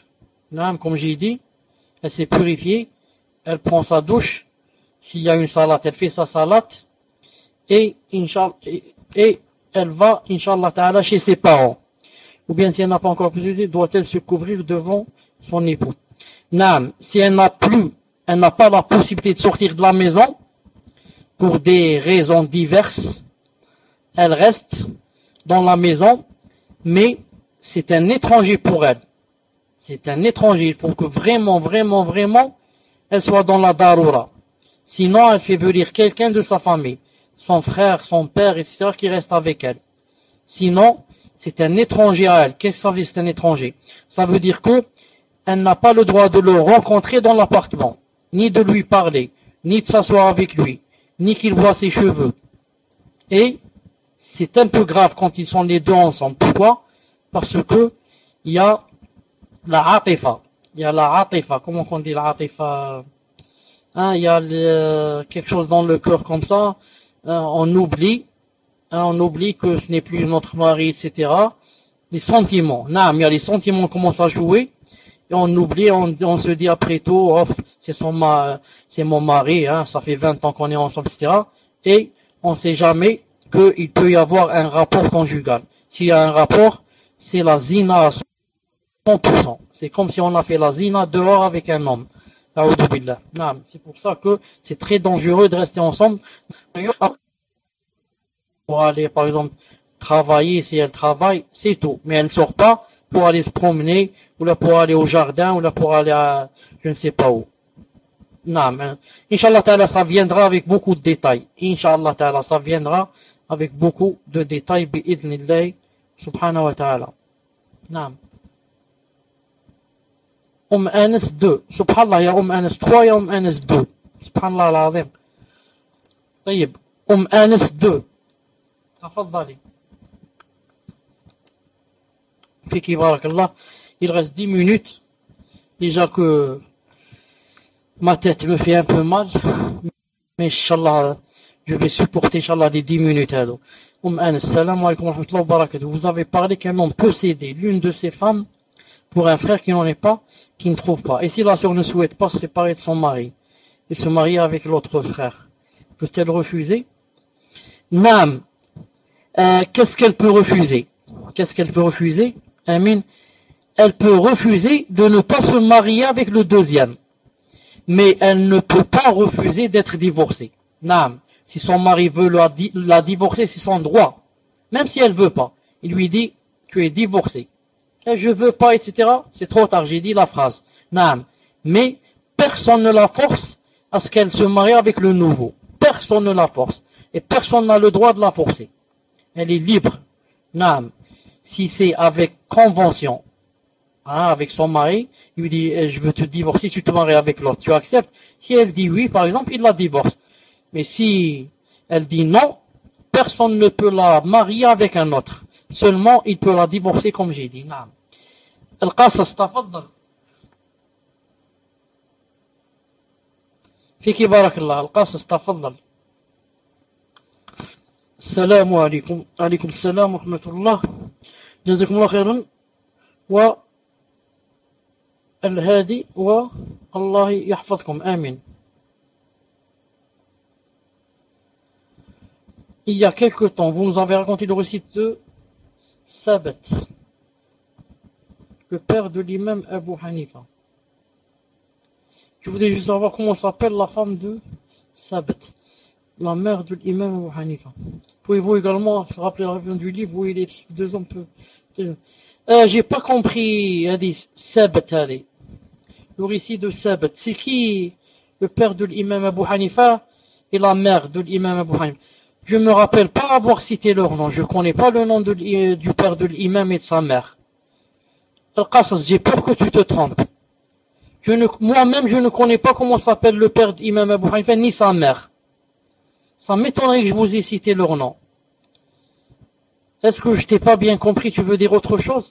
Naam, comme j'ai dit, elle s'est purifiée, elle prend sa douche, s'il y a une salade, elle fait sa salade, et, et, et elle va, Inch'Allah Ta'ala, chez ses parents. Ou bien si elle n'a pas encore purifié, doit-elle se couvrir devant son époux. Naam, si elle n'a plus, elle n'a pas la possibilité de sortir de la maison, pour des raisons diverses, elle reste dans la maison, mais c'est un étranger pour elle. C'est un étranger. Il faut que vraiment, vraiment, vraiment, elle soit dans la daroura. Sinon, elle fait venir quelqu'un de sa famille, son frère, son père, et cetera, qui reste avec elle. Sinon, c'est un étranger à elle. Qu'est-ce que ça veut dire, c'est un étranger? Ça veut dire que elle n'a pas le droit de le rencontrer dans l'appartement, ni de lui parler, ni de s'asseoir avec lui, ni qu'il voit ses cheveux. Et c'est un peu grave quand ils sont les deux ensemble. Pourquoi? Parce que il y a la atifa. Il y a la atifa. Comment on dit la atifa? Hein, il y a le, quelque chose dans le cœur comme ça. Hein, on oublie. Hein, on oublie que ce n'est plus notre mari, et cetera. Les sentiments. Non, il y a les sentiments qui commencent à jouer. Et on oublie, on, on se dit après tout, oh, c'est son ma, c'est mon mari, hein, ça fait vingt ans qu'on est ensemble, et cetera. Et on ne sait jamais qu'il peut y avoir un rapport conjugal. S'il y a un rapport, c'est la zina à cent pour cent. C'est comme si on a fait la zina dehors avec un homme. C'est pour ça que c'est très dangereux de rester ensemble. Pour aller, par exemple, travailler, si elle travaille, c'est tout. Mais elle ne sort pas pour aller se promener, ou là pour aller au jardin, ou là pour aller à je ne sais pas où. Non, mais Inch'Allah Ta'ala, ça viendra avec beaucoup de détails. Inch'Allah Ta'ala, ça viendra avec beaucoup de détails, bi'idhnillah, subhanahu wa ta'ala. Non. Umm Anas deux. Subhanallah, ya Umm Anas trois, ya Umm Anas deux. Subhanallah al-azim. طيب. Umm Anas deux. تفضلي. Fiki barakallah. Il reste dix minutes. Déjà que ma tête me fait un peu mal. Mais Inch'Allah, je vais supporter Inch'Allah les dix minutes. Umm Anas, salam alaykum wa rahmatullahi wa barakatuh. Vous avez parlé qu'un homme peut céder l'une de ses femmes pour un frère qui n'en est pas, qui ne trouve pas. Et si la sœur ne souhaite pas se séparer de son mari et se marier avec l'autre frère, peut-elle refuser? Naam. Euh, qu'est-ce qu'elle peut refuser? Qu'est-ce qu'elle peut refuser? Amin. Elle peut refuser de ne pas se marier avec le deuxième. Mais elle ne peut pas refuser d'être divorcée. Naam. Si son mari veut la, la divorcer, c'est son droit. Même si elle veut pas. Il lui dit, tu es divorcée. Et je veux pas, et cetera. C'est trop tard, j'ai dit la phrase. Naam. Mais personne ne la force à ce qu'elle se marie avec le nouveau. Personne ne la force. Et personne n'a le droit de la forcer. Elle est libre. Naam. Si c'est avec convention, hein, avec son mari, il lui dit, je veux te divorcer, tu te maries avec l'autre. Tu acceptes? Si elle dit oui, par exemple, il la divorce. Mais si elle dit non, personne ne peut la marier avec un autre. Seulement, il peut la divorcer comme j'ai dit. Naam. القصص تفضل. فيك بارك الله. القصص تفضل. السلام عليكم. عليكم السلام ورحمة الله. جزاكم الله خيرا. والهادي والله يحفظكم. آمين. Il y a quelque temps, vous nous avez raconté le récit de Sabat, le père de l'imam Abu Hanifa. Je voudrais juste savoir comment s'appelle la femme de Sabat, la mère de l'imam Abu Hanifa. Pouvez-vous également rappeler la révision du livre où il est écrit que deux hommes peuvent... Euh, j'ai pas compris, Hadith, Sabat, allez. Le récit de Sabat, c'est qui le père de l'imam Abu Hanifa et la mère de l'imam Abu Hanifa? Je ne me rappelle pas avoir cité leur nom. Je ne connais pas le nom de, du père de l'imam et de sa mère. Al-Qasas, j'ai peur que tu te trompes. Je ne, moi-même, je ne connais pas comment s'appelle le père de l'imam Abu Hanifa ni sa mère. Ça m'étonnerait que je vous ai cité leur nom. Est-ce que je t'ai pas bien compris? Tu veux dire autre chose?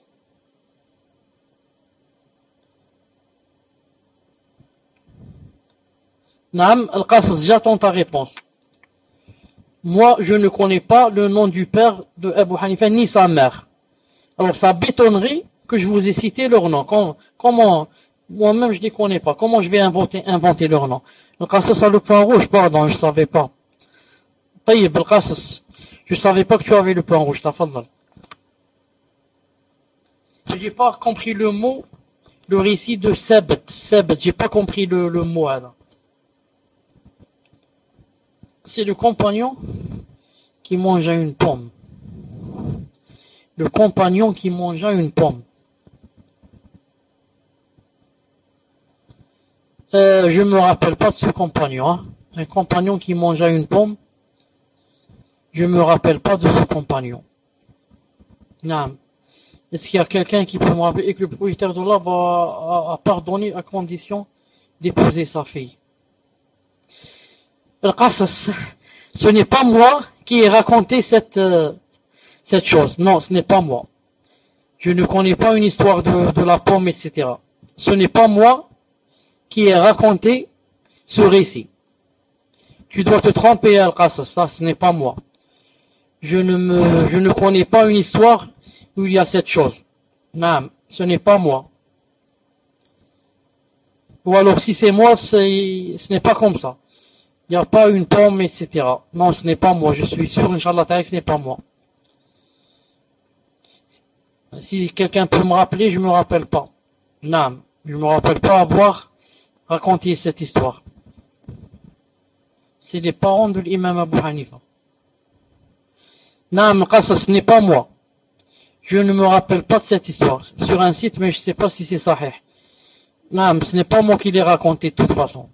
Naam, Al-Qasas, j'attends ta réponse. Moi, je ne connais pas le nom du père de Abu Hanifa ni sa mère. Alors, ça m'étonnerait que je vous ai cité leur nom. Comment, Moi-même, je les connais pas. Comment je vais inventer, inventer leur nom? Al-Qasas a le point rouge, pardon, je savais pas. Taïb, Al-Qasas. Je savais pas que tu avais le point rouge, tafadhal. J'ai pas compris le mot, le récit de Sabt. Sabt, j'ai pas compris le, le mot, là. C'est le compagnon qui mangea une pomme. Le compagnon qui mangea une pomme. Euh, je me rappelle pas de ce compagnon. Hein. Un compagnon qui mangea une pomme. Je me rappelle pas de ce compagnon. Non. Est-ce qu'il y a quelqu'un qui peut me rappeler et que le propriétaire de l'arbre a, a, a pardonné à condition d'épouser sa fille? Al-Qasas, ce n'est pas moi qui ai raconté cette, euh, cette chose. Non, ce n'est pas moi. Je ne connais pas une histoire de, de la pomme, et cetera. Ce n'est pas moi qui ai raconté ce récit. Tu dois te tromper, Al-Qasas, ça, ce n'est pas moi. Je ne me, je ne connais pas une histoire où il y a cette chose. Non, ce n'est pas moi. Ou alors, si c'est moi, c'est, ce n'est pas comme ça. Il n'y a pas une pomme, et cetera. Non, ce n'est pas moi. Je suis sûr, Inch'Allah, ce n'est pas moi. Si quelqu'un peut me rappeler, je ne me rappelle pas. Non, je ne me rappelle pas avoir raconté cette histoire. C'est les parents de l'imam Abu Hanifa. Non, ce n'est pas moi. Je ne me rappelle pas de cette histoire. Sur un site, mais je ne sais pas si c'est sahih. Non, ce n'est pas moi qui l'ai raconté de toute façon.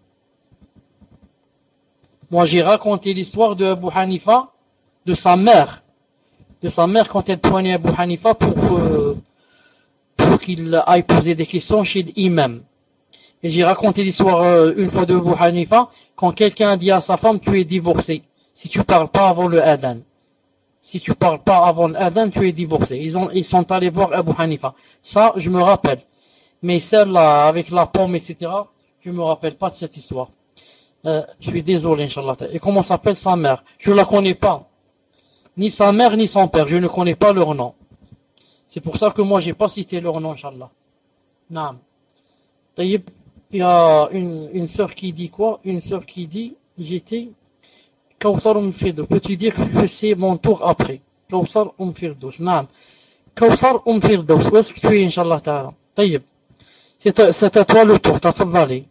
Moi, j'ai raconté l'histoire de Abu Hanifa, de sa mère. De sa mère quand elle prenait Abu Hanifa pour, euh, pour qu'il aille poser des questions chez l'imam. Et j'ai raconté l'histoire euh, une fois de Abu Hanifa, quand quelqu'un dit à sa femme, tu es divorcé, si tu parles pas avant le adhan. Si tu parles pas avant le adhan, tu es divorcé. Ils, ont, ils sont allés voir Abu Hanifa. Ça, je me rappelle. Mais celle-là, avec la pomme, et cetera, je me rappelle pas de cette histoire. Euh, je suis désolé, Inch'Allah. Et comment s'appelle sa mère? Je ne la connais pas. Ni sa mère, ni son père. Je ne connais pas leur nom. C'est pour ça que moi, j'ai pas cité leur nom, Inch'Allah. Naam. Il y a une, une sœur qui dit quoi? Une sœur qui dit, j'étais Kawthar Umfirdos. Peux-tu dire que c'est mon tour après? Kawthar Umfirdos. Naam. Kawthar Umfirdos. Où est-ce que tu es, Inch'Allah Ta'ala? Taïb. C'est à toi le tour. Tafadhali.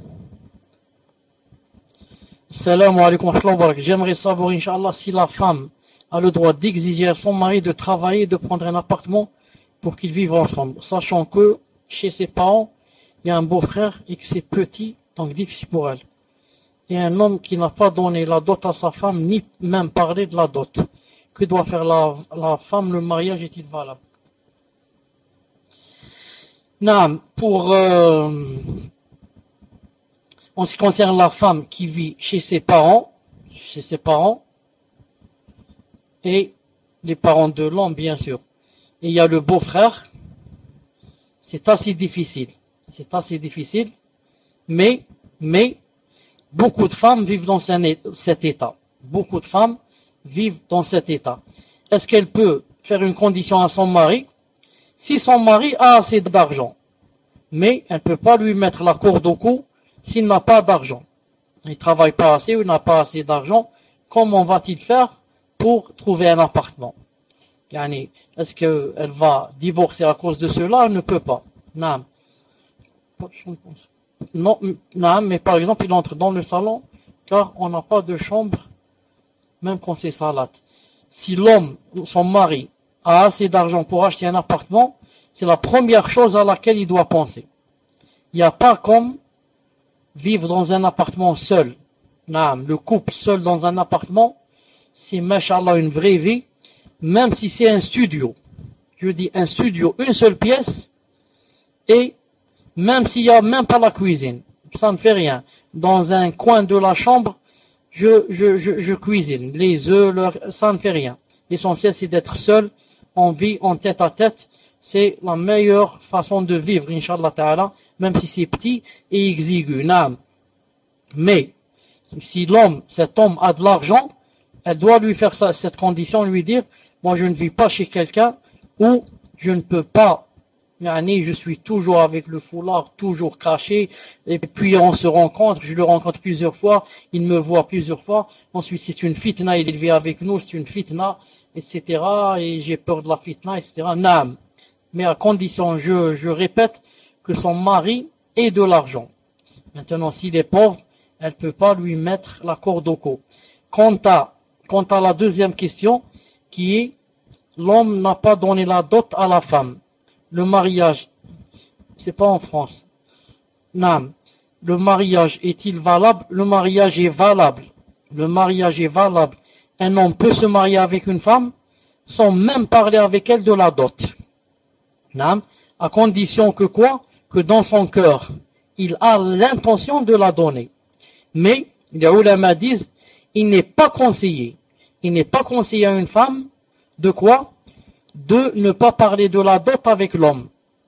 Salam alaikum wa rahmatullahi wa barakatuh. J'aimerais savoir, Inch'Allah, si la femme a le droit d'exiger à son mari de travailler et de prendre un appartement pour qu'ils vivent ensemble, sachant que chez ses parents, il y a un beau-frère et que c'est petit, donc difficile pour elle. Et un homme qui n'a pas donné la dot à sa femme, ni même parlé de la dot. Que doit faire la, la femme? Le mariage est-il valable? Non, pour... Euh, en ce qui concerne la femme qui vit chez ses parents, chez ses parents, et les parents de l'homme, bien sûr, et il y a le beau-frère, c'est assez difficile. C'est assez difficile, mais, mais, beaucoup de femmes vivent dans cet état. Beaucoup de femmes vivent dans cet état. Est-ce qu'elle peut faire une condition à son mari? Si son mari a assez d'argent, mais elle ne peut pas lui mettre la corde au cou s'il n'a pas d'argent. Il ne travaille pas assez ou il n'a pas assez d'argent. Comment va-t-il faire pour trouver un appartement? Yani, est-ce qu'elle va divorcer à cause de cela? Elle ne peut pas. Non. Non, non, mais par exemple, il entre dans le salon, car on n'a pas de chambre, même quand c'est salat. Si l'homme, son mari, a assez d'argent pour acheter un appartement, c'est la première chose à laquelle il doit penser. Il n'y a pas comme vivre dans un appartement seul. Non, le couple seul dans un appartement, c'est, machallah, une vraie vie, même si c'est un studio. Je dis un studio, une seule pièce, et même s'il n'y a même pas la cuisine, ça ne fait rien. Dans un coin de la chambre, je, je, je, je cuisine. Les œufs, leur, ça ne fait rien. L'essentiel, c'est d'être seul, on vit en tête à tête. C'est la meilleure façon de vivre, Inch'Allah Ta'ala, même si c'est petit et exigu. Naam. Mais, si l'homme, cet homme a de l'argent, elle doit lui faire ça, cette condition, lui dire, moi je ne vis pas chez quelqu'un où je ne peux pas Yani, je suis toujours avec le foulard, toujours caché, et puis on se rencontre, je le rencontre plusieurs fois, il me voit plusieurs fois, ensuite c'est une fitna, il est élevé avec nous, c'est une fitna, et cetera, et j'ai peur de la fitna, et cetera. Naam. Mais à condition, je, je répète, que son mari ait de l'argent. Maintenant, s'il est pauvre, elle ne peut pas lui mettre la corde au cou. Quant à, quant à la deuxième question, qui est, l'homme n'a pas donné la dot à la femme. Le mariage, c'est pas en France. Non. Le mariage est-il valable? Le mariage est valable. Le mariage est valable. Un homme peut se marier avec une femme sans même parler avec elle de la dot. Non. À condition que quoi? Que dans son cœur, il a l'intention de la donner. Mais, les ulama disent, il n'est pas conseillé. Il n'est pas conseillé à une femme de quoi? De ne pas parler de la dot avec l'homme.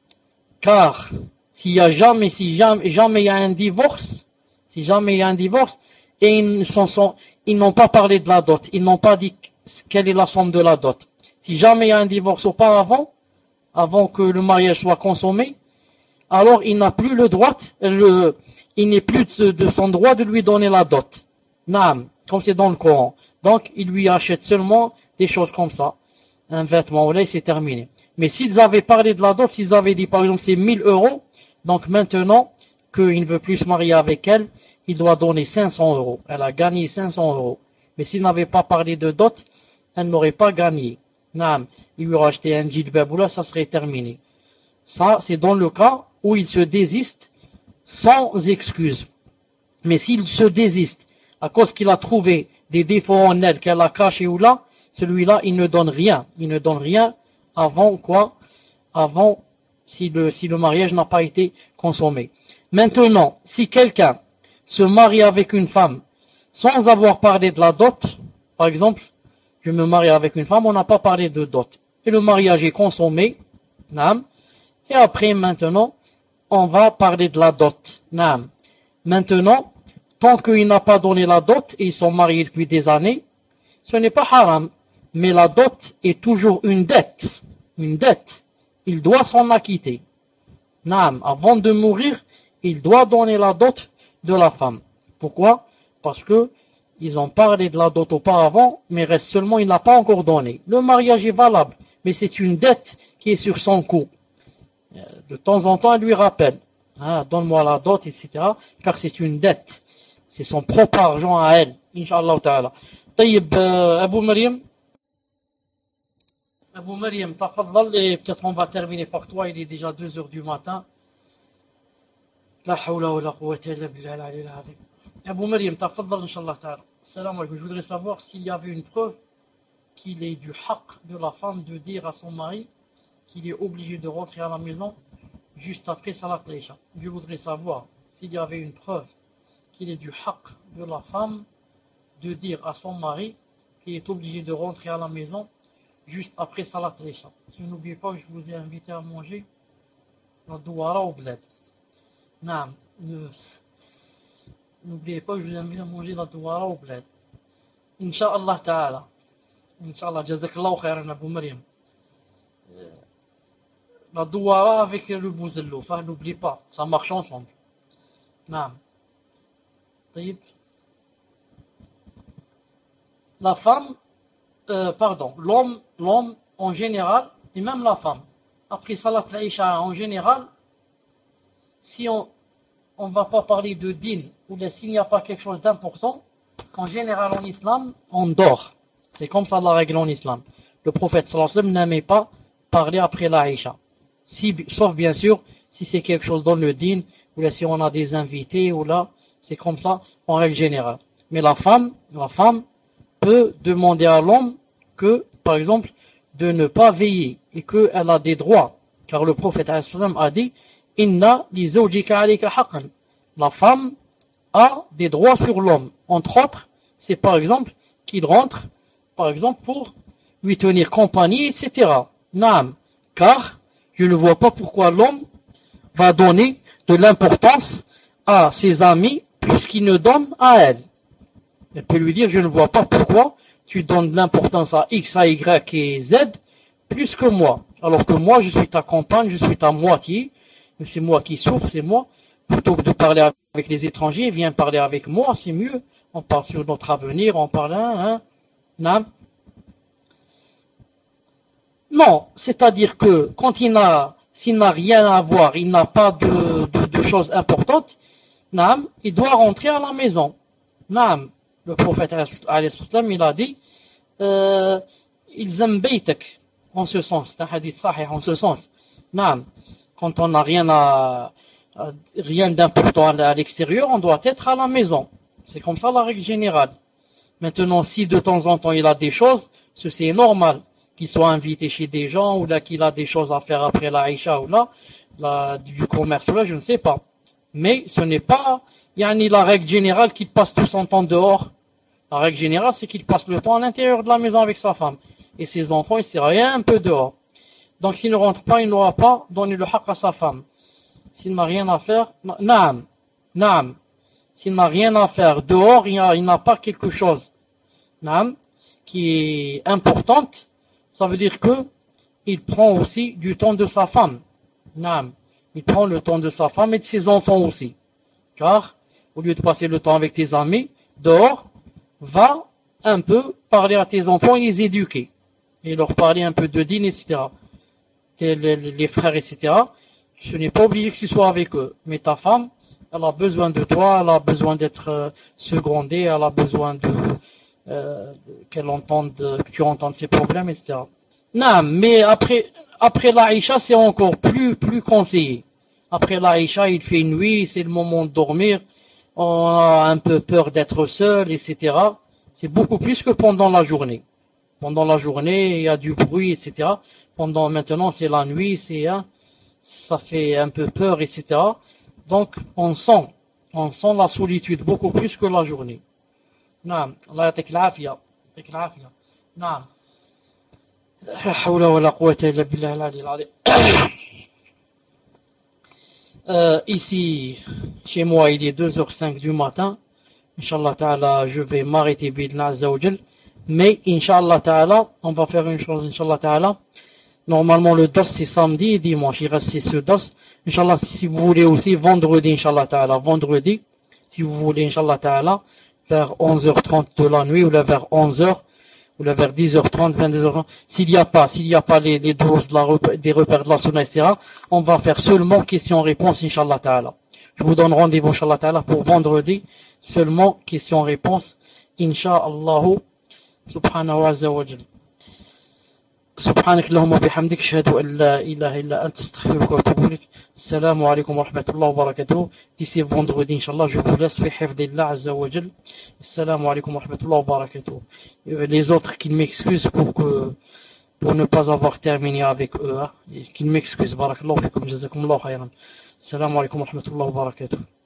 Car, s'il y a jamais, si jamais, jamais il y a un divorce, si jamais il y a un divorce, et ils, sont, sont, ils n'ont pas parlé de la dot, ils n'ont pas dit quelle est la somme de la dot. Si jamais il y a un divorce auparavant, avant que le mariage soit consommé, alors il n'a plus le droit, le, il n'est plus de, de son droit de lui donner la dot. Naam, comme c'est dans le Coran. Donc, il lui achète seulement des choses comme ça. Un vêtement, là, c'est terminé. Mais s'ils avaient parlé de la dot, s'ils avaient dit par exemple c'est mille euros, donc maintenant qu'il ne veut plus se marier avec elle, il doit donner cinq cents euros. Elle a gagné cinq cents euros. Mais s'il n'avait pas parlé de dot, elle n'aurait pas gagné. Naam, il lui aurait acheté un djilbab ou là, ça serait terminé. Ça, c'est dans le cas où il se désiste sans excuse. Mais s'il se désiste à cause qu'il a trouvé des défauts en elle qu'elle a cachés ou là, celui-là, il ne donne rien. Il ne donne rien avant quoi? Avant, si le, si le mariage n'a pas été consommé. Maintenant, si quelqu'un se marie avec une femme sans avoir parlé de la dot, par exemple, je me marie avec une femme, on n'a pas parlé de dot. Et le mariage est consommé, naam. Et après, maintenant, on va parler de la dot, naam. Maintenant, tant qu'il n'a pas donné la dot et ils sont mariés depuis des années, ce n'est pas haram. Mais la dot est toujours une dette. Une dette. Il doit s'en acquitter. Naam, avant de mourir, il doit donner la dot de la femme. Pourquoi? Parce que ils ont parlé de la dot auparavant, mais reste seulement, il n'a pas encore donné. Le mariage est valable, mais c'est une dette qui est sur son cou. De temps en temps, elle lui rappelle, hein, donne-moi la dot, et cetera, car c'est une dette. C'est son propre argent à elle, Inch'Allah ta'ala. طيب, euh, Abu Mariam, Abu Mariam, tafadhal, et peut-être on va terminer par toi, il est déjà deux heures du matin. La hawla wa la quwwata illa billah al-ali al-azim. Abu Mariam, tafadhal, Inch'Allah ta'ala. Salam alaikum, je voudrais savoir s'il y avait une preuve qu'il est du haqq de la femme de dire à son mari qu'il est obligé de rentrer à la maison juste après Salat al-Isha. Je voudrais savoir s'il y avait une preuve qu'il est du haqq de la femme de dire à son mari qu'il est obligé de rentrer à la maison juste après Salat al-Isha. Si vous n'oubliez pas que je vous ai invité à manger la douara au bled. Non, n'oubliez pas que je vous ai invité à manger la douara au bled. Inch'Allah ta'ala. Inch'Allah, jazakallahu khairan Abu Mariam. La douara avec le bouzello, enfin n'oubliez pas, ça marche ensemble. Non. طيب. La femme, euh, pardon, l'homme, l'homme en général, et même la femme, après Salat al-Isha en général, si on on va pas parler de din, ou bien s'il n'y a pas quelque chose d'important, en général en islam, on dort. C'est comme ça la règle en islam. Le prophète sallallahu alayhi wa sallam n'aimait pas parler après la Isha. Si, sauf bien sûr, si c'est quelque chose dans le din, ou là si on a des invités, ou là, c'est comme ça en règle générale. Mais la femme, la femme peut demander à l'homme que, par exemple, de ne pas veiller et qu'elle a des droits. Car le prophète a dit, Inna li zawjika alayka haqqan. La femme a des droits sur l'homme. Entre autres, c'est par exemple qu'il rentre, par exemple, pour lui tenir compagnie, et cetera. Naam. Car je ne vois pas pourquoi l'homme va donner de l'importance à ses amis plus qu'il ne donne à elle. Elle peut lui dire, je ne vois pas pourquoi tu donnes de l'importance à X, à Y et Z plus que moi. Alors que moi, je suis ta compagne, je suis ta moitié, c'est moi qui souffre, c'est moi. Plutôt que de parler avec les étrangers, viens parler avec moi, c'est mieux. On parle sur notre avenir, on parle, hein, hein, non. Non, c'est-à-dire que quand il n'a, s'il n'a rien à voir, il n'a pas de, de, de choses importantes, non, il doit rentrer à la maison. Non, le prophète, alayhi salam, il a dit, euh, ils aiment beitek, en ce sens, c'est un hadith sahih, en ce sens. Non, quand on n'a rien à, rien d'important à l'extérieur, on doit être à la maison. C'est comme ça la règle générale. Maintenant, si de temps en temps il a des choses, ceci est normal, qu'il soit invité chez des gens, ou là qu'il a des choses à faire après la Aïcha, ou là, la, du commerce, ou là, je ne sais pas. Mais ce n'est pas, il y a ni la règle générale qu'il passe tout son temps dehors. La règle générale, c'est qu'il passe le temps à l'intérieur de la maison avec sa femme. Et ses enfants, il serait un peu dehors. Donc s'il ne rentre pas, il n'aura pas donné le haqq à sa femme. S'il n'a rien à faire, naam, naam. S'il n'a rien à faire dehors, il n'a pas quelque chose, naam, qui est importante, ça veut dire que il prend aussi du temps de sa femme. Naam. Il prend le temps de sa femme et de ses enfants aussi. Car, au lieu de passer le temps avec tes amis, dehors, va un peu parler à tes enfants et les éduquer. Et leur parler un peu de din, et cetera. Les, les, les frères, et cetera. Ce n'est pas obligé que tu sois avec eux. Mais ta femme, elle a besoin de toi, elle a besoin d'être euh, secondée, elle a besoin de, euh, qu'elle entende, que tu entendes ses problèmes, et cetera. Non, mais après, après l'Aïcha, c'est encore plus, plus conseillé. Après l'Aïcha, il fait nuit, c'est le moment de dormir, on a un peu peur d'être seul, et cetera. C'est beaucoup plus que pendant la journée. Pendant la journée, il y a du bruit, et cetera. Pendant, maintenant, c'est la nuit, c'est, hein, ça fait un peu peur, et cetera. Donc, on sent, on sent la solitude beaucoup plus que la journée. Non, Allah yatik l'afia, yatik l'afia. Non. La hawla wa la quwwata illa billah al-ali al-azim. Euh, ici, chez moi, il est deux heures cinq du matin. Inch'Allah ta'ala, je vais m'arrêter bidna azza wa jal. Mais, Inch'Allah ta'ala, on va faire une chose, Inch'Allah ta'ala. Normalement, le dars, c'est samedi et dimanche. Il reste ce dars. Inch'Allah, si vous voulez aussi, vendredi, Inch'Allah ta'ala, vendredi, si vous voulez, Inch'Allah ta'ala, vers onze heures trente de la nuit, ou là vers onze heures, ou là vers dix heures trente, vingt-deux heures trente, s'il n'y a pas, s'il n'y a pas les, les doses de la, des repères de la sunna, et cetera, on va faire seulement questions-réponses, Inch'Allah ta'ala. Je vous donne rendez-vous, Inch'Allah ta'ala, pour vendredi, seulement questions-réponses, Inch'Allah, subhanahu wa ta'ala. سبحانك اللهم وبحمدك اشهد ان لا اله الا انت استغفرك واتوب اليك السلام عليكم ورحمه الله وبركاته d'ici vendredi inchallah je vous laisse في حفظ الله عز وجل السلام عليكم ورحمه الله وبركاته les autres qui m'excusent pour que pour ne pas avoir terminé avec eux hein, qui m'excusent بارك الله فيكم جزاكم الله خيرا السلام عليكم ورحمه الله وبركاته